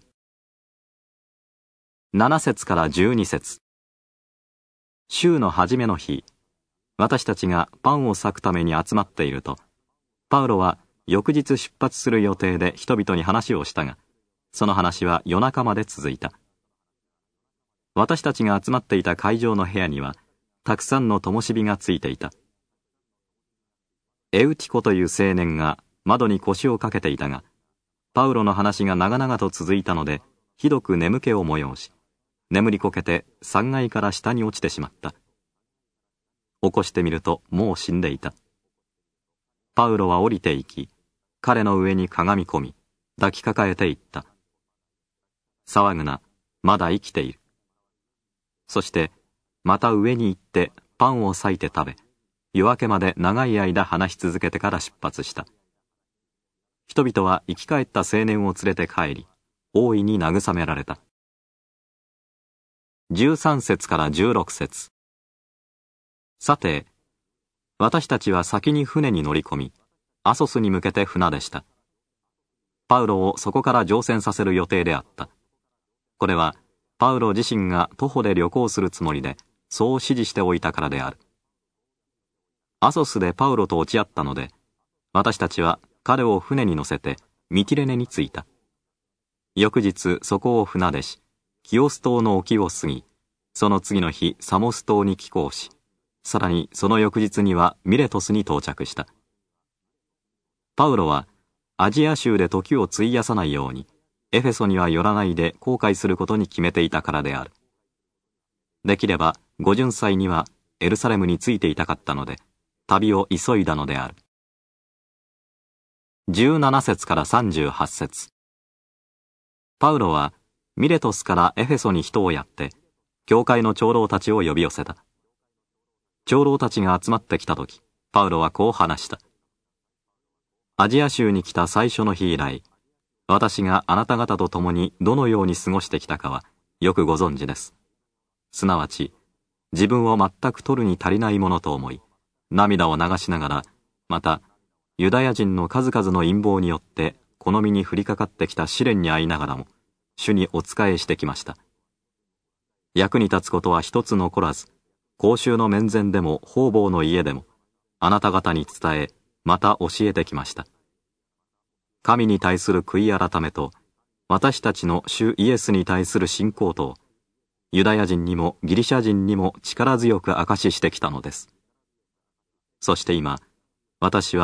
なな節からじゅうに節。週の初めの日、私たちがパンを裂くために集まっていると、パウロは翌日出発する予定で人々に話をしたが、その話は夜中まで続いた。私たちが集まっていた会場の部屋には、たくさんの灯火がついていた。エウティコという青年が窓に腰をかけていたが、パウロの話が長々と続いたので、ひどく眠気を催し、眠りこけてさんがいから下に落ちてしまった。起こしてみるともう死んでいた。パウロは降りていき、彼の上にかがみ込み、抱きかかえていった。騒ぐな、まだ生きている。そして、また上に行ってパンを裂いて食べ、夜明けまで長い間話し続けてから出発した。人々は生き返った青年を連れて帰り、大いに慰められた。じゅうさん節からじゅうろく節。さて、私たちは先に船に乗り込み、アソスに向けて船出した。パウロをそこから乗船させる予定であった。これは、パウロ自身が徒歩で旅行するつもりで、そう指示しておいたからである。アソスでパウロと落ち合ったので、私たちは彼を船に乗せてミティレネに着いた。翌日そこを船出し、キオス島の沖を過ぎ、その次の日サモス島に寄港し、さらにその翌日にはミレトスに到着した。パウロはアジア州で時を費やさないように、エフェソには寄らないで航海することに決めていたからである。できれば五巡祭にはエルサレムについていたかったので、旅を急いだのである。じゅうなな節からさんじゅうはち節。パウロはミレトスからエフェソに人をやって、教会の長老たちを呼び寄せた。長老たちが集まってきたとき、パウロはこう話した。アジア州に来た最初の日以来、私があなた方と共にどのように過ごしてきたかはよくご存知です。すなわち、自分を全く取るに足りないものと思い、涙を流しながら、また、ユダヤ人の数々の陰謀によって、この身に降りかかってきた試練に遭いながらも、主にお仕えしてきました。役に立つことは一つ残らず、公衆の面前でも方々の家でも、あなた方に伝え、また教えてきました。神に対する悔い改めと、私たちの主イエスに対する信仰と、ユダヤ人にもギリシャ人にも力強く証ししてきたのです。そして今、私は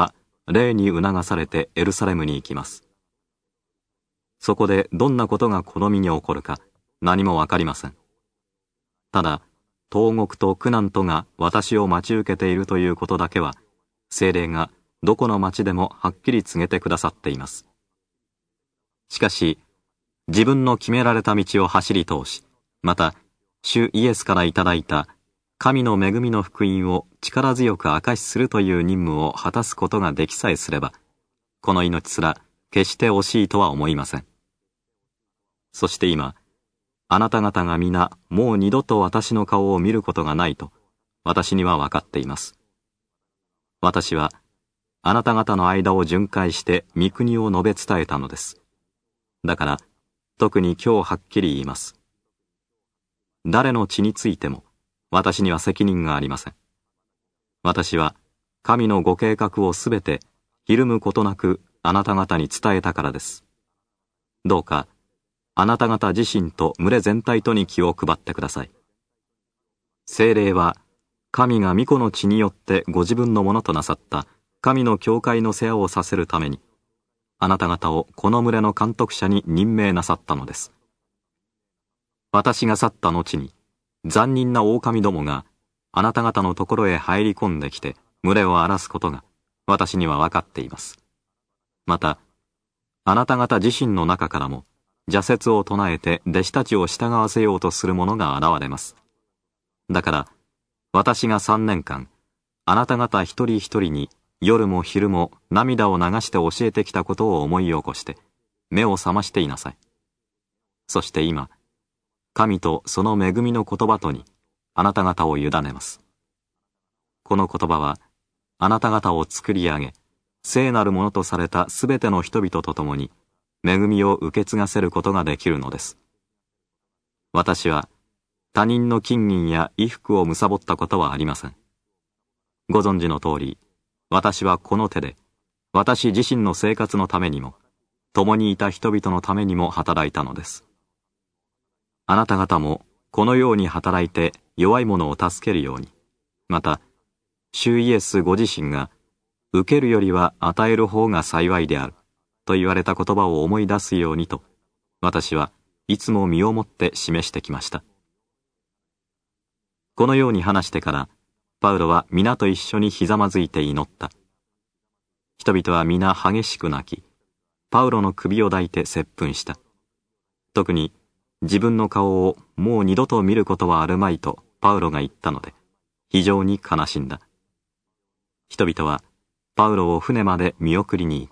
霊に促されてエルサレムに行きます。そこでどんなことがこの身に起こるか何もわかりません。ただ、投獄と苦難とが私を待ち受けているということだけは、聖霊がどこの町でもはっきり告げてくださっています。しかし、自分の決められた道を走り通し、また、主イエスからいただいた神の恵みの福音を力強く証しするという任務を果たすことができさえすれば、この命すら決して惜しいとは思いません。そして今、あなた方が皆もう二度と私の顔を見ることがないと、私には分かっています。私は、あなた方の間を巡回して御国を述べ伝えたのです。だから、特に今日はっきり言います。誰の血についても、私には責任がありません。私は、神のご計画をすべて、ひるむことなくあなた方に伝えたからです。どうか、あなた方自身と群れ全体とに気を配ってください。聖霊は、神が御子の血によってご自分のものとなさった神の教会の世話をさせるために、あなた方をこの群れの監督者に任命なさったのです。私が去った後に、残忍な狼どもがあなた方のところへ入り込んできて群れを荒らすことが私には分かっています。また、あなた方自身の中からも邪説を唱えて弟子たちを従わせようとする者が現れます。だから、私が三年間、あなた方一人一人に夜も昼も涙を流して教えてきたことを思い起こして、目を覚ましていなさい。そして今、神とその恵みの言葉とに、あなた方を委ねます。この言葉は、あなた方を作り上げ、聖なるものとされたすべての人々と共に、恵みを受け継がせることができるのです。私は、他人の金銀や衣服を貪ったことはありません。ご存知の通り、私はこの手で、私自身の生活のためにも、共にいた人々のためにも働いたのです。あなた方も、このように働いて弱い者を助けるように、また、主イエスご自身が、受けるよりは与える方が幸いである、と言われた言葉を思い出すようにと、私はいつも身をもって示してきました。このように話してから、パウロは皆と一緒にひざまずいて祈った。人々は皆激しく泣き、パウロの首を抱いて接吻した。特に、自分の顔をもう二度と見ることはあるまいとパウロが言ったので、非常に悲しんだ。人々はパウロを船まで見送りに行った。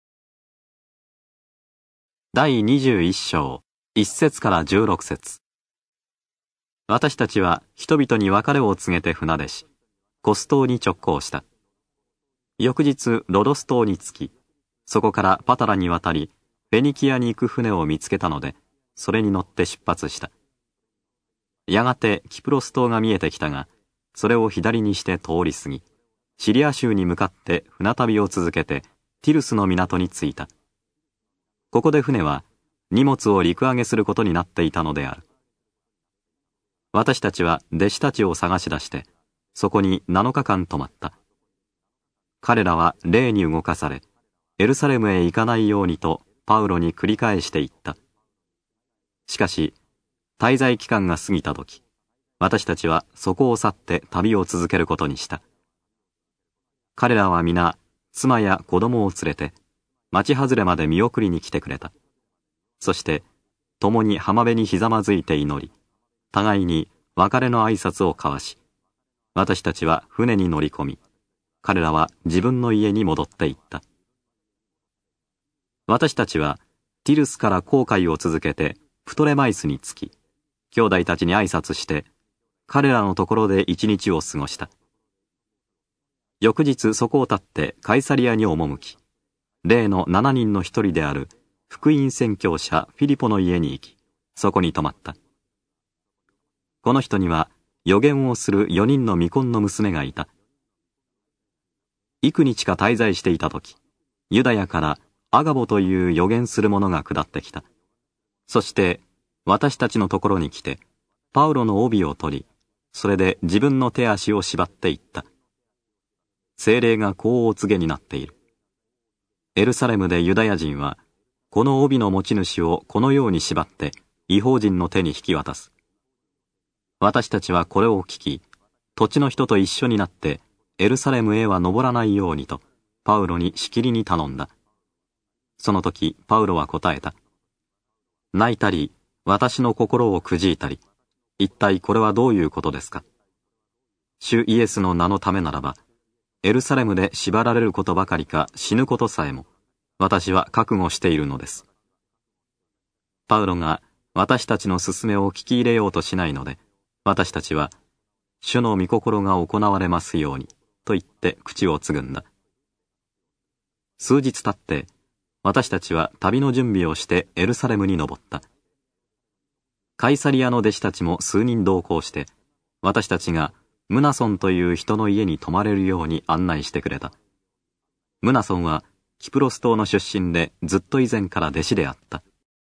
第にじゅういっ章、いち節からじゅうろく節。私たちは人々に別れを告げて船出し、コス島に直行した。翌日ロドス島に着き、そこからパタラに渡り、フェニキアに行く船を見つけたので、それに乗って出発した。やがてキプロス島が見えてきたが、それを左にして通り過ぎ、シリア州に向かって船旅を続けてティルスの港に着いた。ここで船は荷物を陸揚げすることになっていたのである。私たちは弟子たちを探し出して、そこになのかかん泊まった。彼らは霊に動かされ、エルサレムへ行かないようにとパウロに繰り返して言った。しかし、滞在期間が過ぎた時、私たちはそこを去って旅を続けることにした。彼らは皆、妻や子供を連れて、町外れまで見送りに来てくれた。そして、共に浜辺にひざまずいて祈り、互いに別れの挨拶を交わし、私たちは船に乗り込み、彼らは自分の家に戻っていった。私たちは、ティルスから航海を続けて、プトレマイスに着き、兄弟たちに挨拶して、彼らのところで一日を過ごした。翌日そこを立ってカイサリアに赴き、例の七人の一人である福音宣教者フィリポの家に行き、そこに泊まった。この人には預言をする四人の未婚の娘がいた。幾日か滞在していたとき、ユダヤからアガボという預言する者が下ってきた。そして私たちのところに来て、パウロの帯を取り、それで自分の手足を縛っていった。 聖霊がこうお告げになっている。エルサレムでユダヤ人は、この帯の持ち主をこのように縛って、異邦人の手に引き渡す。私たちはこれを聞き、土地の人と一緒になって、エルサレムへは登らないようにと、パウロにしきりに頼んだ。その時、パウロは答えた。泣いたり、私の心をくじいたり、一体これはどういうことですか。主イエスの名のためならば、エルサレムで縛られることばかりか死ぬことさえも、私は覚悟しているのです。パウロが私たちの勧めを聞き入れようとしないので、私たちは、主の御心が行われますように、と言って口をつぐんだ。数日経って、私たちは旅の準備をしてエルサレムに登った。カイサリアの弟子たちも数人同行して、私たちがムナソンという人の家に泊まれるように案内してくれた。ムナソンはキプロス島の出身でずっと以前から弟子であった。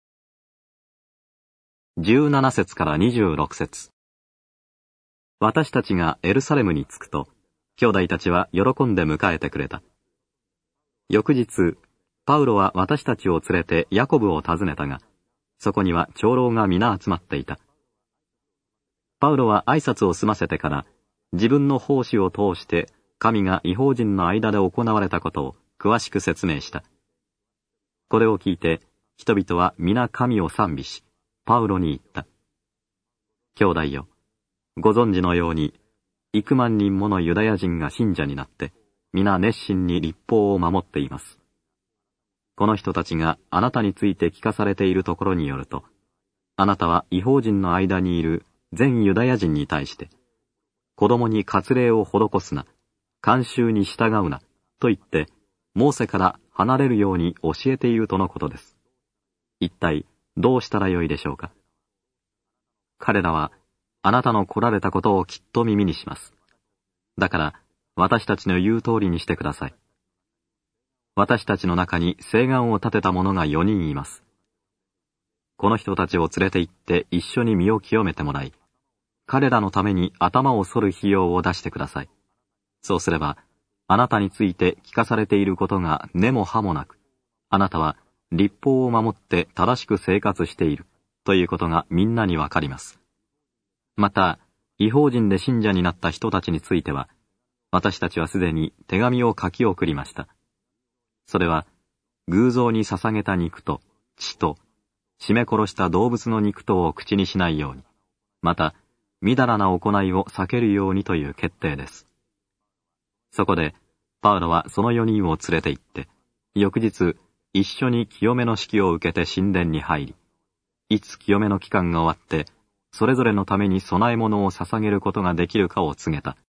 じゅうなな節からにじゅうろく節。私たちがエルサレムに着くと、兄弟たちは喜んで迎えてくれた。翌日、パウロは私たちを連れてヤコブを訪ねたが、そこには長老が皆集まっていた。パウロは挨拶を済ませてから、自分の奉仕を通して神が異邦人の間で行われたことを詳しく説明した。これを聞いて、人々は皆神を賛美し、パウロに言った。兄弟よ、ご存知のように、幾万人ものユダヤ人が信者になって、皆熱心に律法を守っています。この人たちがあなたについて聞かされているところによると、あなたは異邦人の間にいる全ユダヤ人に対して、子供に割礼を施すな、慣習に従うな、と言って、モーセから離れるように教えているとのことです。一体どうしたらよいでしょうか。彼らは、あなたの来られたことをきっと耳にします。だから、私たちの言う通りにしてください。私たちの中に誓願を立てた者が四人います。この人たちを連れて行って一緒に身を清めてもらい、彼らのために頭を剃る費用を出してください。そうすれば、あなたについて聞かされていることが根も葉もなく、あなたは律法を守って正しく生活しているということがみんなにわかります。また、異邦人で信者になった人たちについては、私たちはすでに手紙を書き送りました。それは、偶像に捧げた肉と血と、絞め殺した動物の肉とを口にしないように、また、みだらな行いを避けるようにという決定です。そこで、パウロはその四人を連れて行って、翌日、一緒に清めの式を受けて神殿に入り、いつ清めの期間が終わって、それぞれのために供え物を捧げることができるかを告げた。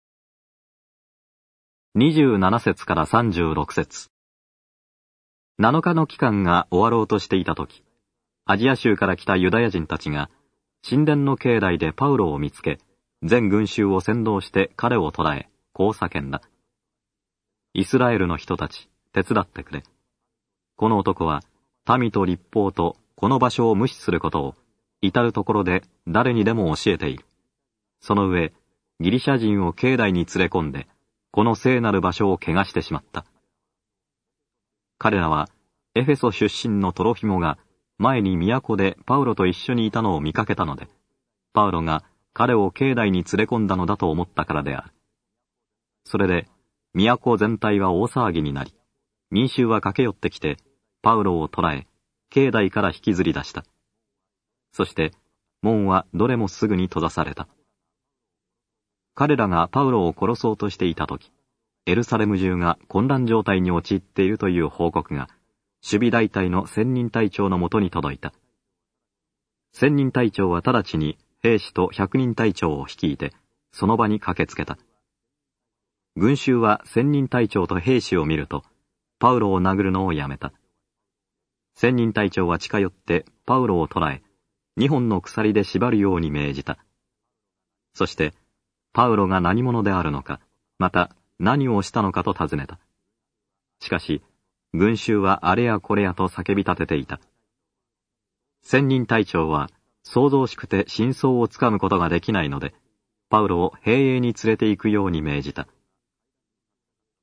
にじゅうなな節からさんじゅうろく節。なのかの期間が終わろうとしていたとき、アジア州から来たユダヤ人たちが、神殿の境内でパウロを見つけ、全群衆を先導して彼を捕らえ、こう叫んだ。イスラエルの人たち、手伝ってくれ。この男は、民と律法とこの場所を無視することを、至るところで誰にでも教えている。その上、ギリシャ人を境内に連れ込んで、この聖なる場所を汚してしまった。彼らは、エフェソ出身のトロフィモが、前に都でパウロと一緒にいたのを見かけたので、パウロが彼を境内に連れ込んだのだと思ったからである。それで、都全体は大騒ぎになり、民衆は駆け寄ってきて、パウロを捕らえ、境内から引きずり出した。そして、門はどれもすぐに閉ざされた。彼らがパウロを殺そうとしていたとき、エルサレム中が混乱状態に陥っているという報告が、守備大隊の千人隊長のもとに届いた。千人隊長は直ちに兵士と百人隊長を率いて、その場に駆けつけた。群衆は千人隊長と兵士を見ると、パウロを殴るのをやめた。千人隊長は近寄ってパウロを捕らえ、二本の鎖で縛るように命じた。そして、パウロが何者であるのか、また何をしたのかと尋ねた。しかし、群衆はあれやこれやと叫び立てていた。千人隊長は、騒々しくて真相をつかむことができないので、パウロを兵営に連れて行くように命じた。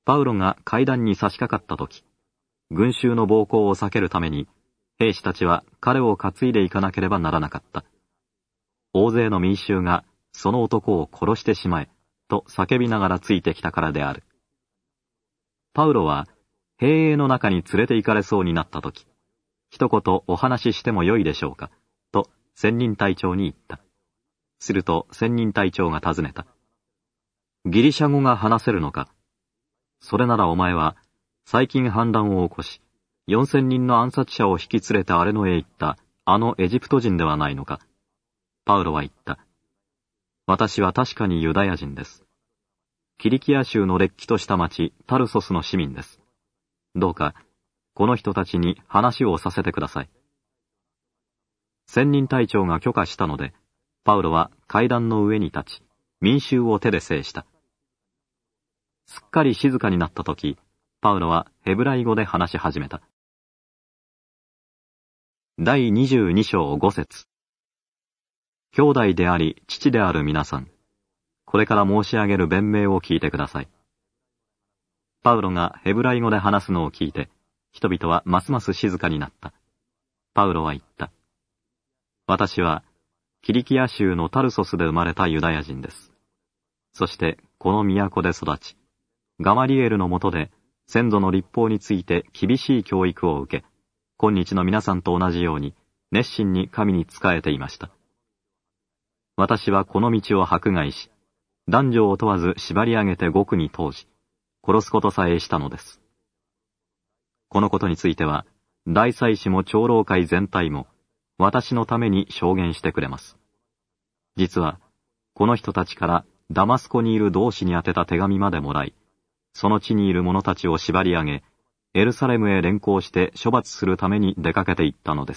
パウロが階段に差し掛かったとき、群衆の暴行を避けるために、兵士たちは彼を担いでいかなければならなかった。大勢の民衆がその男を殺してしまえ、と叫びながらついてきたからである。パウロは兵営の中に連れて行かれそうになったとき、一言お話ししてもよいでしょうか、と千人隊長に言った。すると千人隊長が尋ねた。ギリシャ語が話せるのか。それならお前は最近反乱を起こし、四千人の暗殺者を引き連れて荒れ野へ行ったあのエジプト人ではないのか。パウロは言った。私は確かにユダヤ人です。キリキア州のれっきとした町タルソスの市民です。どうかこの人たちに話をさせてください。千人隊長が許可したので、パウロは階段の上に立ち、民衆を手で制した。すっかり静かになったとき、パウロはヘブライ語で話し始めた。第二十二章五節。兄弟であり父である皆さん、これから申し上げる弁明を聞いてください。パウロがヘブライ語で話すのを聞いて、人々はますます静かになった。パウロは言った。私はキリキア州のタルソスで生まれたユダヤ人です。そしてこの都で育ち、ガマリエルの下で先祖の律法について厳しい教育を受け、今日の皆さんと同じように熱心に神に仕えていました。私はこの道を迫害し、男女を問わず縛り上げて獄に通し、殺すことさえしたのです。このことについては、大祭司も長老会全体も、私のために証言してくれます。実は、この人たちからダマスコにいる同志に宛てた手紙までもらい、その地にいる者たちを縛り上げ、エルサレムへ連行して処罰するために出かけて行ったのです。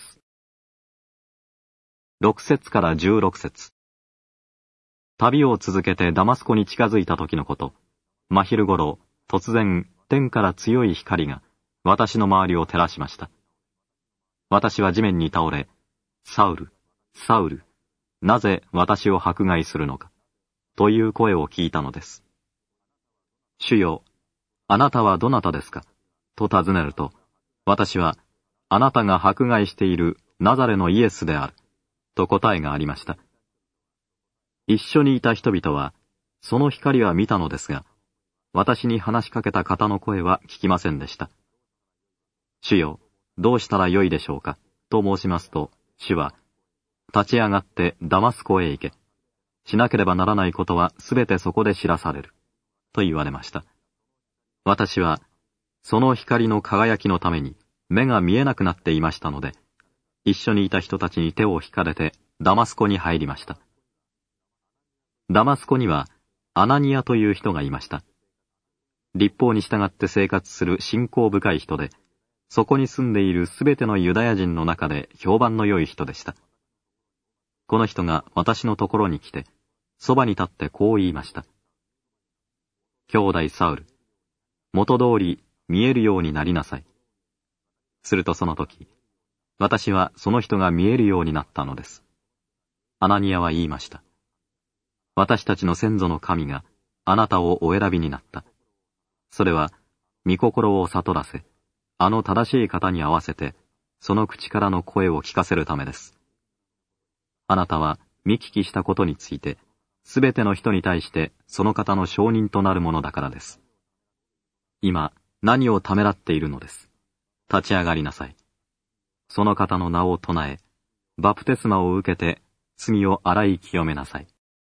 六節から十六節。旅を続けてダマスコに近づいた時のこと、真昼頃、突然、天から強い光が、私の周りを照らしました。私は地面に倒れ、サウル、サウル、なぜ私を迫害するのか、という声を聞いたのです。主よ、あなたはどなたですかと尋ねると、私は、あなたが迫害しているナザレのイエスである、と答えがありました。一緒にいた人々は、その光は見たのですが、私に話しかけた方の声は聞きませんでした。主よ、どうしたらよいでしょうか、と申しますと、主は、立ち上がってダマスコへ行け。しなければならないことはすべてそこで知らされる。と言われました。私は、その光の輝きのために目が見えなくなっていましたので、一緒にいた人たちに手を引かれてダマスコに入りました。ダマスコにはアナニアという人がいました。律法に従って生活する信仰深い人で、そこに住んでいるすべてのユダヤ人の中で評判の良い人でした。この人が私のところに来て、そばに立ってこう言いました。兄弟サウル、元通り見えるようになりなさい。するとその時、私はその人が見えるようになったのです。アナニアは言いました。私たちの先祖の神があなたをお選びになった。それは、御心を悟らせ、あの正しい方に合わせて、その口からの声を聞かせるためです。あなたは見聞きしたことについて、すべての人に対してその方の証人となるものだからです。今、何をためらっているのです。立ち上がりなさい。その方の名を唱え、バプテスマを受けて、罪を洗い清めなさい。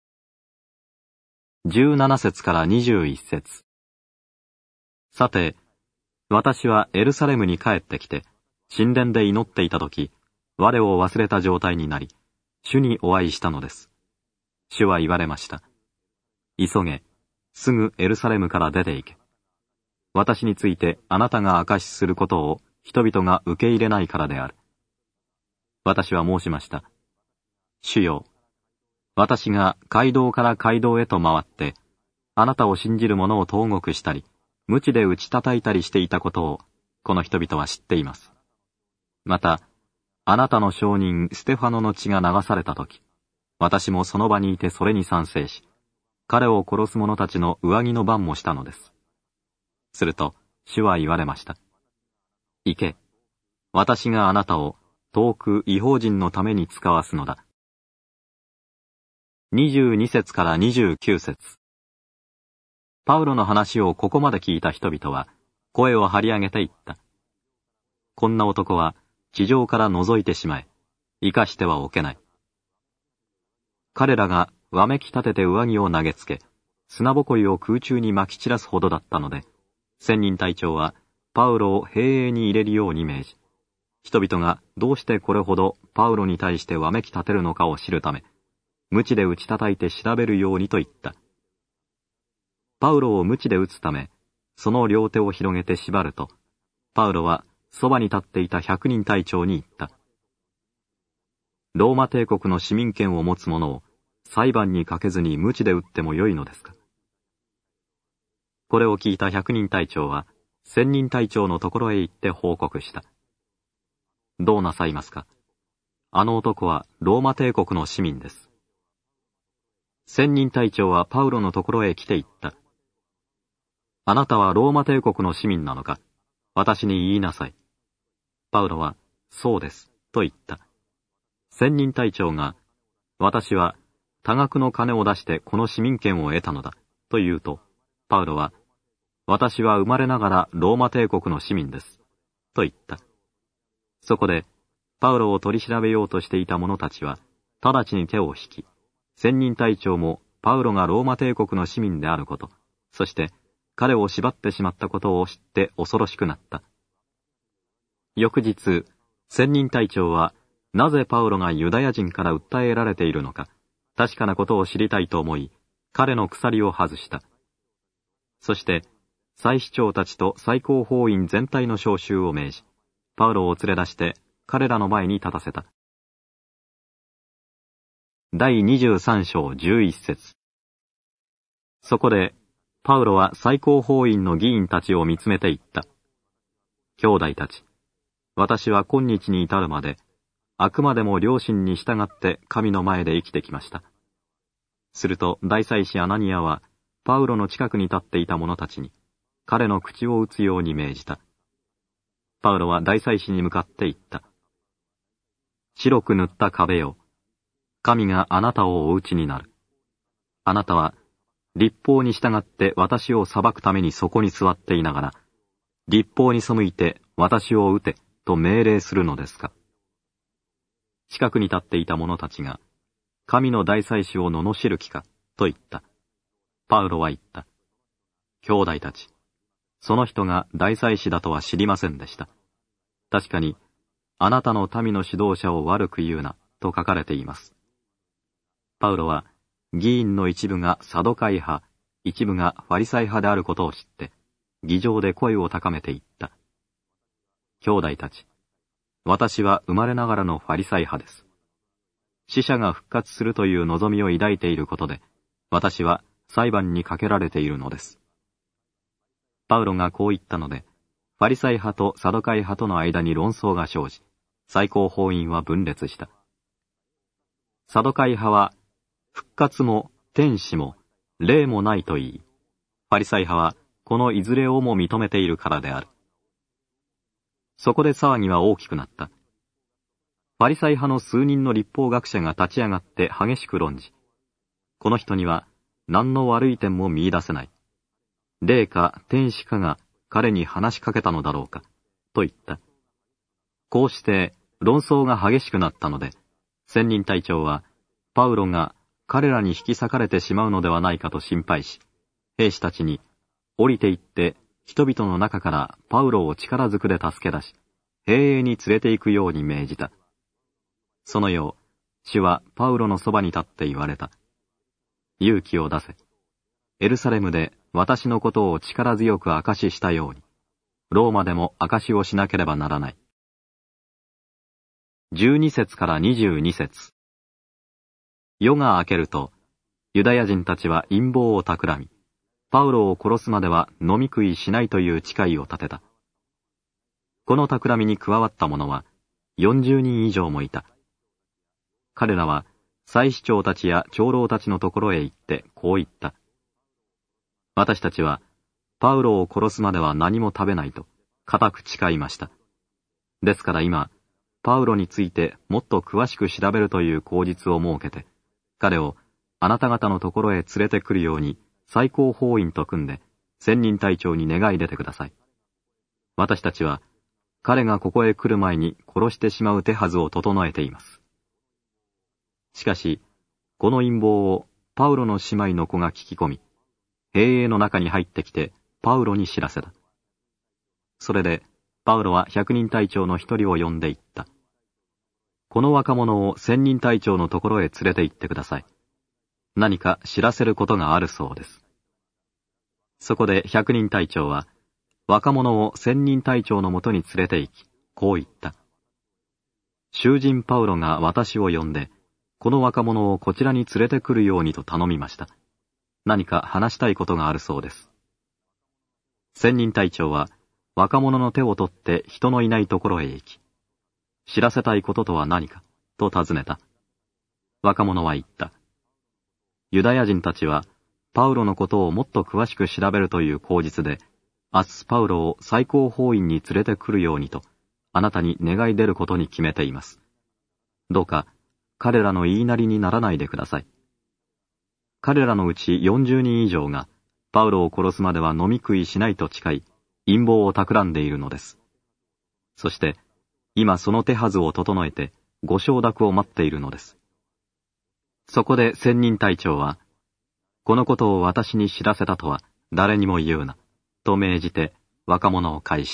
十七節から二十一節。さて、私はエルサレムに帰ってきて、神殿で祈っていたとき、我を忘れた状態になり、主にお会いしたのです。主は言われました。急げ、すぐエルサレムから出て行け。私についてあなたが証しすることを人々が受け入れないからである。私は申しました。主よ、私が街道から街道へと回って、あなたを信じる者を投獄したり、鞭で打ち叩いたりしていたことを、この人々は知っています。また、あなたの証人ステファノの血が流されたとき、私もその場にいてそれに賛成し、彼を殺す者たちの上着の番もしたのです。 すると、主は言われました。行け。私があなたを遠く異邦人のために使わすのだ。にじゅうに節からにじゅうきゅう節。パウロの話をここまで聞いた人々は、声を張り上げて言った。こんな男は地上から覗いてしまえ。生かしてはおけない。彼らがわめき立てて上着を投げつけ、砂ぼこりを空中に撒き散らすほどだったので、千人隊長はパウロを兵営に入れるように命じ、人々がどうしてこれほどパウロに対してわめき立てるのかを知るため、鞭で打ち叩いて調べるようにと言った。パウロを鞭で打つため、その両手を広げて縛ると、パウロはそばに立っていた百人隊長に言った。ローマ帝国の市民権を持つ者を裁判にかけずに鞭で打ってもよいのですか。これを聞いた百人隊長は、千人隊長のところへ行って報告した。どうなさいますか。あの男はローマ帝国の市民です。千人隊長はパウロのところへ来て言った。あなたはローマ帝国の市民なのか。私に言いなさい。パウロは、そうです、と言った。千人隊長が、私は多額の金を出してこの市民権を得たのだ、と言うと、パウロは、私は生まれながらローマ帝国の市民です、と言った。そこで、パウロを取り調べようとしていた者たちは、直ちに手を引き、千人隊長もパウロがローマ帝国の市民であること、そして彼を縛ってしまったことを知って恐ろしくなった。翌日、千人隊長は、なぜパウロがユダヤ人から訴えられているのか、確かなことを知りたいと思い、彼の鎖を外した。そして、祭司長たちと最高法院全体の召集を命じ、パウロを連れ出して彼らの前に立たせた。第にじゅうさん章じゅういち節。そこで、パウロは最高法院の議員たちを見つめて言った。兄弟たち、私は今日に至るまで、あくまでも良心に従って神の前で生きてきました。すると大祭司アナニアは、パウロの近くに立っていた者たちに、彼の口を打つように命じた。パウロは大祭司に向かって言った。白く塗った壁よ。神があなたをお討ちになる。あなたは、律法に従って私を裁くためにそこに座っていながら、律法に背いて私を討てと命令するのですか。近くに立っていた者たちが、神の大祭司を罵る気か、と言った。パウロは言った。兄弟たち、その人が大祭司だとは知りませんでした。確かに、あなたの民の指導者を悪く言うな、と書かれています。パウロは、議員の一部がサドカイ派、一部がファリサイ派であることを知って、議場で声を高めて言った。兄弟たち、私は生まれながらのファリサイ派です。死者が復活するという望みを抱いていることで、私は裁判にかけられているのです。パウロがこう言ったので、ファリサイ派とサドカイ派との間に論争が生じ、最高法院は分裂した。サドカイ派は、復活も天使も霊もないと言い、ファリサイ派はこのいずれをも認めているからである。そこで騒ぎは大きくなった。ファリサイ派の数人の律法学者が立ち上がって激しく論じ、この人には何の悪い点も見出せない。霊か天使かが彼に話しかけたのだろうか、と言った。こうして論争が激しくなったので、千人隊長はパウロが彼らに引き裂かれてしまうのではないかと心配し、兵士たちに降りて行って人々の中からパウロを力ずくで助け出し、兵営に連れて行くように命じた。その夜、主はパウロのそばに立って言われた。勇気を出せ。エルサレムで私のことを力強く証ししたように、ローマでも証しをしなければならない。じゅうに節からにじゅうに節。夜が明けると、ユダヤ人たちは陰謀を企み、パウロを殺すまでは飲み食いしないという誓いを立てた。この企みに加わった者はよんじゅうにん以上もいた。彼らは祭司長たちや長老たちのところへ行ってこう言った。私たちはパウロを殺すまでは何も食べないと、固く誓いました。ですから今、パウロについてもっと詳しく調べるという口実を設けて、彼をあなた方のところへ連れてくるように最高法院と組んで、千人隊長に願い出てください。私たちは、彼がここへ来る前に殺してしまう手はずを整えています。しかし、この陰謀をパウロの姉妹の子が聞き込み、兵営の中に入ってきてパウロに知らせた。それで、パウロは百人隊長の一人を呼んで言った。この若者を千人隊長のところへ連れて行ってください。何か知らせることがあるそうです。そこで百人隊長は、若者を千人隊長のもとに連れて行き、こう言った。囚人パウロが私を呼んで、この若者をこちらに連れてくるようにと頼みました。何か話したいことがあるそうです。千人隊長は、若者の手を取って人のいないところへ行き、知らせたいこととは何か、と尋ねた。若者は言った。ユダヤ人たちは、パウロのことをもっと詳しく調べるという口実で、明日パウロを最高法院に連れてくるようにと、あなたに願い出ることに決めています。どうか、彼らの言いなりにならないでください。彼らのうちよんじゅうにん以上が、パウロを殺すまでは飲み食いしないと誓い、陰謀を企んでいるのです。そして、今その手はずを整えて、ご承諾を待っているのです。そこで千人隊長は、このことを私に知らせたとは誰にも言うな、と命じて若者を返した。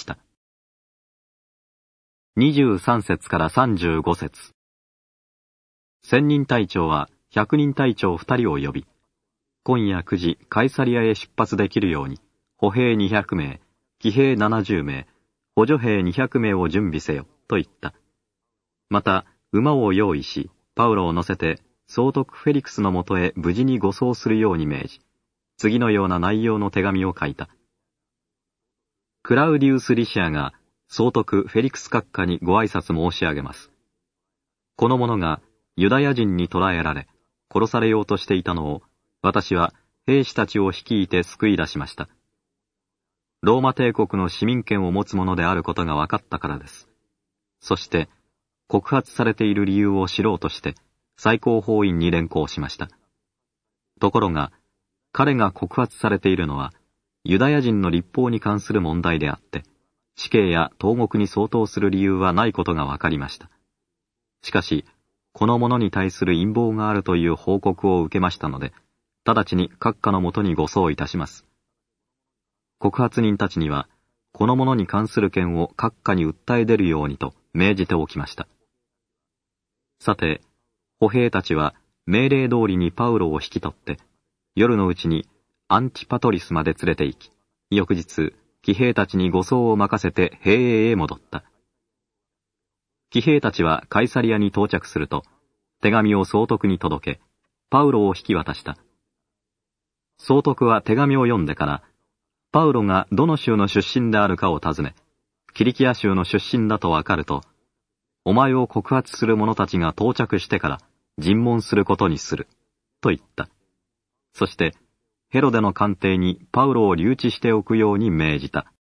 にじゅうさん節からさんじゅうご節。千人隊長は百人隊長二人を呼び、今夜くじカイサリアへ出発できるように、歩兵にひゃくめい、騎兵ななじゅうめい、補助兵にひゃくめいを準備せよ、と言った。また、馬を用意し、パウロを乗せて、総督フェリクスのもとへ無事に護送するように命じ、次のような内容の手紙を書いた。クラウディウス・リシアが総督フェリクス閣下にご挨拶申し上げます。この者がユダヤ人に捕らえられ、殺されようとしていたのを、私は兵士たちを率いて救い出しました。ローマ帝国の市民権を持つ者であることが分かったからです。そして、告発されている理由を知ろうとして、最高法院に連行しました。ところが、彼が告発されているのは、ユダヤ人の立法に関する問題であって、死刑や投獄に相当する理由はないことが分かりました。しかし、この者に対する陰謀があるという報告を受けましたので、直ちに閣下のもとに護送いたします。告発人たちには、この者に関する件を閣下に訴え出るようにと命じておきました。さて、歩兵たちは命令通りにパウロを引き取って、夜のうちにアンティパトリスまで連れて行き、翌日、騎兵たちに護送を任せて兵営へ戻った。騎兵たちはカイサリアに到着すると、手紙を総督に届け、パウロを引き渡した。総督は手紙を読んでから、パウロがどの州の出身であるかを尋ね、キリキア州の出身だとわかると、お前を告発する者たちが到着してから尋問することにする、と言った。そして、ヘロデの官邸にパウロを留置しておくように命じた。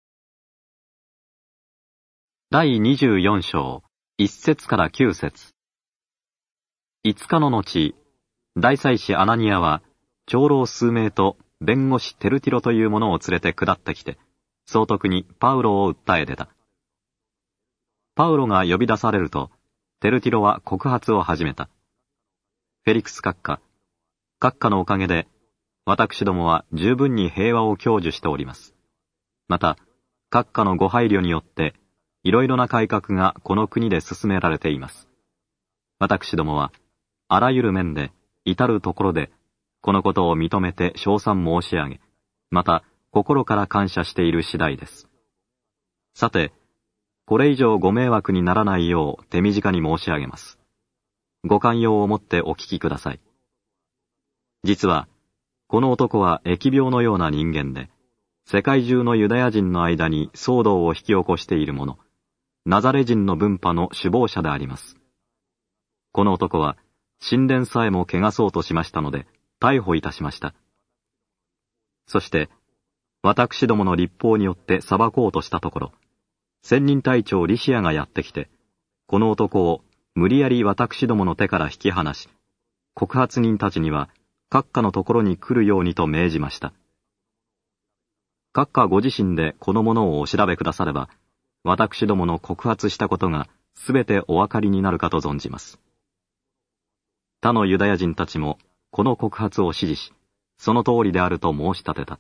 第にじゅうよん章、いち節からきゅう節。五日の後、大祭司アナニアは、長老数名と弁護士テルティロという者を連れて下ってきて、総督にパウロを訴え出た。パウロが呼び出されると、テルティロは告発を始めた。フェリクス閣下、閣下のおかげで、私どもは十分に平和を享受しております。また、閣下のご配慮によって、いろいろな改革がこの国で進められています。私どもは、あらゆる面で、至るところで、このことを認めて称賛申し上げ、また、心から感謝している次第です。さて、これ以上ご迷惑にならないよう手短に申し上げます。ご寛容をもってお聞きください。実は、この男は疫病のような人間で、世界中のユダヤ人の間に騒動を引き起こしている者、ナザレ人の分派の首謀者であります。この男は、神殿さえも汚そうとしましたので、逮捕いたしました。そして、 私どもの立法によって裁こうとしたところ、千人隊長リシアがやってきて、この男を無理やり私どもの手から引き離し、告発人たちには閣下のところに来るようにと命じました。閣下ご自身でこのものをお調べくだされば、私どもの告発したことがすべてお分かりになるかと存じます。他のユダヤ人たちもこの告発を支持し、その通りであると申し立てた。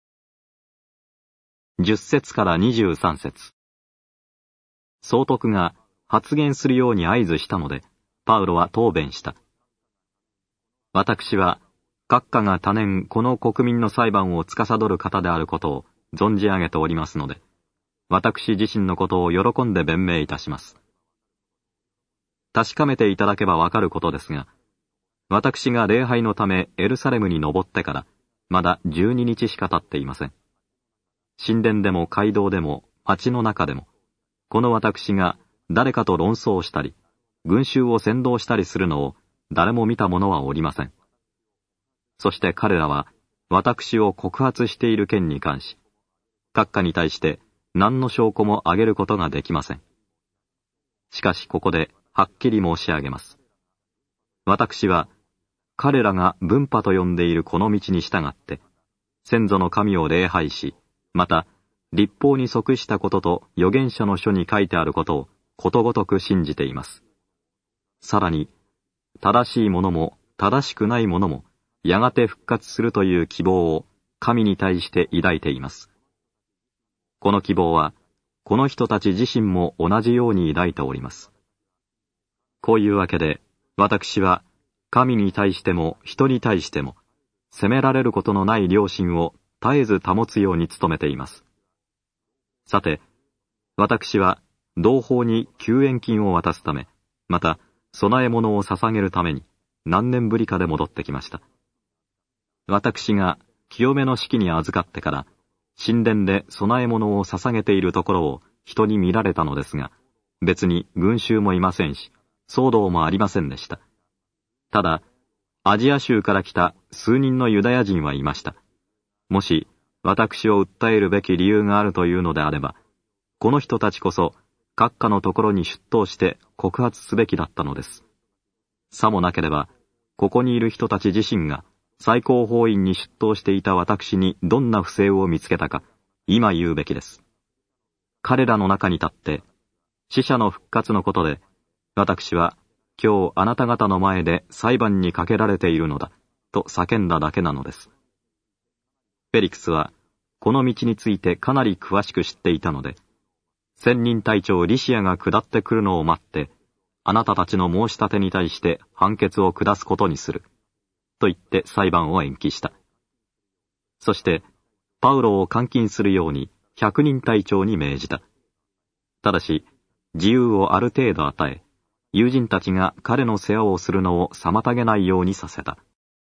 十節から二十三節。総督が発言するように合図したので、パウロは答弁した。私は、閣下が多年この国民の裁判を司る方であることを存じ上げておりますので、私自身のことを喜んで弁明いたします。確かめていただけばわかることですが、私が礼拝のためエルサレムに登ってから、まだ十二日しか経っていません。神殿でも街道でも町の中でも、この私が誰かと論争したり、群衆を扇動したりするのを誰も見た者はおりません。そして彼らは私を告発している件に関し、閣下に対して何の証拠も挙げることができません。しかしここではっきり申し上げます。私は彼らが分派と呼んでいるこの道に従って、先祖の神を礼拝し、また律法に即したことと預言者の書に書いてあることをことごとく信じています。さらに、正しいものも正しくないものも、やがて復活するという希望を神に対して抱いています。この希望は、この人たち自身も同じように抱いております。こういうわけで、私は神に対しても人に対しても、責められることのない良心を絶えず保つように努めています。さて、私は同胞に救援金を渡すため、また供え物を捧げるために何年ぶりかで戻ってきました。私が清めの式に預かってから、神殿で供え物を捧げているところを人に見られたのですが、別に群衆もいませんし、騒動もありませんでした。ただ、アジア州から来た数人のユダヤ人はいました。もし、私を訴えるべき理由があるというのであれば、この人たちこそ、閣下のところに出頭して告発すべきだったのです。さもなければ、ここにいる人たち自身が、最高法院に出頭していた私にどんな不正を見つけたか、今言うべきです。彼らの中に立って、死者の復活のことで、私は今日あなた方の前で裁判にかけられているのだ、と叫んだだけなのです。フェリクスは、この道についてかなり詳しく知っていたので、千人隊長リシアが下ってくるのを待って、あなたたちの申し立てに対して判決を下すことにする。と言って裁判を延期した。そして、パウロを監禁するように百人隊長に命じた。ただし、自由をある程度与え、友人たちが彼の世話をするのを妨げないようにさせた。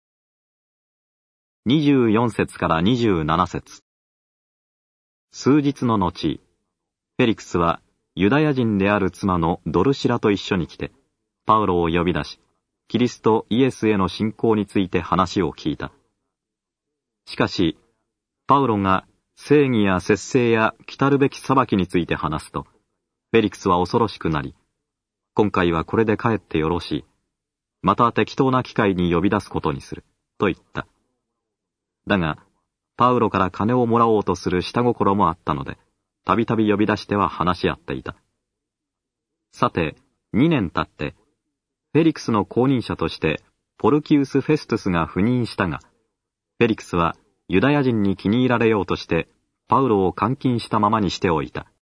二十四節から二十七節。数日の後、フェリクスはユダヤ人である妻のドルシラと一緒に来て、パウロを呼び出し、キリストイエスへの信仰について話を聞いた。しかし、パウロが正義や節制や来るべき裁きについて話すと、フェリクスは恐ろしくなり、今回はこれで帰ってよろしい。また適当な機会に呼び出すことにする、と言った。だが、パウロから金をもらおうとする下心もあったので、たびたび呼び出しては話し合っていた。さて、二年経って、フェリクスの後任者としてポルキウス・フェストゥスが赴任したが、フェリクスはユダヤ人に気に入られようとしてパウロを監禁したままにしておいた。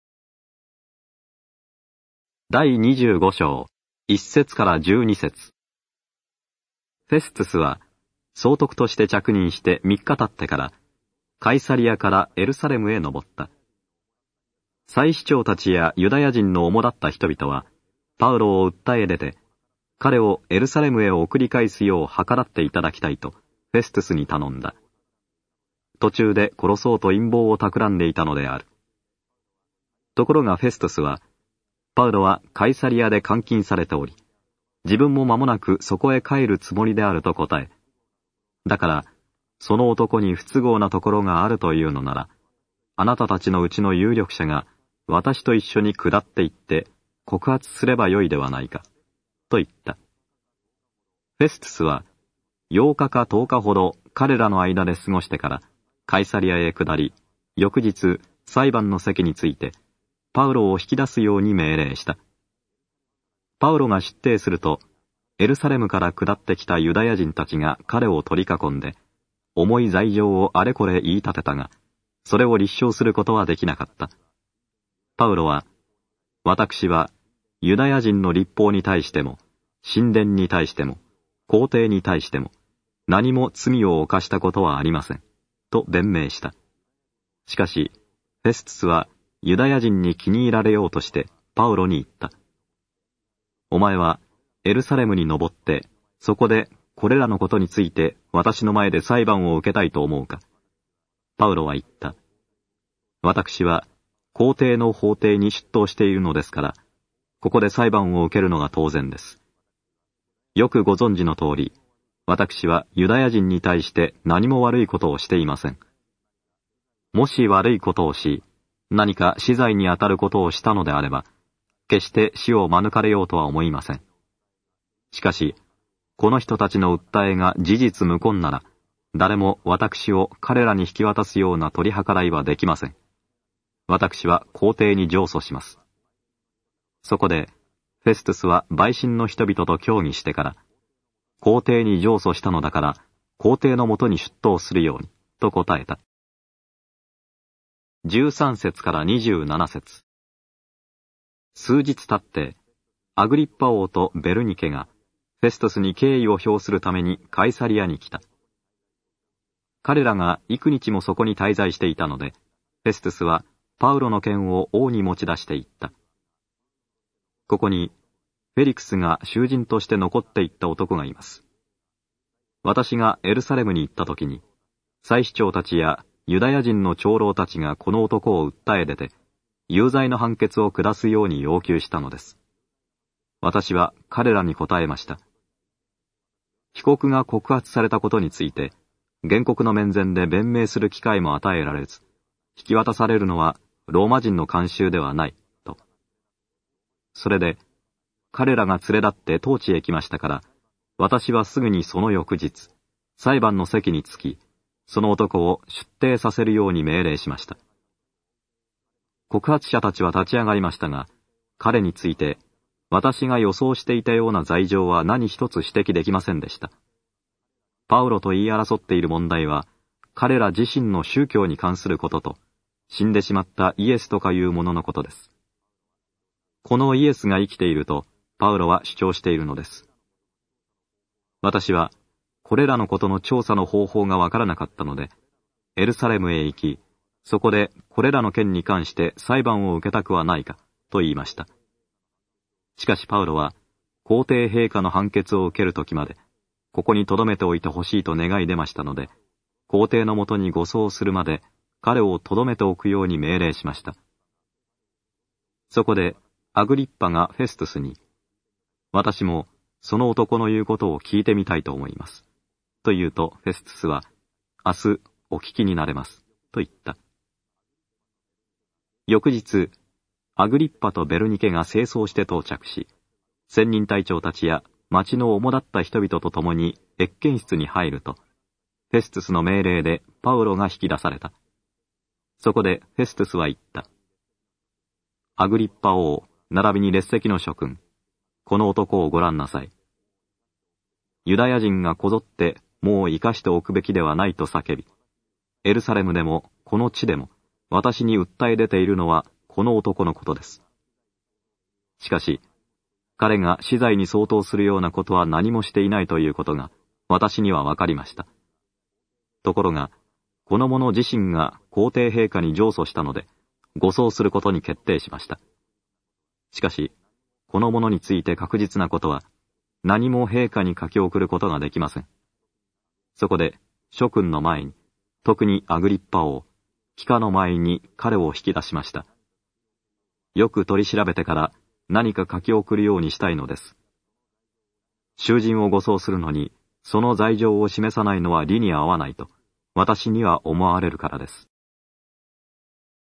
第二十五章、一節から十二節。フェストゥスは総督として着任して三日経ってから、カイサリアからエルサレムへ登った。祭司長たちやユダヤ人の主だった人々は、パウロを訴え出て、彼をエルサレムへ送り返すよう計らっていただきたいと、フェストゥスに頼んだ。途中で殺そうと陰謀を企んでいたのである。ところがフェストゥスは、パウロはカイサリアで監禁されており、自分も間もなくそこへ帰るつもりであると答え、だから、その男に不都合なところがあるというのなら、 あなたたちのうちの有力者が私と一緒に下って行って告発すればよいではないか、と言った。フェストゥスはようかかとおかほど彼らの間で過ごしてからカイサリアへ下り、翌日裁判の席についてパウロを引き出すように命令した。パウロが出廷すると、エルサレムから下ってきたユダヤ人たちが彼を取り囲んで、重い罪状をあれこれ言い立てたが、それを立証することはできなかった。パウロは、私はユダヤ人の律法に対しても、神殿に対しても、皇帝に対しても、何も罪を犯したことはありません、と弁明した。しかし、フェストゥスはユダヤ人に気に入られようとしてパウロに言った。お前はエルサレムに登って、そこでこれらのことについて私の前で裁判を受けたいと思うか。パウロは言った。私は皇帝の法廷に出頭しているのですから、ここで裁判を受けるのが当然です。よくご存知の通り、私はユダヤ人に対して何も悪いことをしていません。もし悪いことをし、何か死罪にあたることをしたのであれば、決して死を免れようとは思いません。しかし、この人たちの訴えが事実無根なら、誰も私を彼らに引き渡すような取り計らいはできません。私は皇帝に上訴します。そこで、フェストゥスは陪審の人々と協議してから、皇帝に上訴したのだから、皇帝のもとに出頭するように、と答えた。じゅうさん節からにじゅうなな節。数日経って、アグリッパ王とベルニケが、フェストゥスに敬意を表するためにカイサリアに来た。彼らが幾日もそこに滞在していたので、フェストゥスはパウロの剣を王に持ち出していった。ここに、フェリクスが囚人として残っていった男がいます。私がエルサレムに行った時に、祭司長たちやユダヤ人の長老たちがこの男を訴え出て、有罪の判決を下すように要求したのです。私は彼らに答えました。被告が告発されたことについて、原告の面前で弁明する機会も与えられず、引き渡されるのはローマ人の慣習ではない、と。それで、彼らが連れ立って当地へ来ましたから、私はすぐにその翌日、裁判の席につき、その男を出廷させるように命令しました。告発者たちは立ち上がりましたが、彼について、私が予想していたような罪状は何一つ指摘できませんでした。パウロと言い争っている問題は、彼ら自身の宗教に関することと、死んでしまったイエスとかいうもののことです。このイエスが生きていると、パウロは主張しているのです。私は、これらのことの調査の方法がわからなかったので、エルサレムへ行き、そこでこれらの件に関して裁判を受けたくはないか、と言いました。しかしパウロは、皇帝陛下の判決を受けるときまで、ここに留めておいてほしいと願い出ましたので、皇帝のもとに護送するまで、彼を留めておくように命令しました。そこで、アグリッパがフェストゥスに、私もその男の言うことを聞いてみたいと思います。と言うと、フェストゥスは、明日お聞きになれます。と言った。翌日、アグリッパとベルニケが清掃して到着し、千人隊長たちや町の主だった人々と共に謁見室に入ると、フェストゥスの命令でパウロが引き出された。そこでフェストゥスは言った。アグリッパ王、並びに列席の諸君、この男をご覧なさい。ユダヤ人がこぞってもう生かしておくべきではないと叫び、エルサレムでもこの地でも私に訴え出ているのはこの男のことです。しかし、彼が死罪に相当するようなことは何もしていないということが私にはわかりました。ところが、この者自身が皇帝陛下に上訴したので、護送することに決定しました。しかし、この者について確実なことは、何も陛下に書き送ることができません。そこで、諸君の前に、特にアグリッパ王、帰化の前に彼を引き出しました。よく取り調べてから何か書き送るようにしたいのです。囚人を護送するのに、その罪状を示さないのは理に合わないと、私には思われるからです。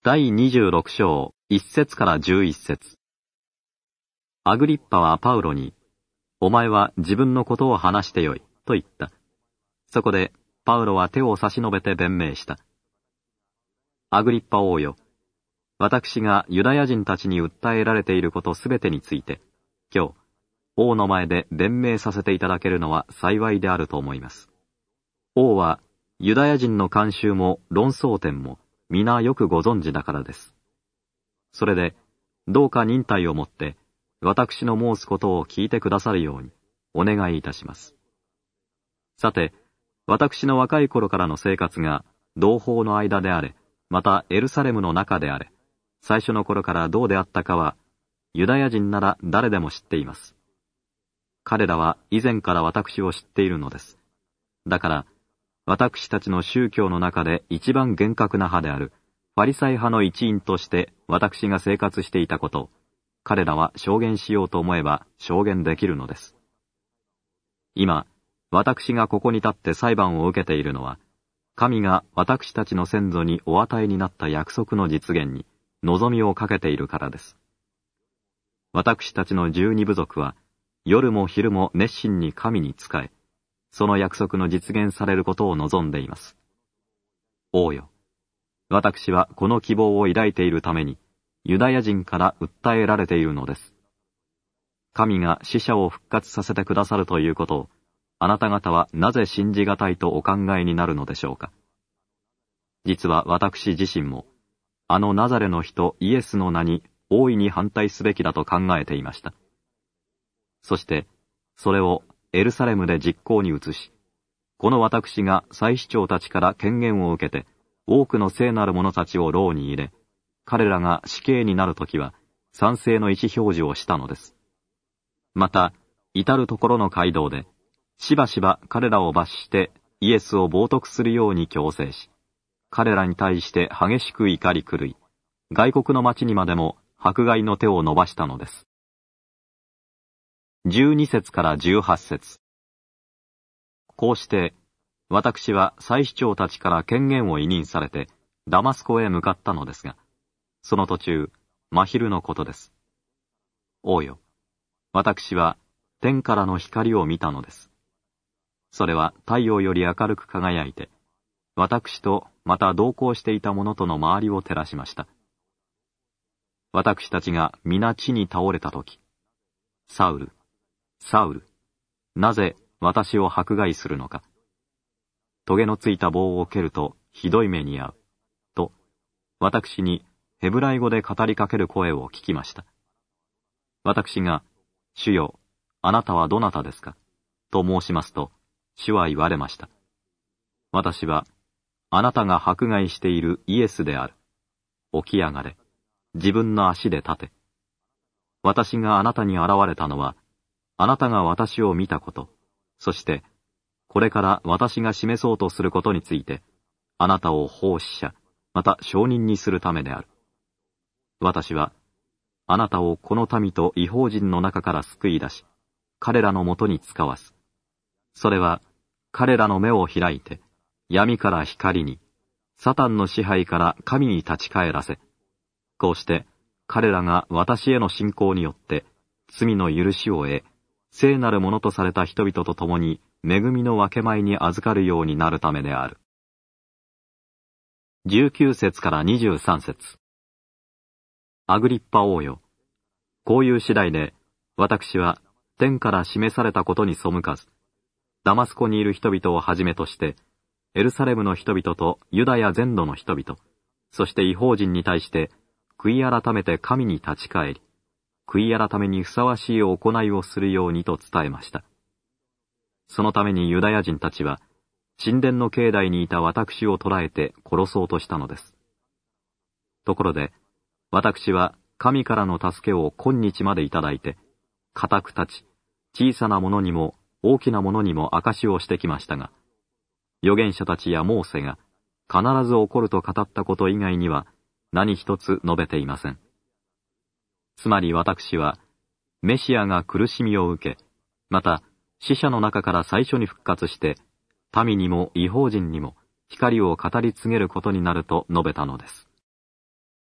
第にじゅうろく章いっ節からじゅういち節。アグリッパはパウロに、お前は自分のことを話してよい、と言った。そこで、パウロは手を差し伸べて弁明した。アグリッパ王よ、私がユダヤ人たちに訴えられていることすべてについて、今日、王の前で弁明させていただけるのは幸いであると思います。王は、ユダヤ人の慣習も論争点も、皆よくご存知だからです。それで、どうか忍耐をもって、私の申すことを聞いてくださるように、お願いいたします。さて、私の若い頃からの生活が、同胞の間であれ、またエルサレムの中であれ、最初の頃からどうであったかは、ユダヤ人なら誰でも知っています。彼らは以前から私を知っているのです。だから、私たちの宗教の中で一番厳格な派である、ファリサイ派の一員として私が生活していたことを、彼らは証言しようと思えば証言できるのです。今、私がここに立って裁判を受けているのは、神が私たちの先祖にお与えになった約束の実現に望みをかけているからです。私たちの十二部族は、夜も昼も熱心に神に仕え、その約束の実現されることを望んでいます。王よ、私はこの希望を抱いているために、ユダヤ人から訴えられているのです。神が死者を復活させてくださるということを、あなた方はなぜ信じがたいとお考えになるのでしょうか。実は私自身も、あのナザレの人イエスの名に大いに反対すべきだと考えていました。そして、それをエルサレムで実行に移し、この私が祭司長たちから権限を受けて、多くの聖なる者たちを牢に入れ、彼らが死刑になるときは、賛成の意思表示をしたのです。また、至るところの街道で、しばしば彼らを罰してイエスを冒涜するように強制し、彼らに対して激しく怒り狂い、外国の町にまでも迫害の手を伸ばしたのです。じゅうに節からじゅうはち節。こうして、私は祭司長たちから権限を委任されて、ダマスコへ向かったのですが、その途中、真昼のことです。王よ、私は天からの光を見たのです。それは太陽より明るく輝いて、私とまた同行していた者との周りを照らしました。私たちが皆地に倒れたとき、サウル、サウル、なぜ私を迫害するのか。トゲのついた棒を蹴るとひどい目に遭う。と、私にヘブライ語で語りかける声を聞きました。私が、主よ、あなたはどなたですかと申しますと、主は言われました。私は、あなたが迫害しているイエスである。起き上がれ。自分の足で立て。私があなたに現れたのは、あなたが私を見たこと、そして、これから私が示そうとすることについて、あなたを奉仕者、また証人にするためである。私は、あなたをこの民と異邦人の中から救い出し、彼らのもとに使わす。それは、彼らの目を開いて、闇から光に、サタンの支配から神に立ち返らせ、こうして、彼らが私への信仰によって、罪の許しを得、聖なるものとされた人々と共に、恵みの分け前に預かるようになるためである。じゅうきゅう節からにじゅうさん節。アグリッパ王よ。こういう次第で、私は天から示されたことに背かず、ダマスコにいる人々をはじめとして、エルサレムの人々とユダヤ全土の人々、そして異邦人に対して、悔い改めて神に立ち返り、悔い改めにふさわしい行いをするようにと伝えました。そのためにユダヤ人たちは、神殿の境内にいた私を捕らえて殺そうとしたのです。ところで、私は神からの助けを今日までいただいて、固く立ち、小さなものにも大きなものにも証しをしてきましたが、預言者たちやモーセが必ず起こると語ったこと以外には何一つ述べていません。つまり私は、メシアが苦しみを受け、また死者の中から最初に復活して、民にも異邦人にも光を語り継げることになると述べたのです。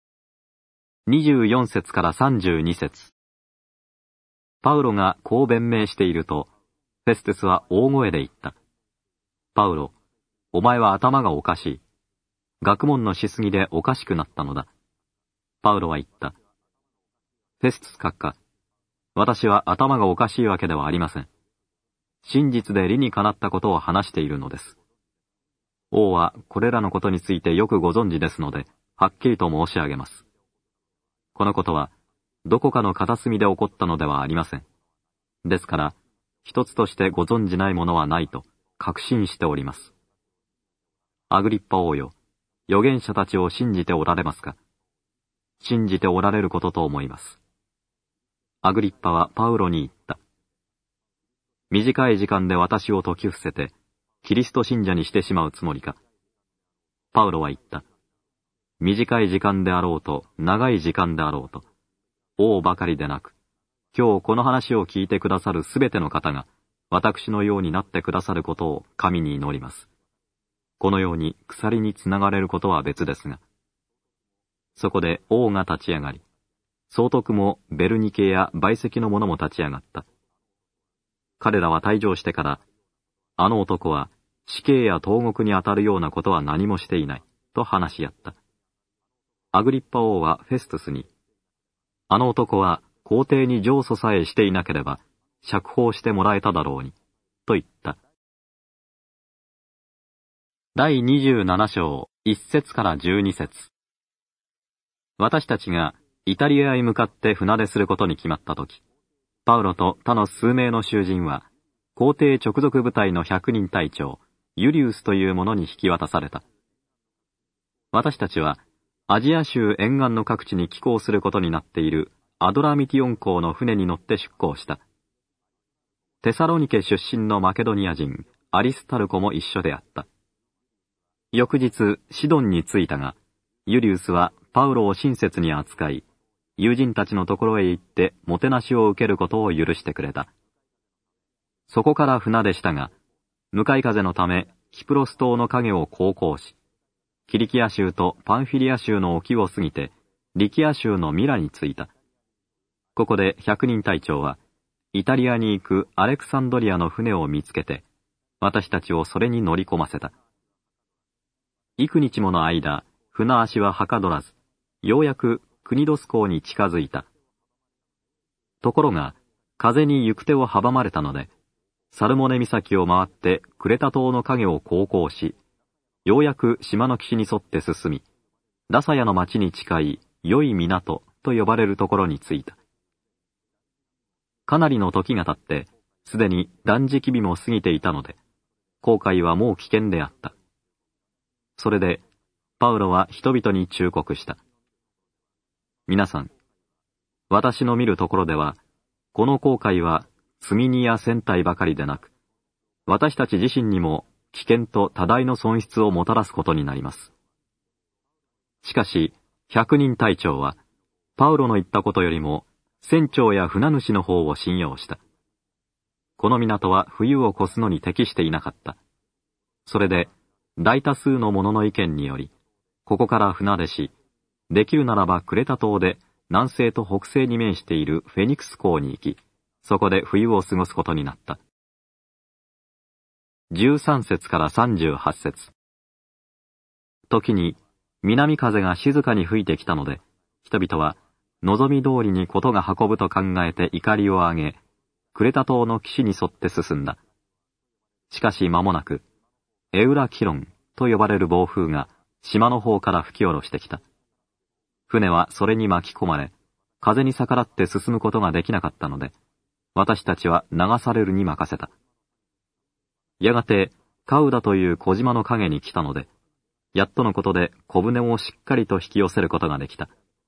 にじゅうよん節からさんじゅうに節。パウロがこう弁明していると、フェスティスは大声で言った。パウロ、お前は頭がおかしい。学問のしすぎでおかしくなったのだ。パウロは言った。フェスティス閣下、私は頭がおかしいわけではありません。真実で理にかなったことを話しているのです。王はこれらのことについてよくご存知ですので、はっきりと申し上げます。このことは、どこかの片隅で起こったのではありません。ですから、一つとしてご存じないものはないと確信しております。アグリッパ王よ、預言者たちを信じておられますか？信じておられることと思います。アグリッパはパウロに言った。短い時間で私を説き伏せて、キリスト信者にしてしまうつもりか。パウロは言った。短い時間であろうと、長い時間であろうと、王ばかりでなく、今日この話を聞いてくださるすべての方が、私のようになってくださることを神に祈ります。このように鎖につながれることは別ですが。そこで王が立ち上がり、総督もベルニケや陪席の者も立ち上がった。彼らは退場してから、あの男は死刑や投獄に当たるようなことは何もしていない、と話し合った。アグリッパ王はフェストゥスに、あの男は皇帝に上訴さえしていなければ、釈放してもらえただろうに、と言った。第にじゅうなな章、いち節からじゅうに節。私たちがイタリアへ向かって船出することに決まったとき、パウロと他の数名の囚人は、皇帝直属部隊の百人隊長、ユリウスという者に引き渡された。私たちは、アジア州沿岸の各地に寄港することになっているアドラミティオン港の船に乗って出港した。テサロニケ出身のマケドニア人、アリスタルコも一緒であった。翌日、シドンに着いたが、ユリウスはパウロを親切に扱い、友人たちのところへ行ってもてなしを受けることを許してくれた。そこから船出したが、向かい風のため、キプロス島の影を航行し、キリキア州とパンフィリア州の沖を過ぎて、リキア州のミラに着いた。ここで百人隊長は、イタリアに行くアレクサンドリアの船を見つけて、私たちをそれに乗り込ませた。幾日もの間、船足ははかどらず、ようやくクニドス港に近づいた。ところが、風に行く手を阻まれたので、サルモネ岬を回ってクレタ島の影を航行し、ようやく島の岸に沿って進み、ラサヤの町に近い良い港と呼ばれるところに着いた。かなりの時が経って、すでに断食日も過ぎていたので、航海はもう危険であった。それで、パウロは人々に忠告した。皆さん、私の見るところでは、この航海は積み荷や船体ばかりでなく、私たち自身にも危険と多大の損失をもたらすことになります。しかし、百人隊長は、パウロの言ったことよりも、船長や船主の方を信用した。この港は冬を越すのに適していなかった。それで、大多数の者の意見により、ここから船出し、できるならばクレタ島で南西と北西に面しているフェニクス港に行き、そこで冬を過ごすことになった。じゅうさん節からさんじゅうはち節。時に南風が静かに吹いてきたので、人々は望み通りにことが運ぶと考えて怒りを上げ、クレタ島の岸に沿って進んだ。しかし間もなく、エウラキロンと呼ばれる暴風が島の方から吹き下ろしてきた。船はそれに巻き込まれ、風に逆らって進むことができなかったので、私たちは流されるに任せた。やがて、カウダという小島の影に来たので、やっとのことで小舟をしっかりと引き寄せることができた。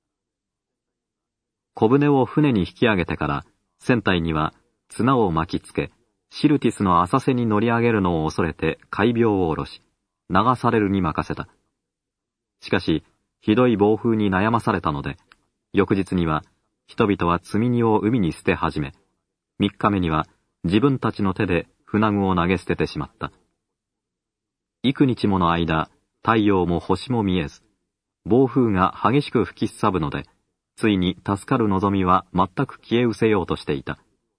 小舟を船に引き上げてから、船体には綱を巻きつけ、シルティスの浅瀬に乗り上げるのを恐れて海鋲を下ろし、流されるに任せた。しかし、ひどい暴風に悩まされたので、翌日には人々は積み荷を海に捨て始め、三日目には自分たちの手で船具を投げ捨ててしまった。幾日もの間、太陽も星も見えず、暴風が激しく吹きすさぶので、 ついに助かる望みは全く消え失せようとしていた。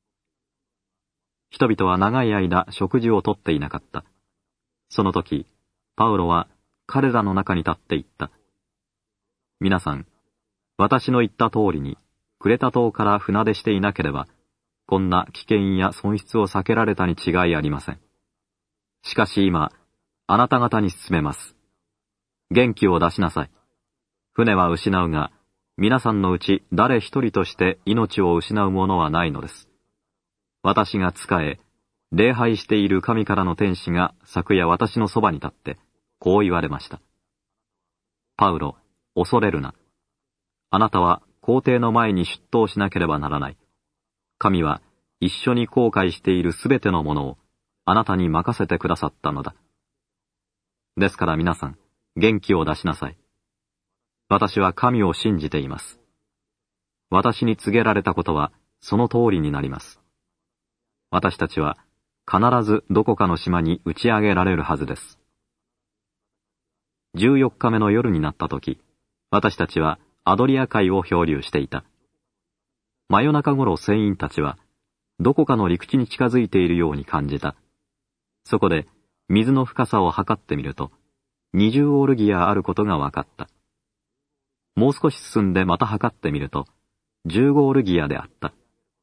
人々は長い間食事をとっていなかった。その時、パウロは彼らの中に立って言った。皆さん、私の言った通りに、クレタ島から船出していなければ、こんな危険や損失を避けられたに違いありません。しかし今、あなた方に進めます。元気を出しなさい。船は失うが、皆さんのうち誰一人として命を失うものはないのです。私が仕え、礼拝している神からの天使が昨夜私のそばに立って、こう言われました。パウロ、恐れるな。あなたは皇帝の前に出頭しなければならない。神は一緒に後悔しているすべてのものをあなたに任せてくださったのだ。ですから皆さん、元気を出しなさい。私は神を信じています。私に告げられたことはその通りになります。私たちは必ずどこかの島に打ち上げられるはずです。じゅうよっかめの夜になった時、私たちはアドリア海を漂流していた。真夜中頃船員たちは、どこかの陸地に近づいているように感じた。そこで、水の深さを測ってみると、にじゅうオールギアあることが分かった。もう少し進んでまた測ってみると、じゅうごオールギアであった。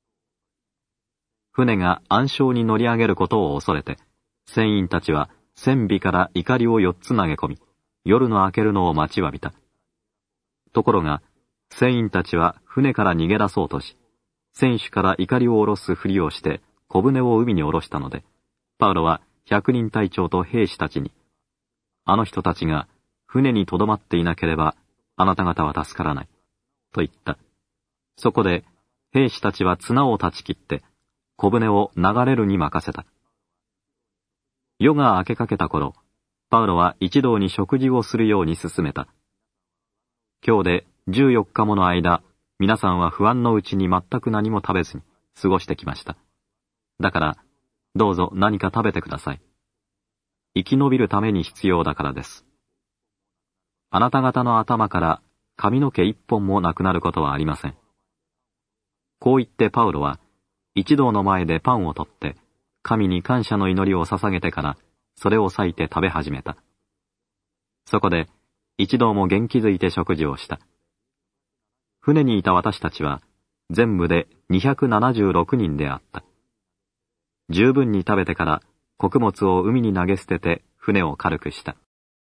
船が暗礁に乗り上げることを恐れて、船員たちは船尾から錨をよっつ投げ込み、夜の明けるのを待ちわびた。ところが、船員たちは船から逃げ出そうとし、船首から錨を下ろすふりをして小舟を海に下ろしたので、パウロは百人隊長と兵士たちに、あの人たちが船に留まっていなければ、あなた方は助からない、と言った。そこで、兵士たちは綱を断ち切って、小舟を流れるに任せた。夜が明けかけた頃、パウロは一同に食事をするように勧めた。今日でじゅうよっかもの間、皆さんは不安のうちに全く何も食べずに過ごしてきました。だから、どうぞ何か食べてください。生き延びるために必要だからです。あなた方の頭から髪の毛一本もなくなることはありません。こう言ってパウロは、一同の前でパンを取って、神に感謝の祈りを捧げてから、それを裂いて食べ始めた。そこで、一同も元気づいて食事をした。船にいた私たちは、全部でにひゃくななじゅうろくにんであった。十分に食べてから、穀物を海に投げ捨てて、船を軽くした。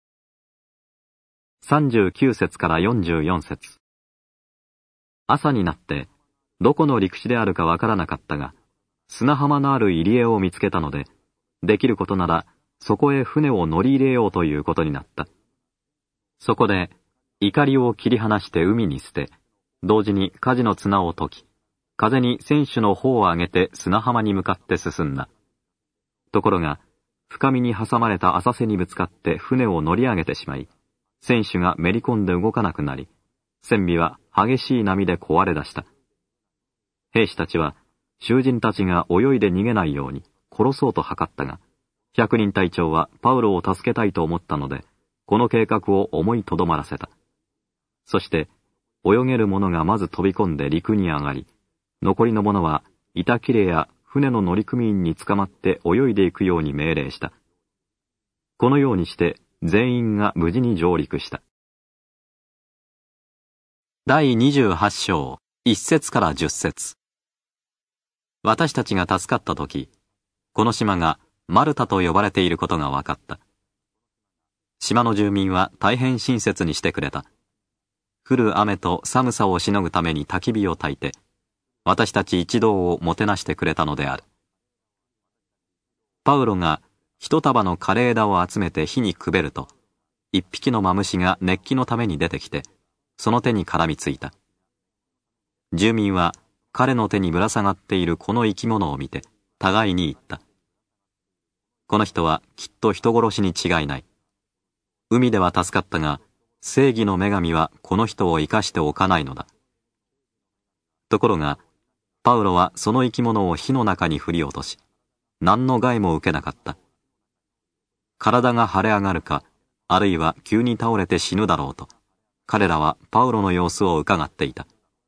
さんじゅうきゅう節からよんじゅうよん節。朝になって、どこの陸地であるかわからなかったが、砂浜のある入り江を見つけたので、できることなら、そこへ船を乗り入れようということになった。そこで、錨を切り離して海に捨て、同時に舵の綱を解き、風に船首の帆を上げて砂浜に向かって進んだ。ところが、深みに挟まれた浅瀬にぶつかって船を乗り上げてしまい、船首がめり込んで動かなくなり、船尾は激しい波で壊れ出した。兵士たちは、囚人たちが泳いで逃げないように殺そうと図ったが、百人隊長はパウロを助けたいと思ったので、この計画を思いとどまらせた。そして、泳げる者がまず飛び込んで陸に上がり、残りの者は板切れや船の乗組員に捕まって泳いでいくように命令した。このようにして全員が無事に上陸した。第にじゅうはち章、いち節からじゅっ節。私たちが助かったとき、この島がマルタと呼ばれていることが分かった。島の住民は大変親切にしてくれた。降る雨と寒さをしのぐために焚き火を焚いて、私たち一同をもてなしてくれたのである。パウロが一束の枯れ枝を集めて火にくべると、一匹のマムシが熱気のために出てきて、その手に絡みついた。住民は彼の手にぶら下がっているこの生き物を見て、互いに言った。この人はきっと人殺しに違いない。海では助かったが、正義の女神はこの人を生かしておかないのだ。ところが、パウロはその生き物を火の中に振り落とし、何の害も受けなかった。体が腫れ上がるか、あるいは急に倒れて死ぬだろうと、彼らはパウロの様子を伺っていた。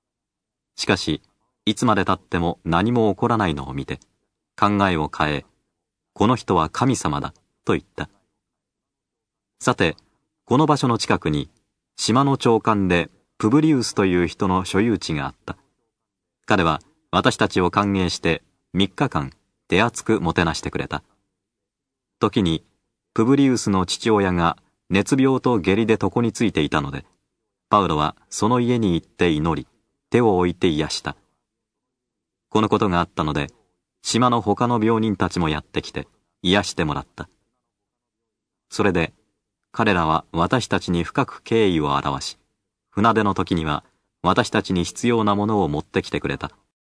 かし、いつまで経っても何も起こらないのを見て、考えを変え、この人は神様だ、と言った。さて、この場所の近くに、島の長官でプブリウスという人の所有地があった。彼は私たちを歓迎してみっかかん手厚くもてなしてくれた。時に、プブリウスの父親が熱病と下痢で床についていたので、パウロはその家に行って祈り、手を置いて癒した。このことがあったので、島の他の病人たちもやってきて、癒してもらった。それで、彼らは私たちに深く敬意を表し、船出の時には私たちに必要なものを持ってきてくれた。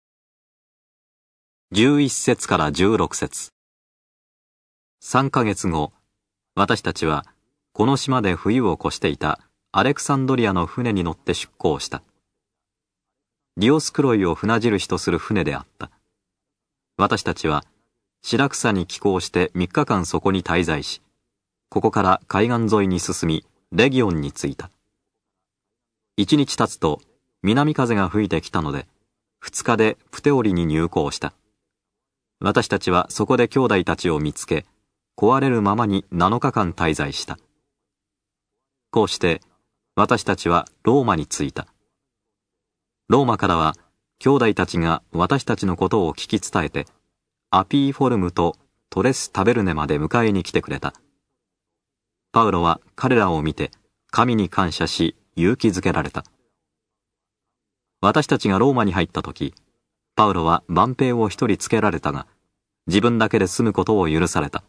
じゅういっ節からじゅうろく節。三ヶ月後、私たちはこの島で冬を越していたアレクサンドリアの船に乗って出港した。ディオスクロイを船印とする船であった。私たちは白草に寄港してみっかかんそこに滞在し、ここから海岸沿いに進み、レギオンに着いた。一日経つと、南風が吹いてきたので、二日でプテオリに入港した。私たちはそこで兄弟たちを見つけ、壊れるままになのかかん滞在した。こうして、私たちはローマに着いた。ローマからは、兄弟たちが私たちのことを聞き伝えて、アピーフォルムとトレス・タベルネまで迎えに来てくれた。パウロは彼らを見て、神に感謝し、勇気づけられた。私たちがローマに入ったとき、パウロは万兵を一人つけられたが、自分だけで住むことを許された。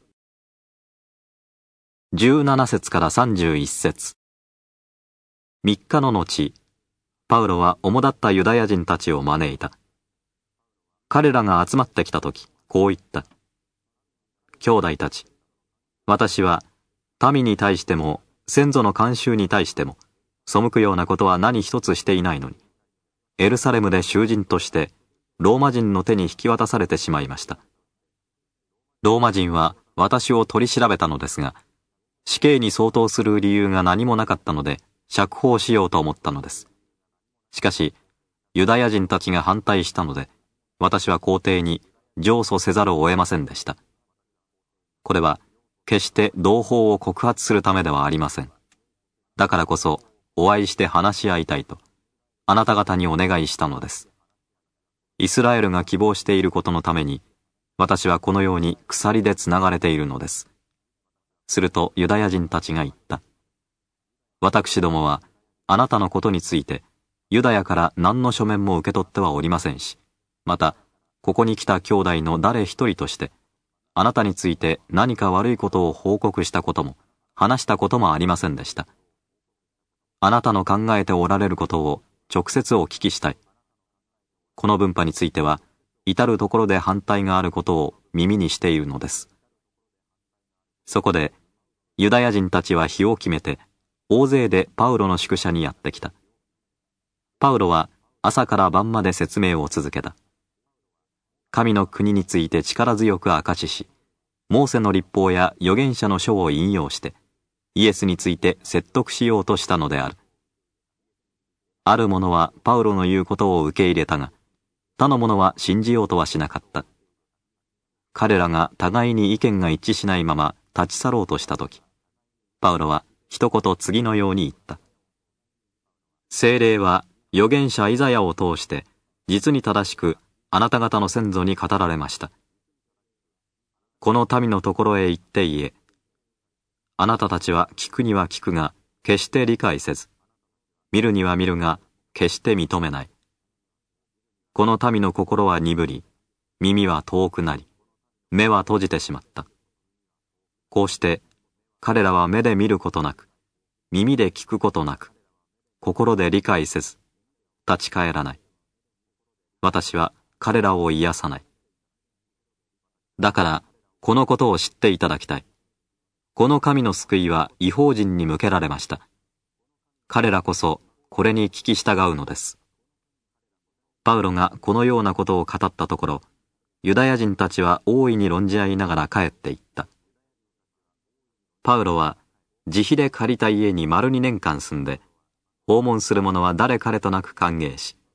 じゅうなな節からさんじゅういち節。三日の後、パウロは主だったユダヤ人たちを招いた。彼らが集まってきたとき、こう言った。兄弟たち、私は民に対しても先祖の慣習に対しても背くようなことは何一つしていないのに、エルサレムで囚人としてローマ人の手に引き渡されてしまいました。ローマ人は私を取り調べたのですが、死刑に相当する理由が何もなかったので釈放しようと思ったのです。しかし、ユダヤ人たちが反対したので、私は皇帝に上訴せざるを得ませんでした。これは、決して同胞を告発するためではありません。だからこそ、お会いして話し合いたいと、あなた方にお願いしたのです。イスラエルが希望していることのために、私はこのように鎖でつながれているのです。するとユダヤ人たちが言った。私どもは、あなたのことについて、ユダヤから何の書面も受け取ってはおりませんし、また、ここに来た兄弟の誰一人として、あなたについて何か悪いことを報告したことも、話したこともありませんでした。あなたの考えておられることを直接お聞きしたい。この分派については、至るところで反対があることを耳にしているのです。そこで、ユダヤ人たちは日を決めて、大勢でパウロの宿舎にやってきた。パウロは朝から晩まで説明を続けた。神の国について力強く証しし、モーセの律法や預言者の書を引用して、イエスについて説得しようとしたのである。ある者はパウロの言うことを受け入れたが、他の者は信じようとはしなかった。彼らが互いに意見が一致しないまま立ち去ろうとしたとき、パウロは一言次のように言った。聖霊は預言者イザヤを通して実に正しくあなた方の先祖に語られました。この民のところへ行って言え、あなたたちは聞くには聞くが決して理解せず、見るには見るが決して認めない。この民の心は鈍り、耳は遠くなり、目は閉じてしまった。こうして彼らは目で見ることなく、耳で聞くことなく、心で理解せず、立ち返らない。私は彼らを癒さない。だから、このことを知っていただきたい。この神の救いは異邦人に向けられました。彼らこそこれに聞き従うのです。パウロがこのようなことを語ったところ、ユダヤ人たちは大いに論じ合いながら帰っていった。パウロは自費で借りた家に丸二年間住んで、訪問する者は誰彼となく歓迎し、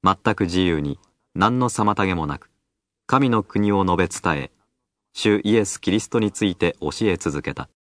全く自由に何の妨げもなく、神の国を述べ伝え、主イエス・キリストについて教え続けた。